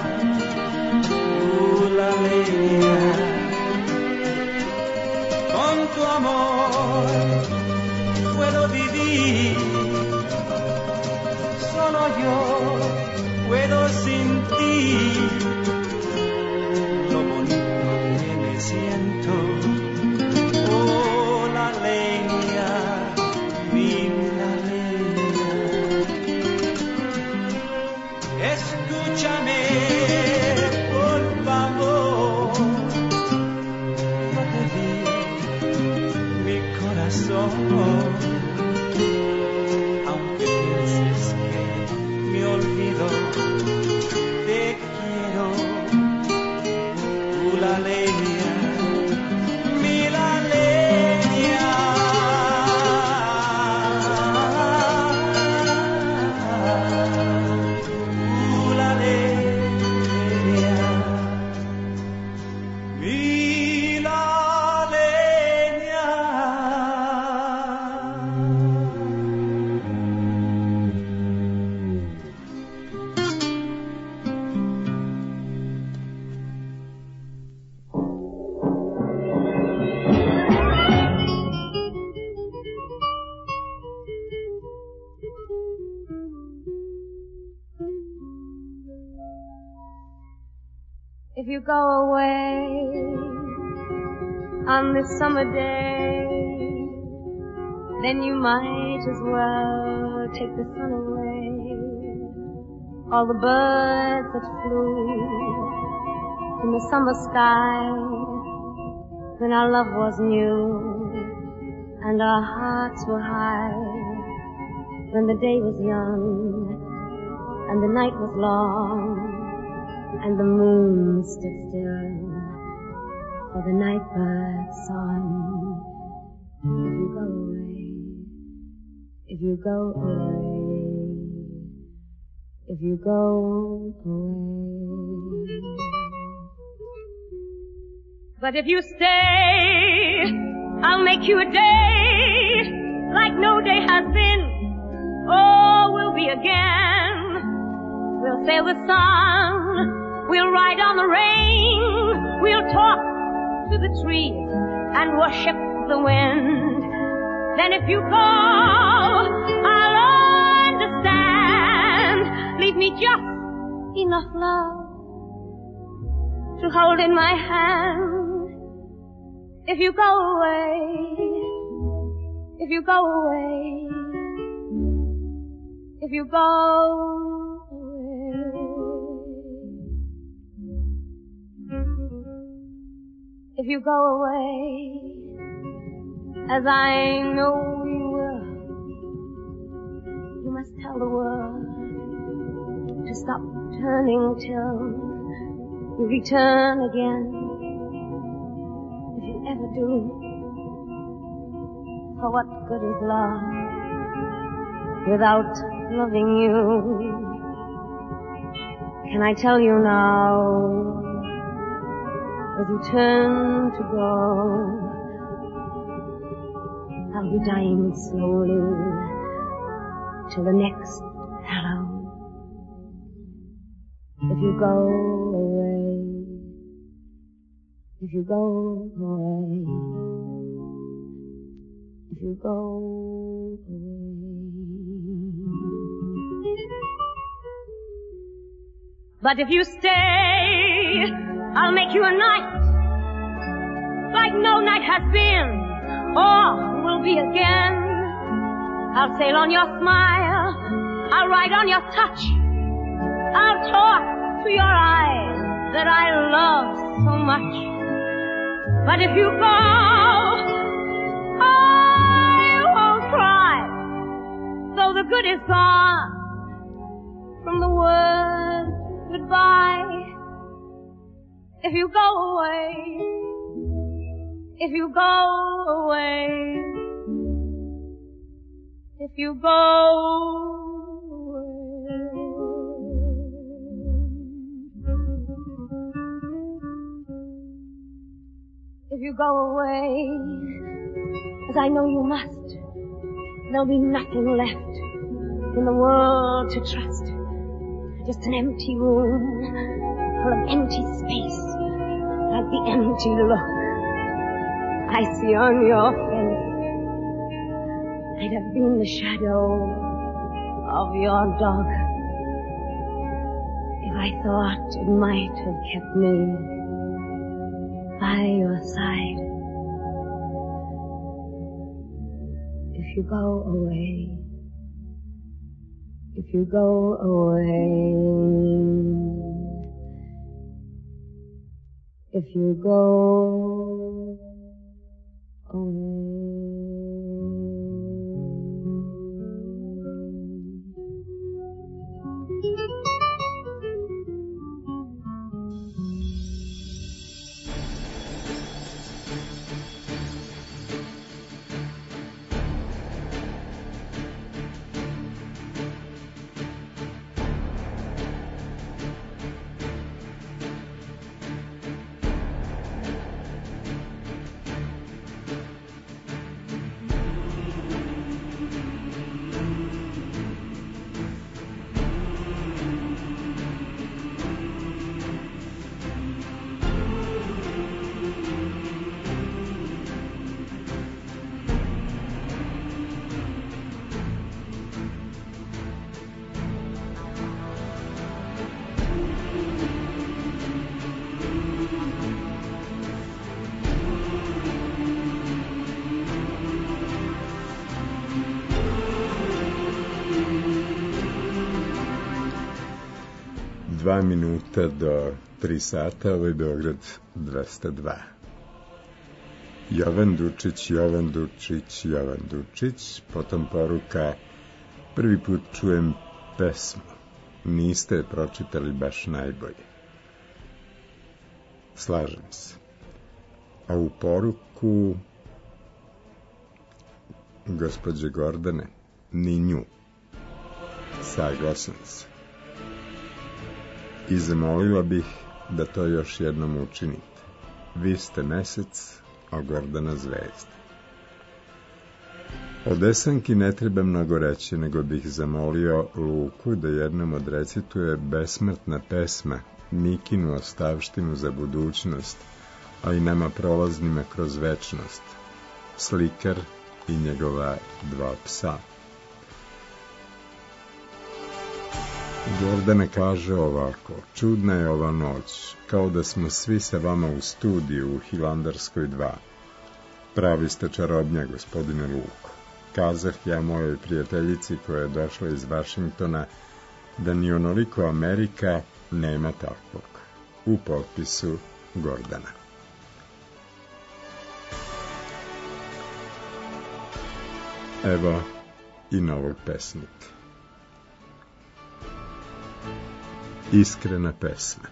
Speaker 15: Lalenia. Con tu amor puedo vivir, solo yo puedo sin ti. Lo bonito que me siento, oh Lalenia, mi Lalenia. Escúchame, por favor.
Speaker 10: If you go away on this summer day, then you might as well take the sun away. All the birds that flew in the summer sky when our love was new and our hearts were high, when the day was young and the night was long and the moon stood still for the night bird's song. If you go away, if you go away. But if you stay, I'll make you a day like no day has been. Oh, we'll be again. We'll sail the sun, we'll ride on the rain, we'll talk to the trees and worship the wind. Then if you go, I'll understand. Leave me just enough love to hold in my hand. If you go away, if you go away, if you go away. If you go away, as I know you will, you must tell the world to stop turning till you return again. If you ever do, for what good is love without loving you? Can I tell you now, as you turn to go, I'll be dying slowly till the next hello. If you go away, if you go away, if you go away. But if you stay, I'll make you a night like no night has been. Or will be again. I'll sail on your smile, I'll ride on your touch, I'll talk to your eyes that I love so much. But if you go, I won't cry, though the good is gone from the word goodbye. If you go away, if you go away, if you go away. If you go away, as I know you must, there'll be nothing left in the world to trust. Just an empty room full of empty space, like the empty look I see on your face. I'd have been the shadow of your dog if I thought it might have kept me by your side. If you go away, if you go away, if you go away.
Speaker 3: 2 minuta do 3 sata, ovo je Beograd 202. Jovan Dučić, Jovan Dučić, Jovan Dučić, potom poruka: prvi put čujem pesmu, niste je pročitali baš najbolje. Slažem se. A u poruku gospođe Gordane, ni nju. Saglasan se. I zamolila bih da to još jednom učinite. Vi ste mesec, a Gordana zvezda. O Desanki ne treba mnogo reći, nego bih zamolio Luku da jednom odrecituje besmrtna pesma Mikinu ostavštinu za budućnost, a i nama prolaznima kroz večnost, Slikar i njegova 2 psa. Gordana kaže ovako: čudna je ova noć, kao da smo svi sa vama u studiju u Hilandarskoj 2. Pravi ste čarobnja, gospodine Luko. Kazah ja mojoj prijateljici koja je došla iz Vašingtona da ni onoliko Amerika nema takvog. U potpisu Gordana. Evo i novog pesnika. Iskrena pesma.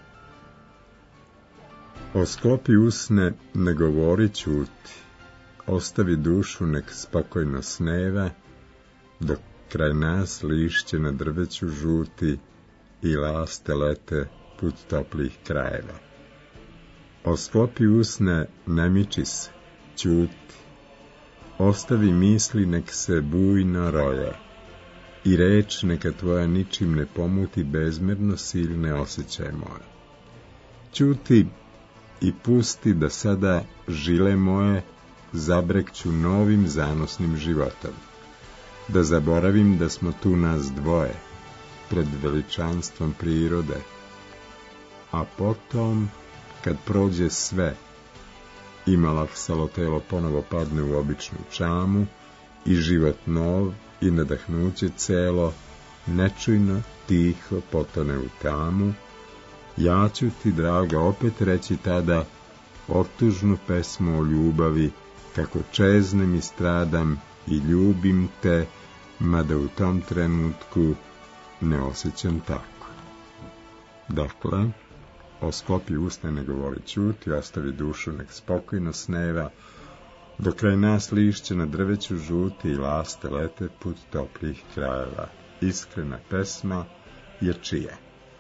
Speaker 3: Osklopi usne, ne govori, ćuti. Ostavi dušu, nek spokojno sneva, dok kraj nas lišće na drveću žuti i laste lete put toplih krajeva. Osklopi usne, ne miči se, ćuti. Ostavi misli, nek se bujno roje, i reč neka tvoja ničim ne pomuti bezmerno silne osjećaje moje. Ćuti i pusti da sada žile moje zabrekću novim zanosnim životom, da zaboravim da smo tu nas dvoje, pred veličanstvom prirode, a potom, kad prođe sve, i malaksalo telo ponovo padne u običnu čamu, i život nov, i nadahnuće celo, nečujno, tiho potone u tamu, ja ću ti, draga, opet reći tada otužnu pesmu o ljubavi, kako čeznem i stradam i ljubim te, mada u tom trenutku ne osjećam tako. Dakle, osklopi usne, ne govori, ćuti, ostavi dušu, nek spokojno sneva, dok kraj nas lišće na drveću žuti i laste lete put toplih krajeva. Iskrena pesma je čije?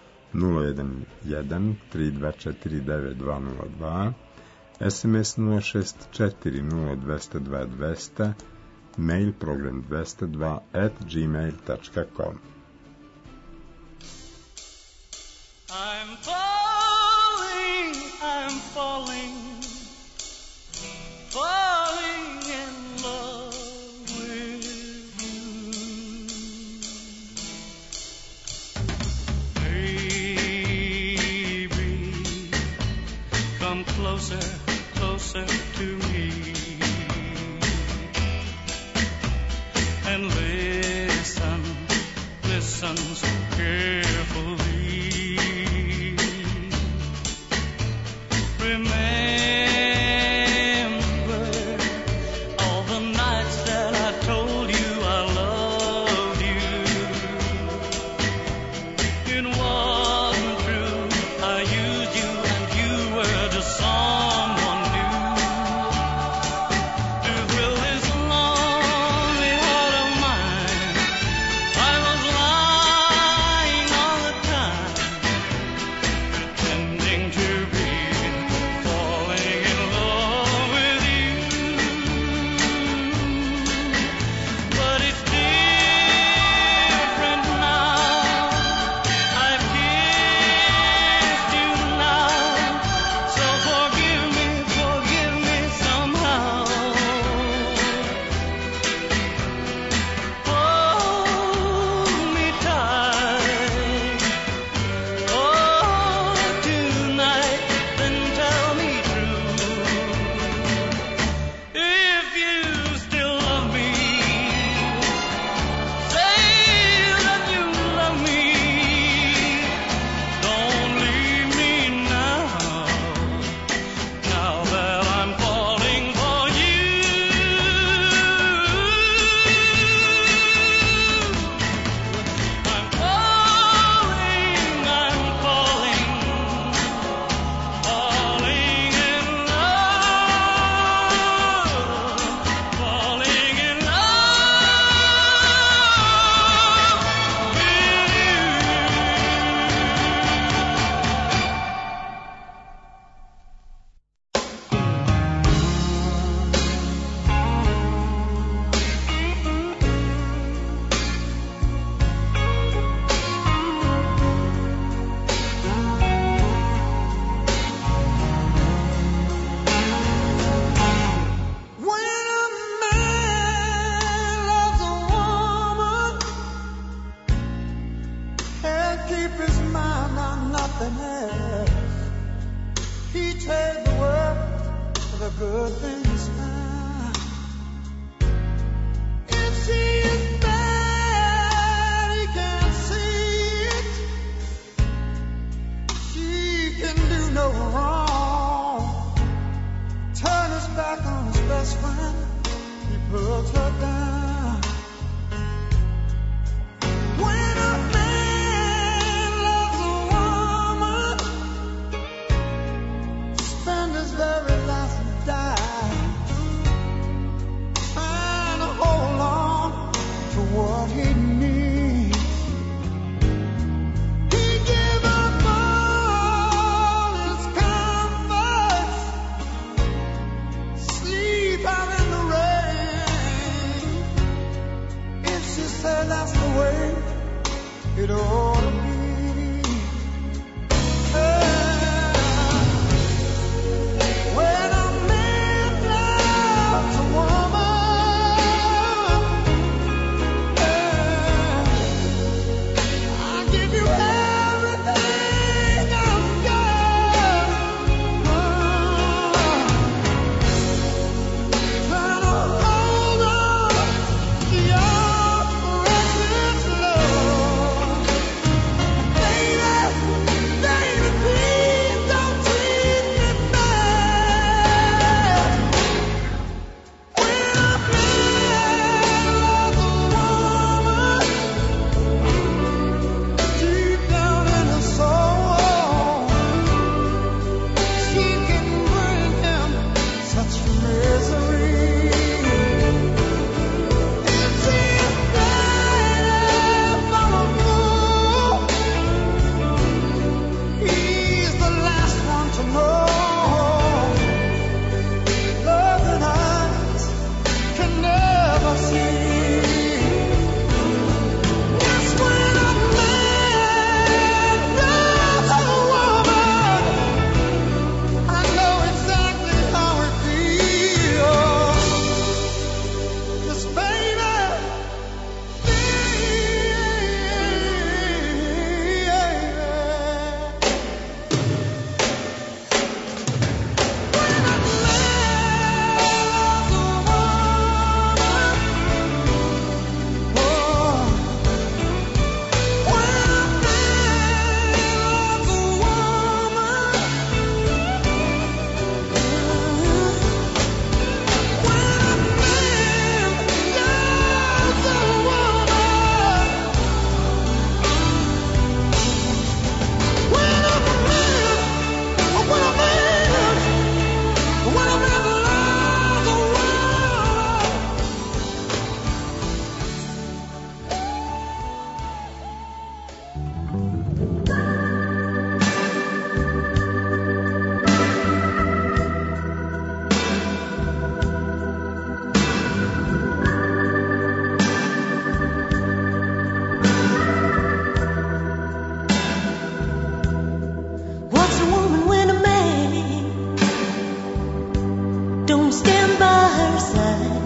Speaker 3: 011-3249-202, SMS 064-0202-200, mail program 202@gmail.com.
Speaker 12: I'm falling in love with you. Baby, come closer, closer to me, and listen, listen so carefully. Remember all the nights that I told you I loved you. It wasn't true, I used you and you were just someone new. To thrill this lonely heart of mine, I was lying all the time. can't keep his mind on nothing else. He trades the world for the good things found. If she is bad, he can't see it. She can do no wrong. Turn his back on his best friend, he puts her down. When a man loves a woman, spend his very last dime trying to hold on to what he needs. He give up all his comforts, sleep out in the rain. If she said that's the way it ought to be. When a man loves a woman, I give you everything I've got. Try to hold on to your precious love. Baby, please don't treat me bad. When a man loves a woman, deep down in her soul, she can bring him such misery. If she's bad for a fool, he's the last one to know. Love that eyes can never see. Yes, when a man loves a woman, I know exactly how it feels. 'Cause baby, what's a woman when a man don't stand by her side?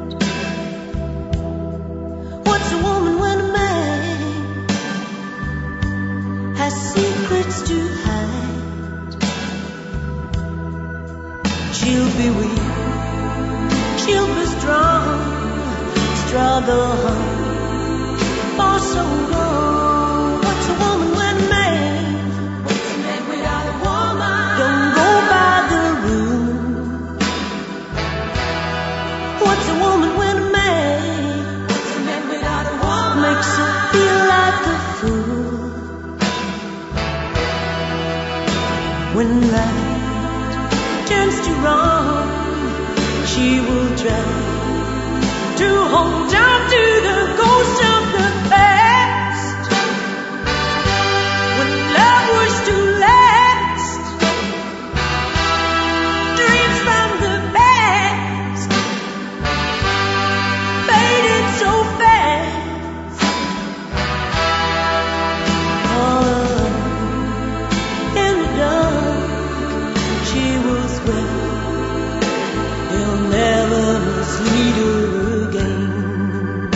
Speaker 12: What's a woman when a man has secrets to hide? She'll be weak, she'll be strong, struggle hard for so long. What's a woman when a man without a woman don't go by the rule? What's a woman when a man without a woman makes her feel like a fool? When right turns to wrong, she will try to hold on to the ghost of the past. When love was to last, dreams from the past faded so fast. All alone in the dark, she will swear he'll never mislead her again.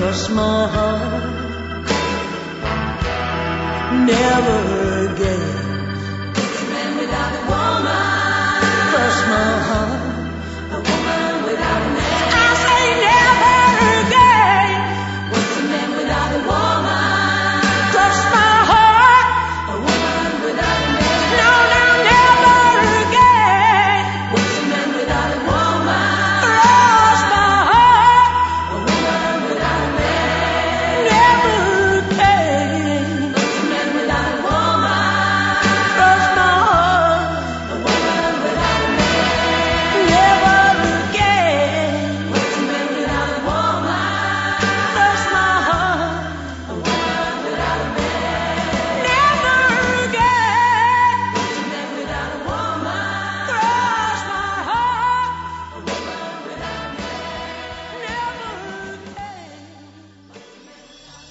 Speaker 6: Trust my heart, never again. What's a man without a woman? Trust my heart, a woman without a man. I say never again. What's a man without a woman? Trust my heart, a woman without a man. No, no, never again. What's a man without a woman? Trust my heart, a woman without a man. Never again. What's a man without a woman? Trust my heart, a woman without a man. Never again. What's a man without a woman? Trust my heart, a woman without a man. Never again. What's a man without a woman? Trust my heart, a woman without a man. Never again.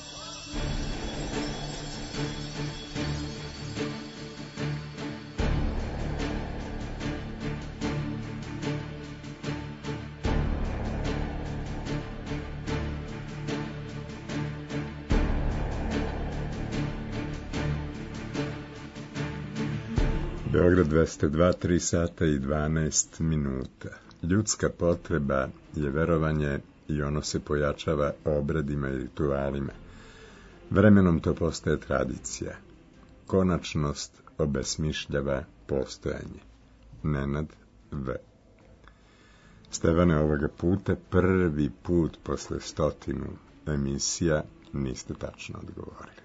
Speaker 3: Beograd 202, 3 sata i 12 minuta. Ljudska potreba je verovanje i ono se pojačava obredima i ritualima. Vremenom to postaje tradicija. Konačnost obesmišljava postojanje. Nenad V. Stevane, ovoga puta prvi put posle 100 emisija niste tačno odgovorili.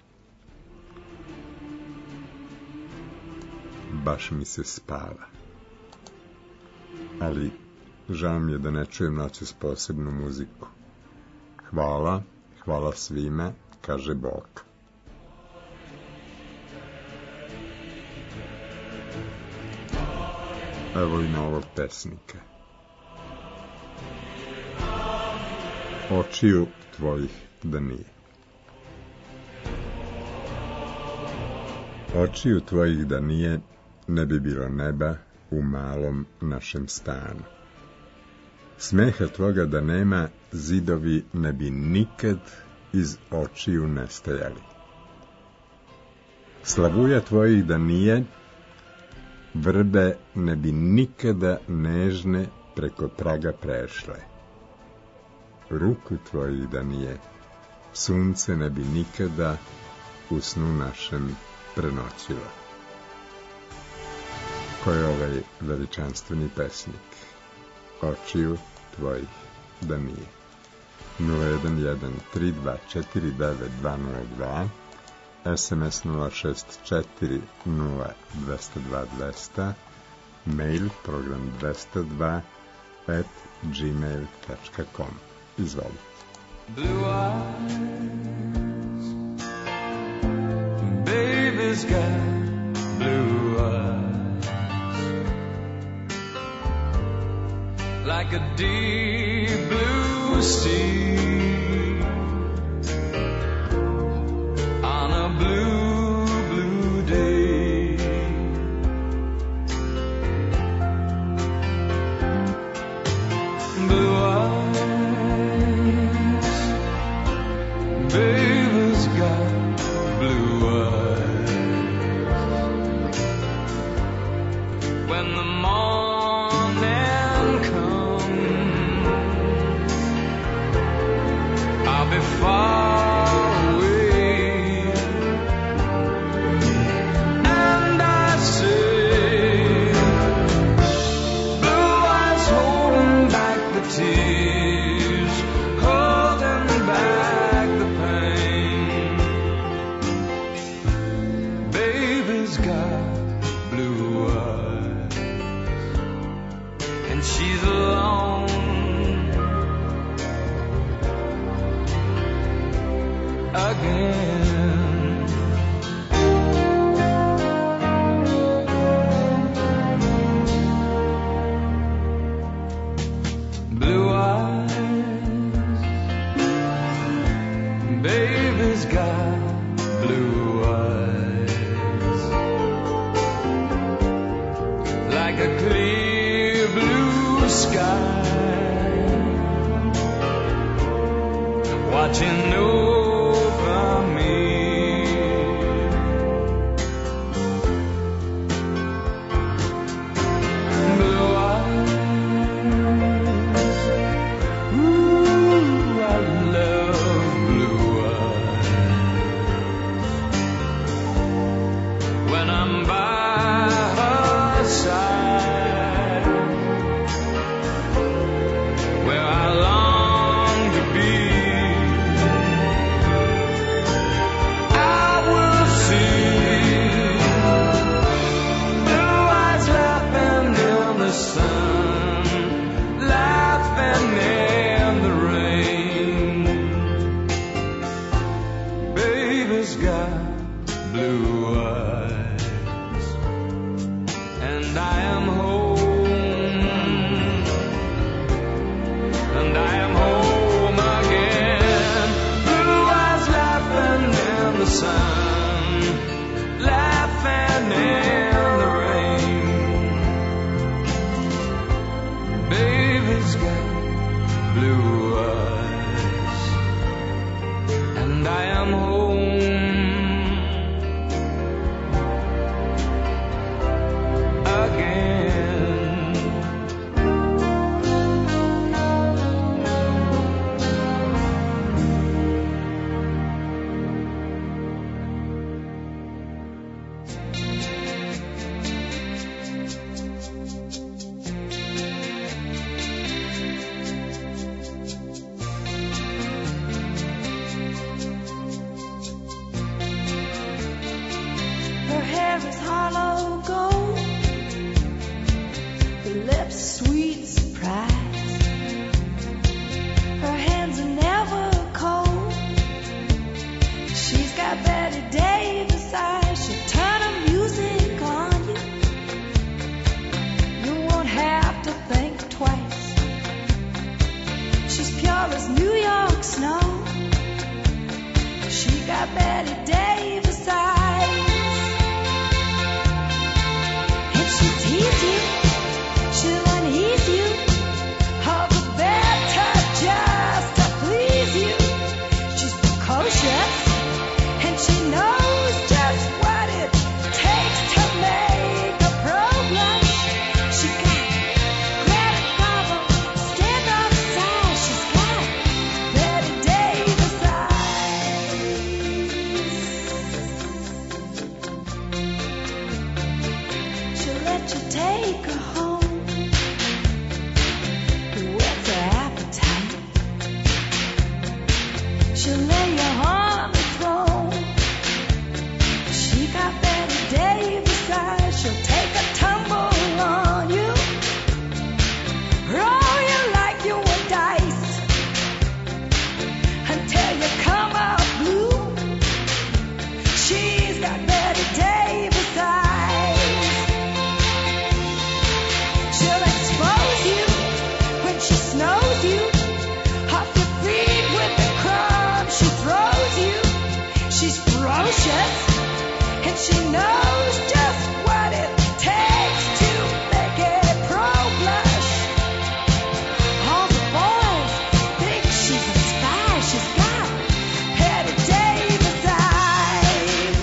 Speaker 3: Baš mi se spava. Ali žao mi je da ne čujem noćas posebnu muziku. Hvala, hvala svima, kaže Bog. Evo i novog pesnika. Očiju tvojih da nije. Očiju tvojih da nije, ne bi bilo neba u malom našem stanu. Smeha tvoga da nema, zidovi ne bi nikad iz očiju nestajali. Slavuja tvojih da nije, vrbe ne bi nikada nežne preko praga prešle. Ruku tvojih da nije, sunce ne bi nikada u snu našem prenoćilo. Ko je ovaj veličanstveni pesnik? Očiju tvojih da nije. 011-3249-202, SMS 064-02-200, mail program 202@gmail.com. Izvolite.
Speaker 15: Blue eyes, baby's got blue eyes, like a deep blue sea, on a blue, blue day. Blue eyes, baby's got blue eyes. When the morning comes, I'll be far away, and I say, blue eyes holding back the tears, holding back the pain. Baby's got blue eyes, and she's alone again. Blue eyes, baby's got blue eyes, like a clear blue sky. What
Speaker 4: watching over me. Blue eyes, ooh, I love blue eyes. When I'm by her side, where I long to be, I will see blue eyes laughing in the sun, laughing in the rain. Baby's got blue eyes, and I am home, and I am home again. Blue eyes laughing in the sun, laughing in the rain. Baby's got blue eyes, and I am home again.
Speaker 10: Her hair is hollow gold, her lips sweet surprise. Her hands are never cold. She's got Betty Davis eyes. She'll turn her music on you. You won't have to think twice. She's pure as New York snow. She got Betty Davis eyes. And she'll tease you, she'll unease you, all the better just to please you. She's precocious, and she knows just what it takes to make a pro blush. She got Greta Garbo, stand on the side. She's got Betty Davis eyes. She'll let you take her home with her appetite. She'll lay you on the throne. She got Betty Davis eyes. She'll take a tumble on you, roll you like you were dice, until you come out blue. She's got Betty Davis eyes. She'll expose you when she snows you, off your feet with the crumbs she throws you. She's ferocious, and she knows just what it takes to make a pro blush. All the boys think she's a spy. She's got Betty Davis eyes.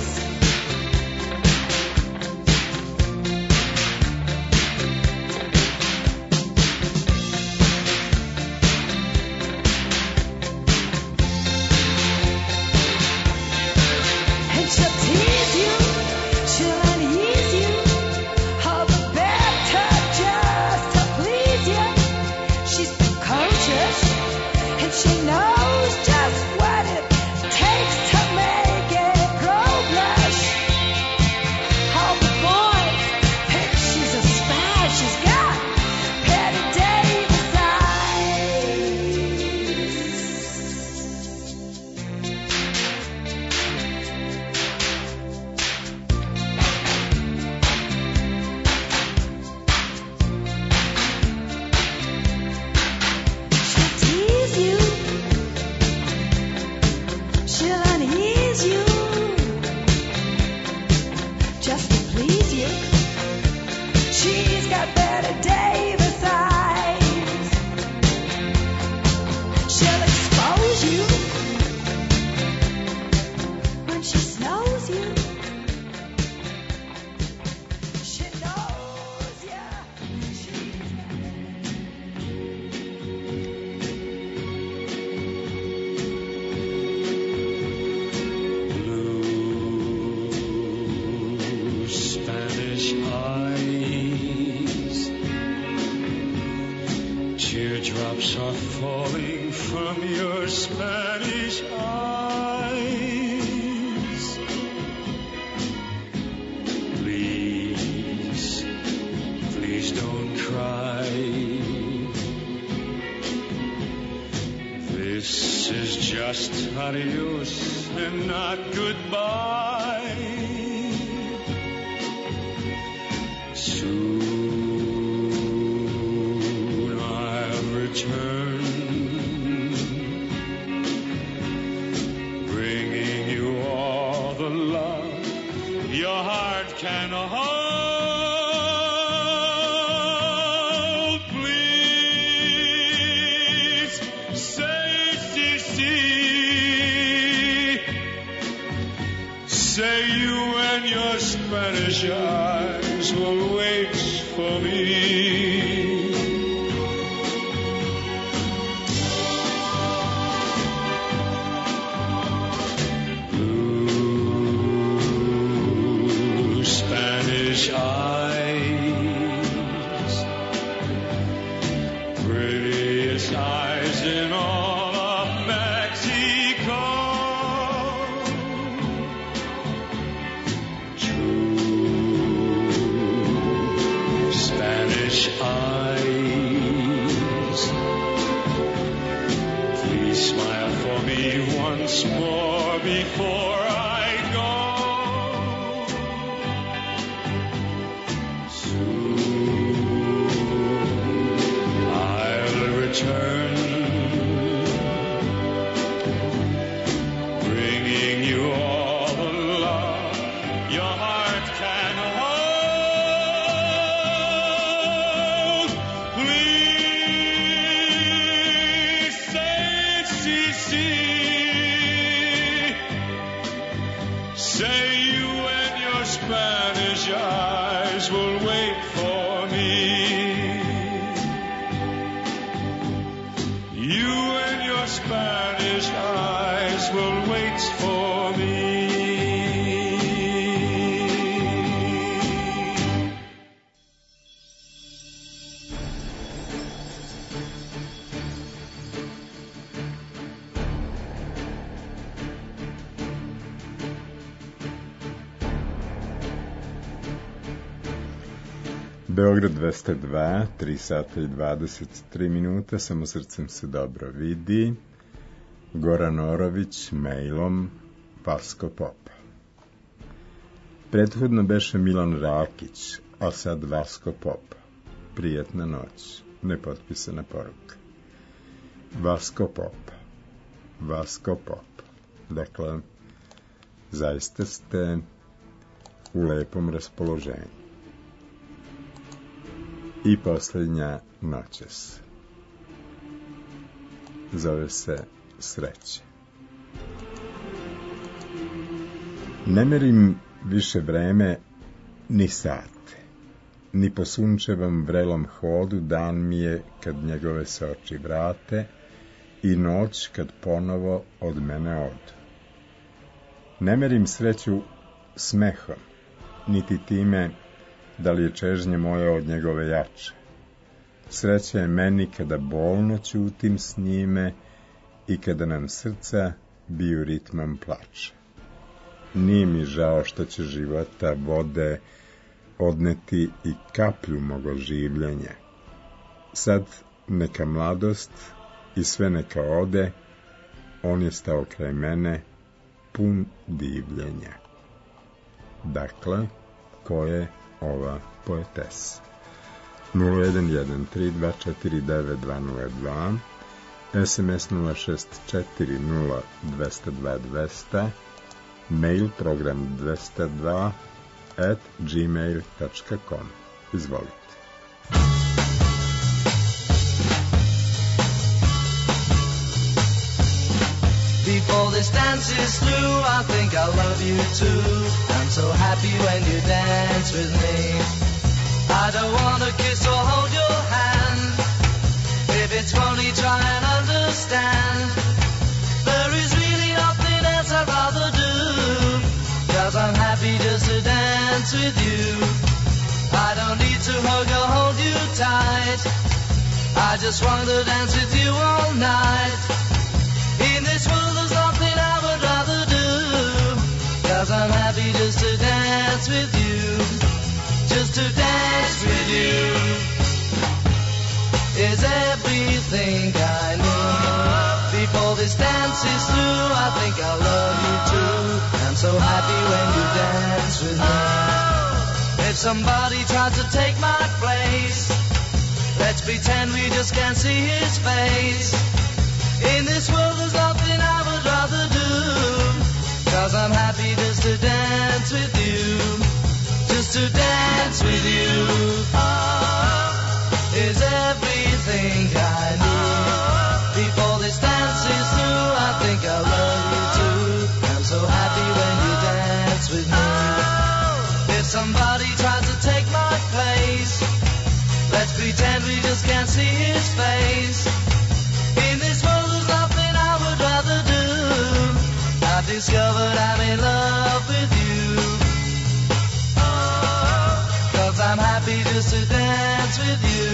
Speaker 10: And she'll tease you, she'll unease you, all the better just to please you. She's precocious, and she knows just what it takes to make a pro blush. All the boys think she's a spy. She's got Betty Davis eyes. She'll tease you, she'll unease
Speaker 12: from your Spanish eyes. Please, please don't cry. This is just adios and not goodbye. Soon I'll return, bringing you all the love your heart can hold. Please say, say you and your Spanish eyes will wait for me. Blue Spanish eyes, prettiest eyes in all of Mexico. Spanish eyes, please smile for me once more before I go. Soon I'll return, bringing you all the love your heart can hold. Say you and your Spanish eyes will wait for me. You and your Spanish eyes will wait for me.
Speaker 3: Beograd 202, 3 sata i 23 minuta, samo srcem se dobro vidi. Goran Orović, mailom, Vasko Pop. Prethodno beše Milan Rakić, a sad Vasko Pop. Prijetna noć, nepotpisana poruka. Vasko Pop, Vasko Pop. Dakle, zaista ste u lepom raspoloženju. I posljednja noćas. Zove se Sreće. Ne merim više vreme ni sate, ni po sunčevom vrelom hodu. Dan mi je kad njegove se oči vrate i noć kad ponovo od mene odu. Ne merim sreću smehom, niti time da li je čežnje moje od njegove jače. Sreća je meni kada bolno ćutim s njime i kada nam srca biju ritmom plače. Nije mi žao što će života vode odneti i kaplju mogo življenja. Sad neka mladost i sve neka ode, on je stao kraj mene pun divljenja. Dakle, ko je ova poetesa? 011-3249-202, SMS 064-0222, mail program 202@gmail.com. Izvolite.
Speaker 6: Before this dance is through, I think I love you too. I'm so happy when you dance with me. I don't want to kiss or hold your hand. If it's funny, try and understand. There is really nothing else I'd rather do, 'cause I'm happy just to dance with you. I don't need to hug or hold you tight. I just want to dance with you all night. dances through, I think I love you too. I'm so happy when you dance with me. If somebody tries to take my place, let's pretend we just can't see his face. In this world there's nothing I would rather do, 'cause I'm happy just to dance with you. Just to dance with you is everything I need. Before this dance is through, I think I love you too. I'm so happy when you dance with me. If somebody tries to take my place, let's pretend we just can't see his face. In this world there's nothing I would rather do. I've discovered I'm in love with you. 'Cause I'm happy just to dance with you.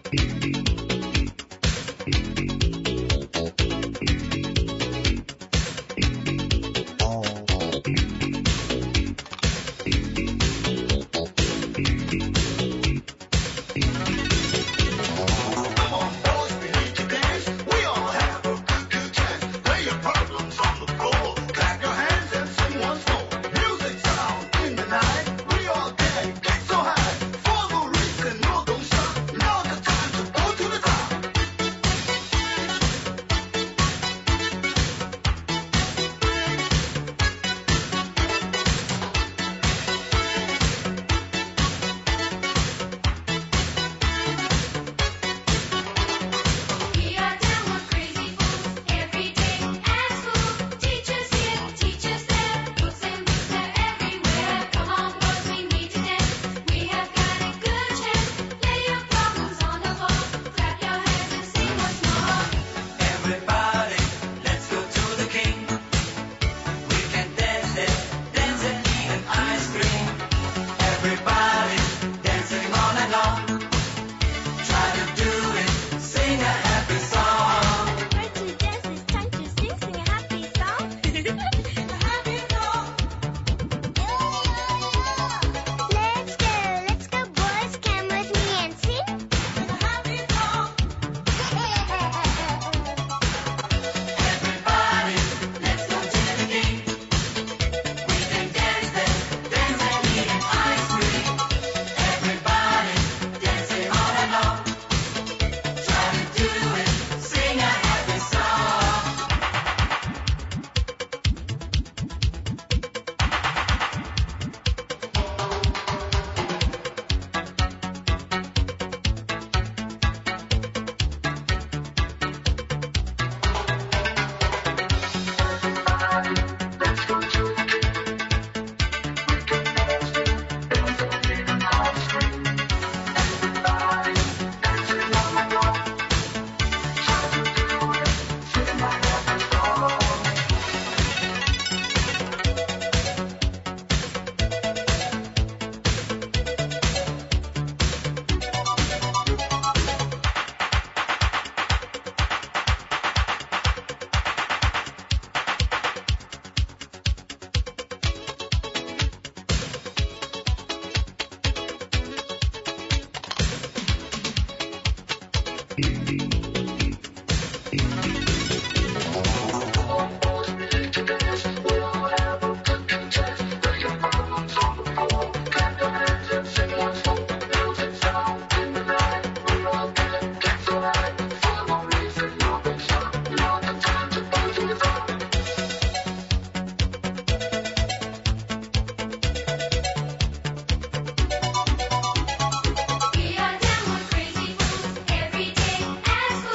Speaker 10: We are down with crazy fools every day at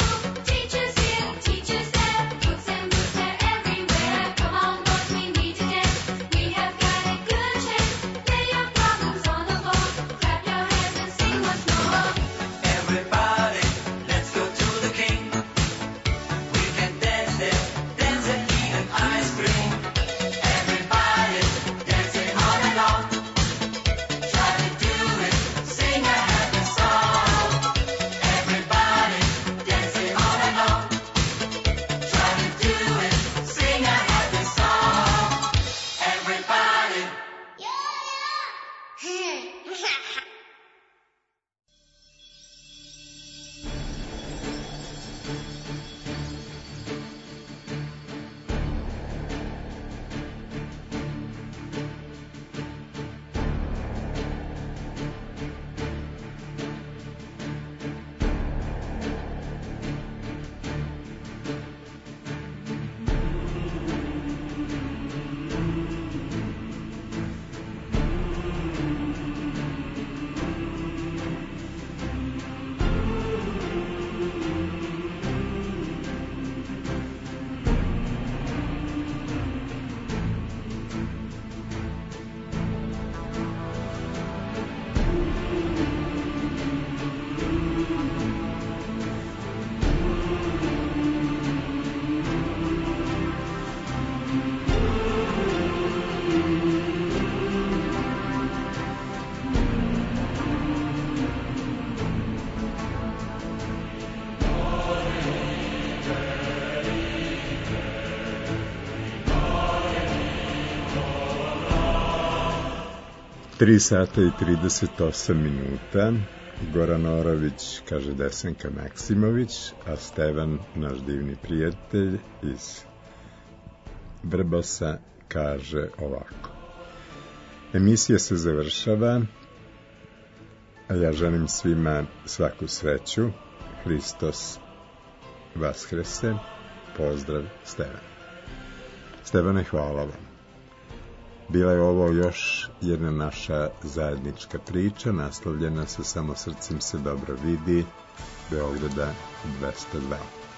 Speaker 3: 3 sata i 38 minuta. Goran Orović kaže Desanka Maksimović, a Stevan, naš divni prijatelj iz Vrbosa, kaže ovako. Emisija se završava, a ja želim svima svaku sreću. Hristos Vaskrese. Pozdrav, Stevan. Stevane, hvala vam. Bila je ovo još jedna naša zajednička priča, naslovljena sa Samo srcem se dobro vidi, Beograda 202.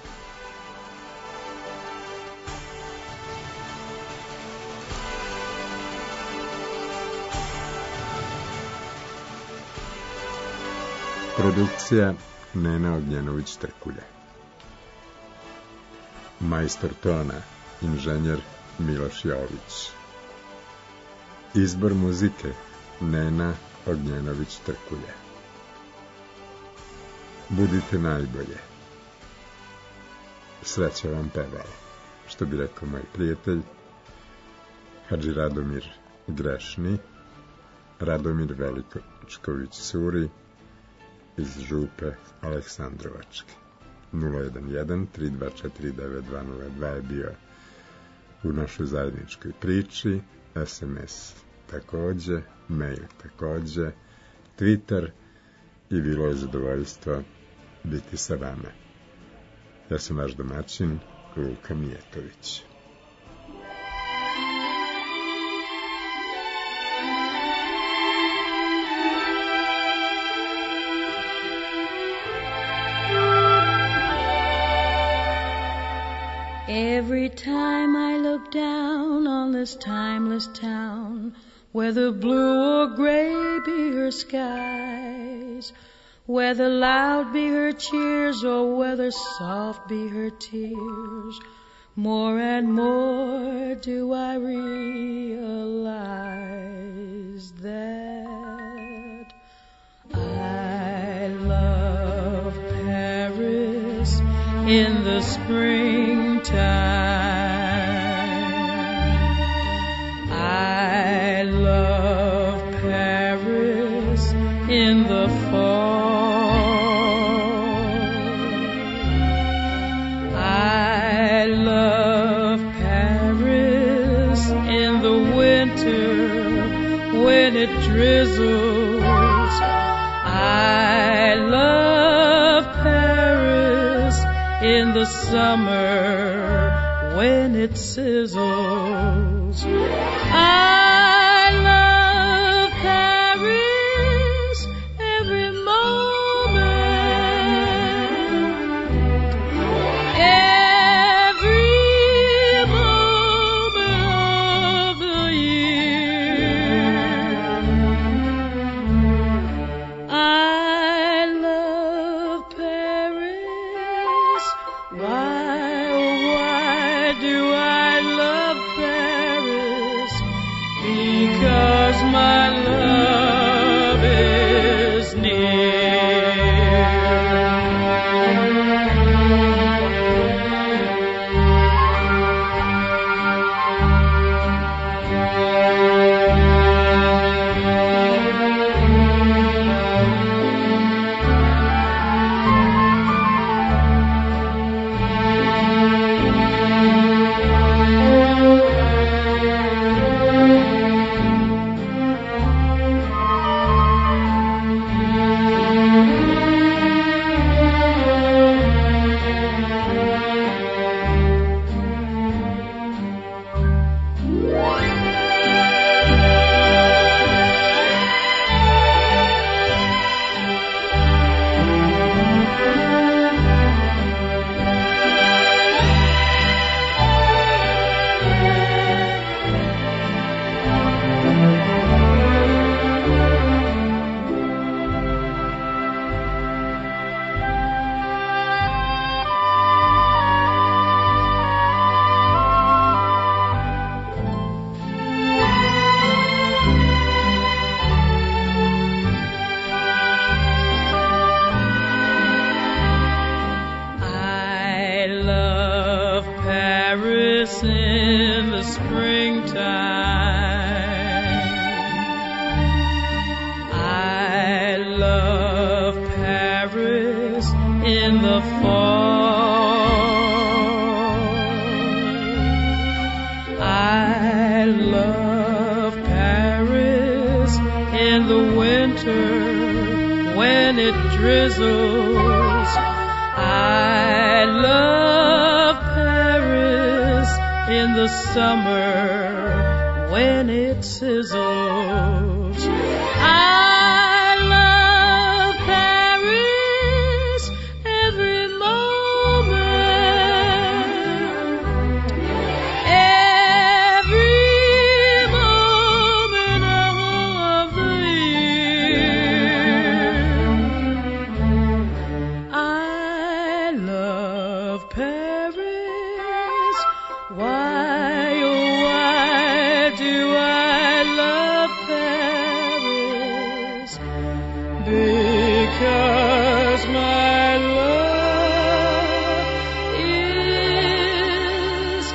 Speaker 3: Produkcija Nena Ognjenović-Trkulja. Majstor tona, inženjer Miloš Jović. Izbor muzike Nena Ognjenović-Trkulja. Budite najbolje. Sreća vam pevao, što bi rekao moj prijatelj Hadži Radomir Grešni, Radomir Velikočković-Suri iz Župe Aleksandrovačke. 011-324-9202 je bio u našoj zajedničkoj priči, SMS takođe, mail takođe, Twitter, i bilo je zadovoljstvo biti sa vama. Ja sam vaš domaćin, Luka Mijetović.
Speaker 2: Every time I look down on this timeless town, whether blue or gray be her skies, whether loud be her cheers or whether soft be her tears, more and more do I realize that I love Paris in the springtime. I love Paris in the fall. I love Paris in the winter when it drizzles. I love Paris in the summer when it sizzles. I love Paris every moment, every moment of the year. I love Paris. Why do I love Paris? Because my love is in the springtime. in the fall. I love Paris in the winter when it drizzles. I love Paris in the summer when it sizzles. I love Paris every moment of the year. I love Paris. Why, oh why do I love Paris? Because my love is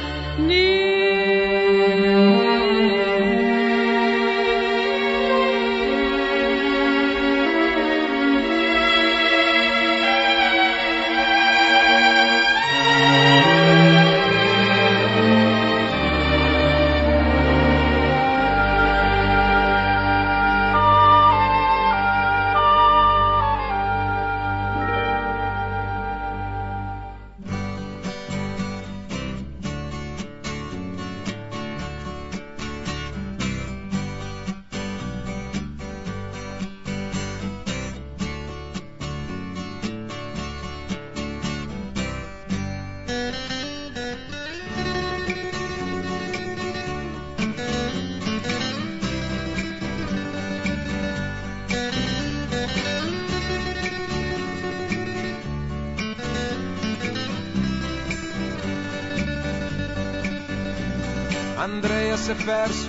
Speaker 16: Andrea s'è perso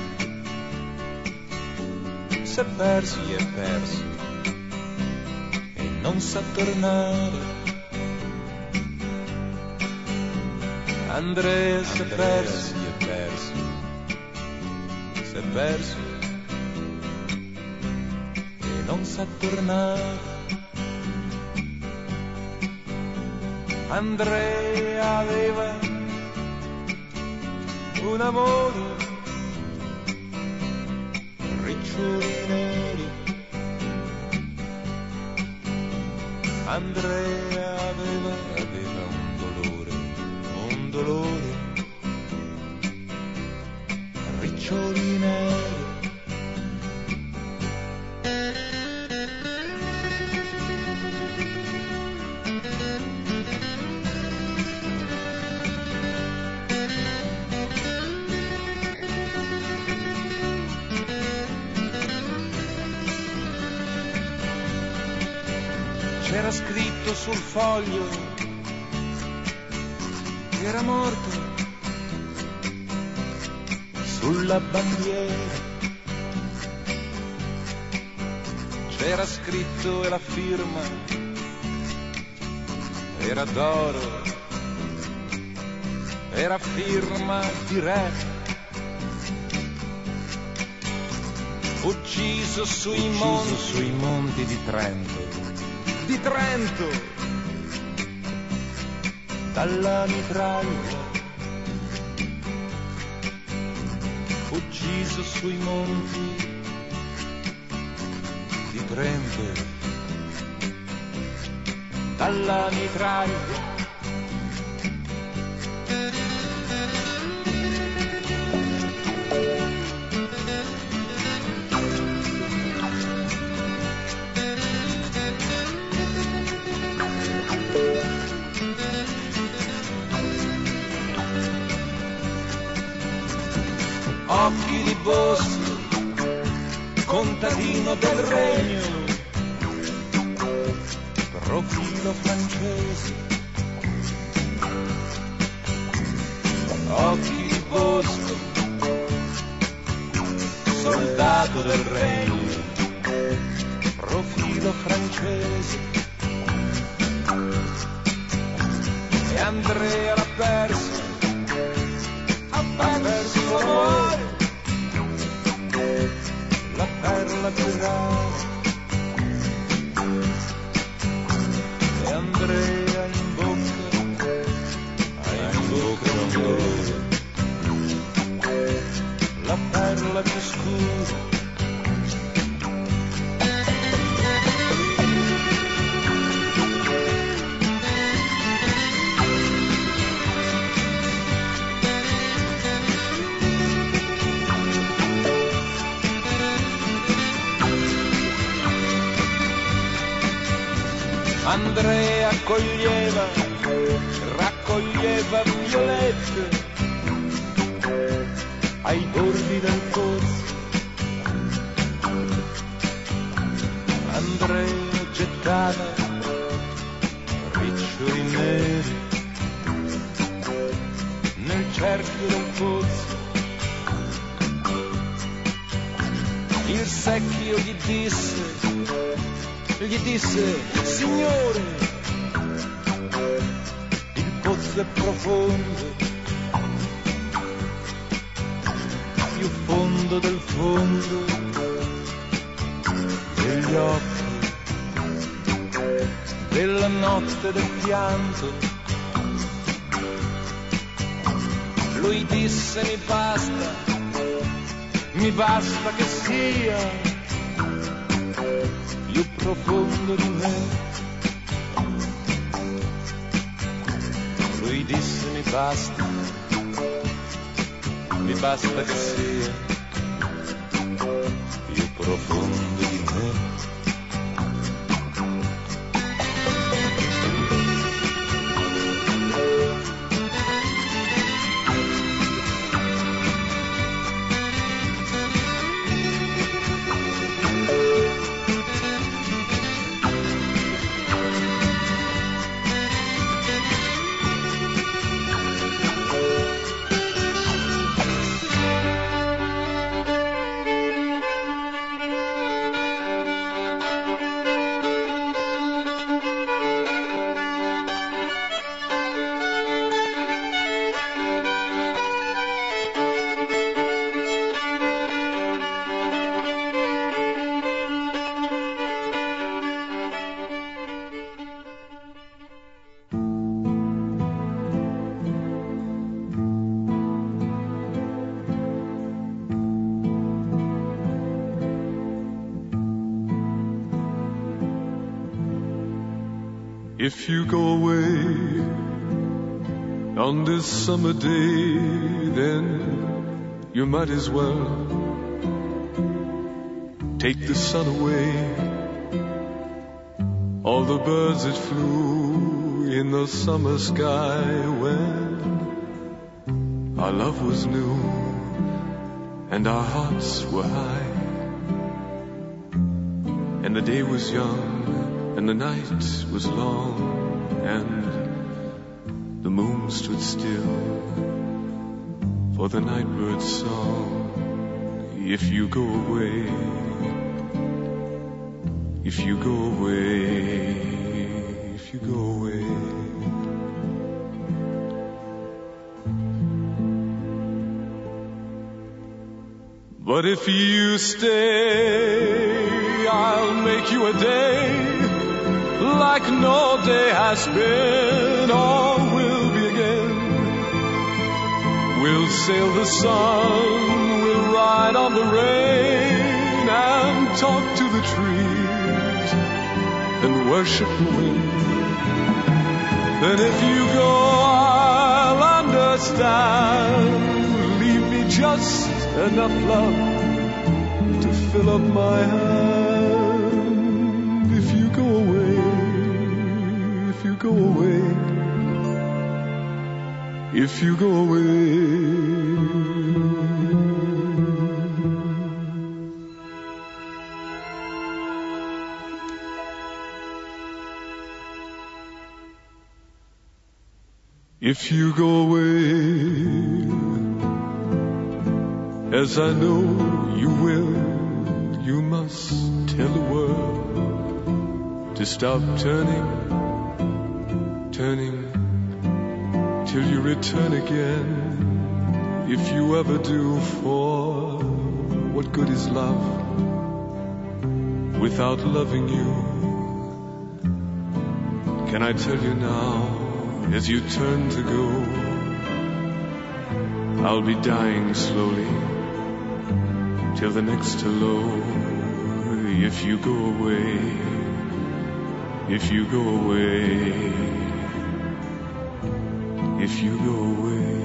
Speaker 16: e perso e non sa tornare. Andrea s'è perso e non sa tornare. Andrea aveva un amore, riccioli neri. Andrea aveva un dolore, riccioli neri. C'era scritto sul foglio che era morto, sulla bandiera c'era scritto e la firma era d'oro, era firma di re, ucciso sui monti di Trento, dalla mitraglia, ucciso sui monti di Trento, dalla mitraglia. Occhi di bosco, contadino del regno, profilo francese. Occhi di bosco, soldato del regno, profilo francese. E Andrea l'ha perso, l'amore, la perla più rara. E Andrea Andrea raccoglieva violette ai bordi del pozzo. Andrea gettava riccioli neri nel cerchio del pozzo. Il secchio gli disse, signore, il pozzo è profondo, più fondo del fondo degli occhi, della notte del pianto. Lui disse, mi basta che sia più profondo di me. Lui disse, mi basta che sia più profondo di me.
Speaker 17: If you go away on this summer day, then you might as well take the sun away. All the birds that flew in the summer sky when our love was new and our hearts were high, and the day was young and the night was long, and the moon stood still for the nightbird's song. If you go away, if you go away, if you go away, but if you stay, I'll make you a day like no day has been or will be again. We'll sail the sun, we'll ride on the rain and talk to the trees and worship the wind. Then if you go, I'll understand. Leave me just enough love to fill up my hand. If you go away, if you go away, if you go away. If you go away, as I know you will, you must tell the world to stop turning, turning, till you return again. If you ever do, for what good is love without loving you? Can I tell you now, as you turn to go, I'll be dying slowly till the next hello. If you go away, if you go away, if you go away.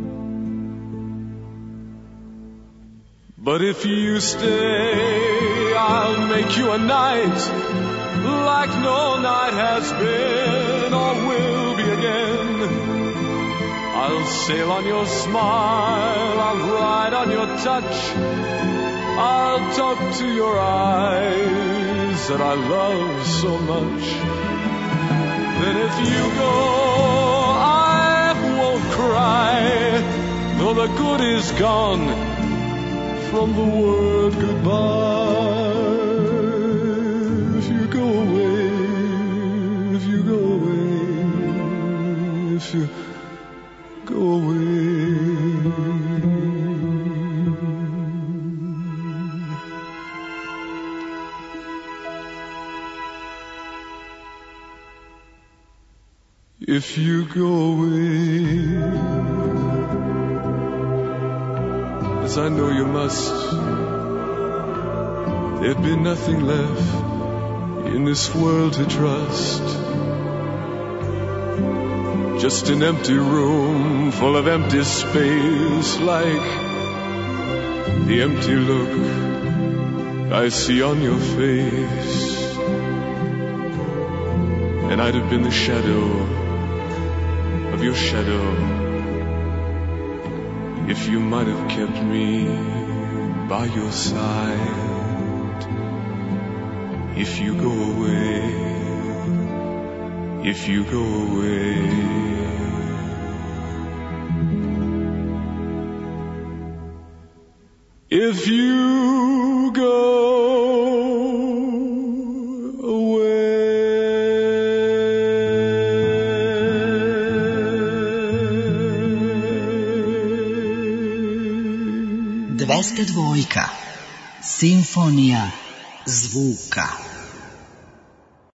Speaker 17: But if you stay, I'll make you a night like no night has been or will be again. I'll sail on your smile, I'll ride on your touch, I'll talk to your eyes that I love so much. Then if you go, I won't cry, though the good is gone from the word goodbye. If you go away, if you go away, if you go away. If you go away, as I know you must, there'd be nothing left in this world to trust. Just an empty room full of empty space, like the empty look I see on your face. And I'd have been the shadow of your shadow if you might have kept me by your side. If you go away, if you go away. If you go
Speaker 18: Dvesta dvojka, simfonija zvuka.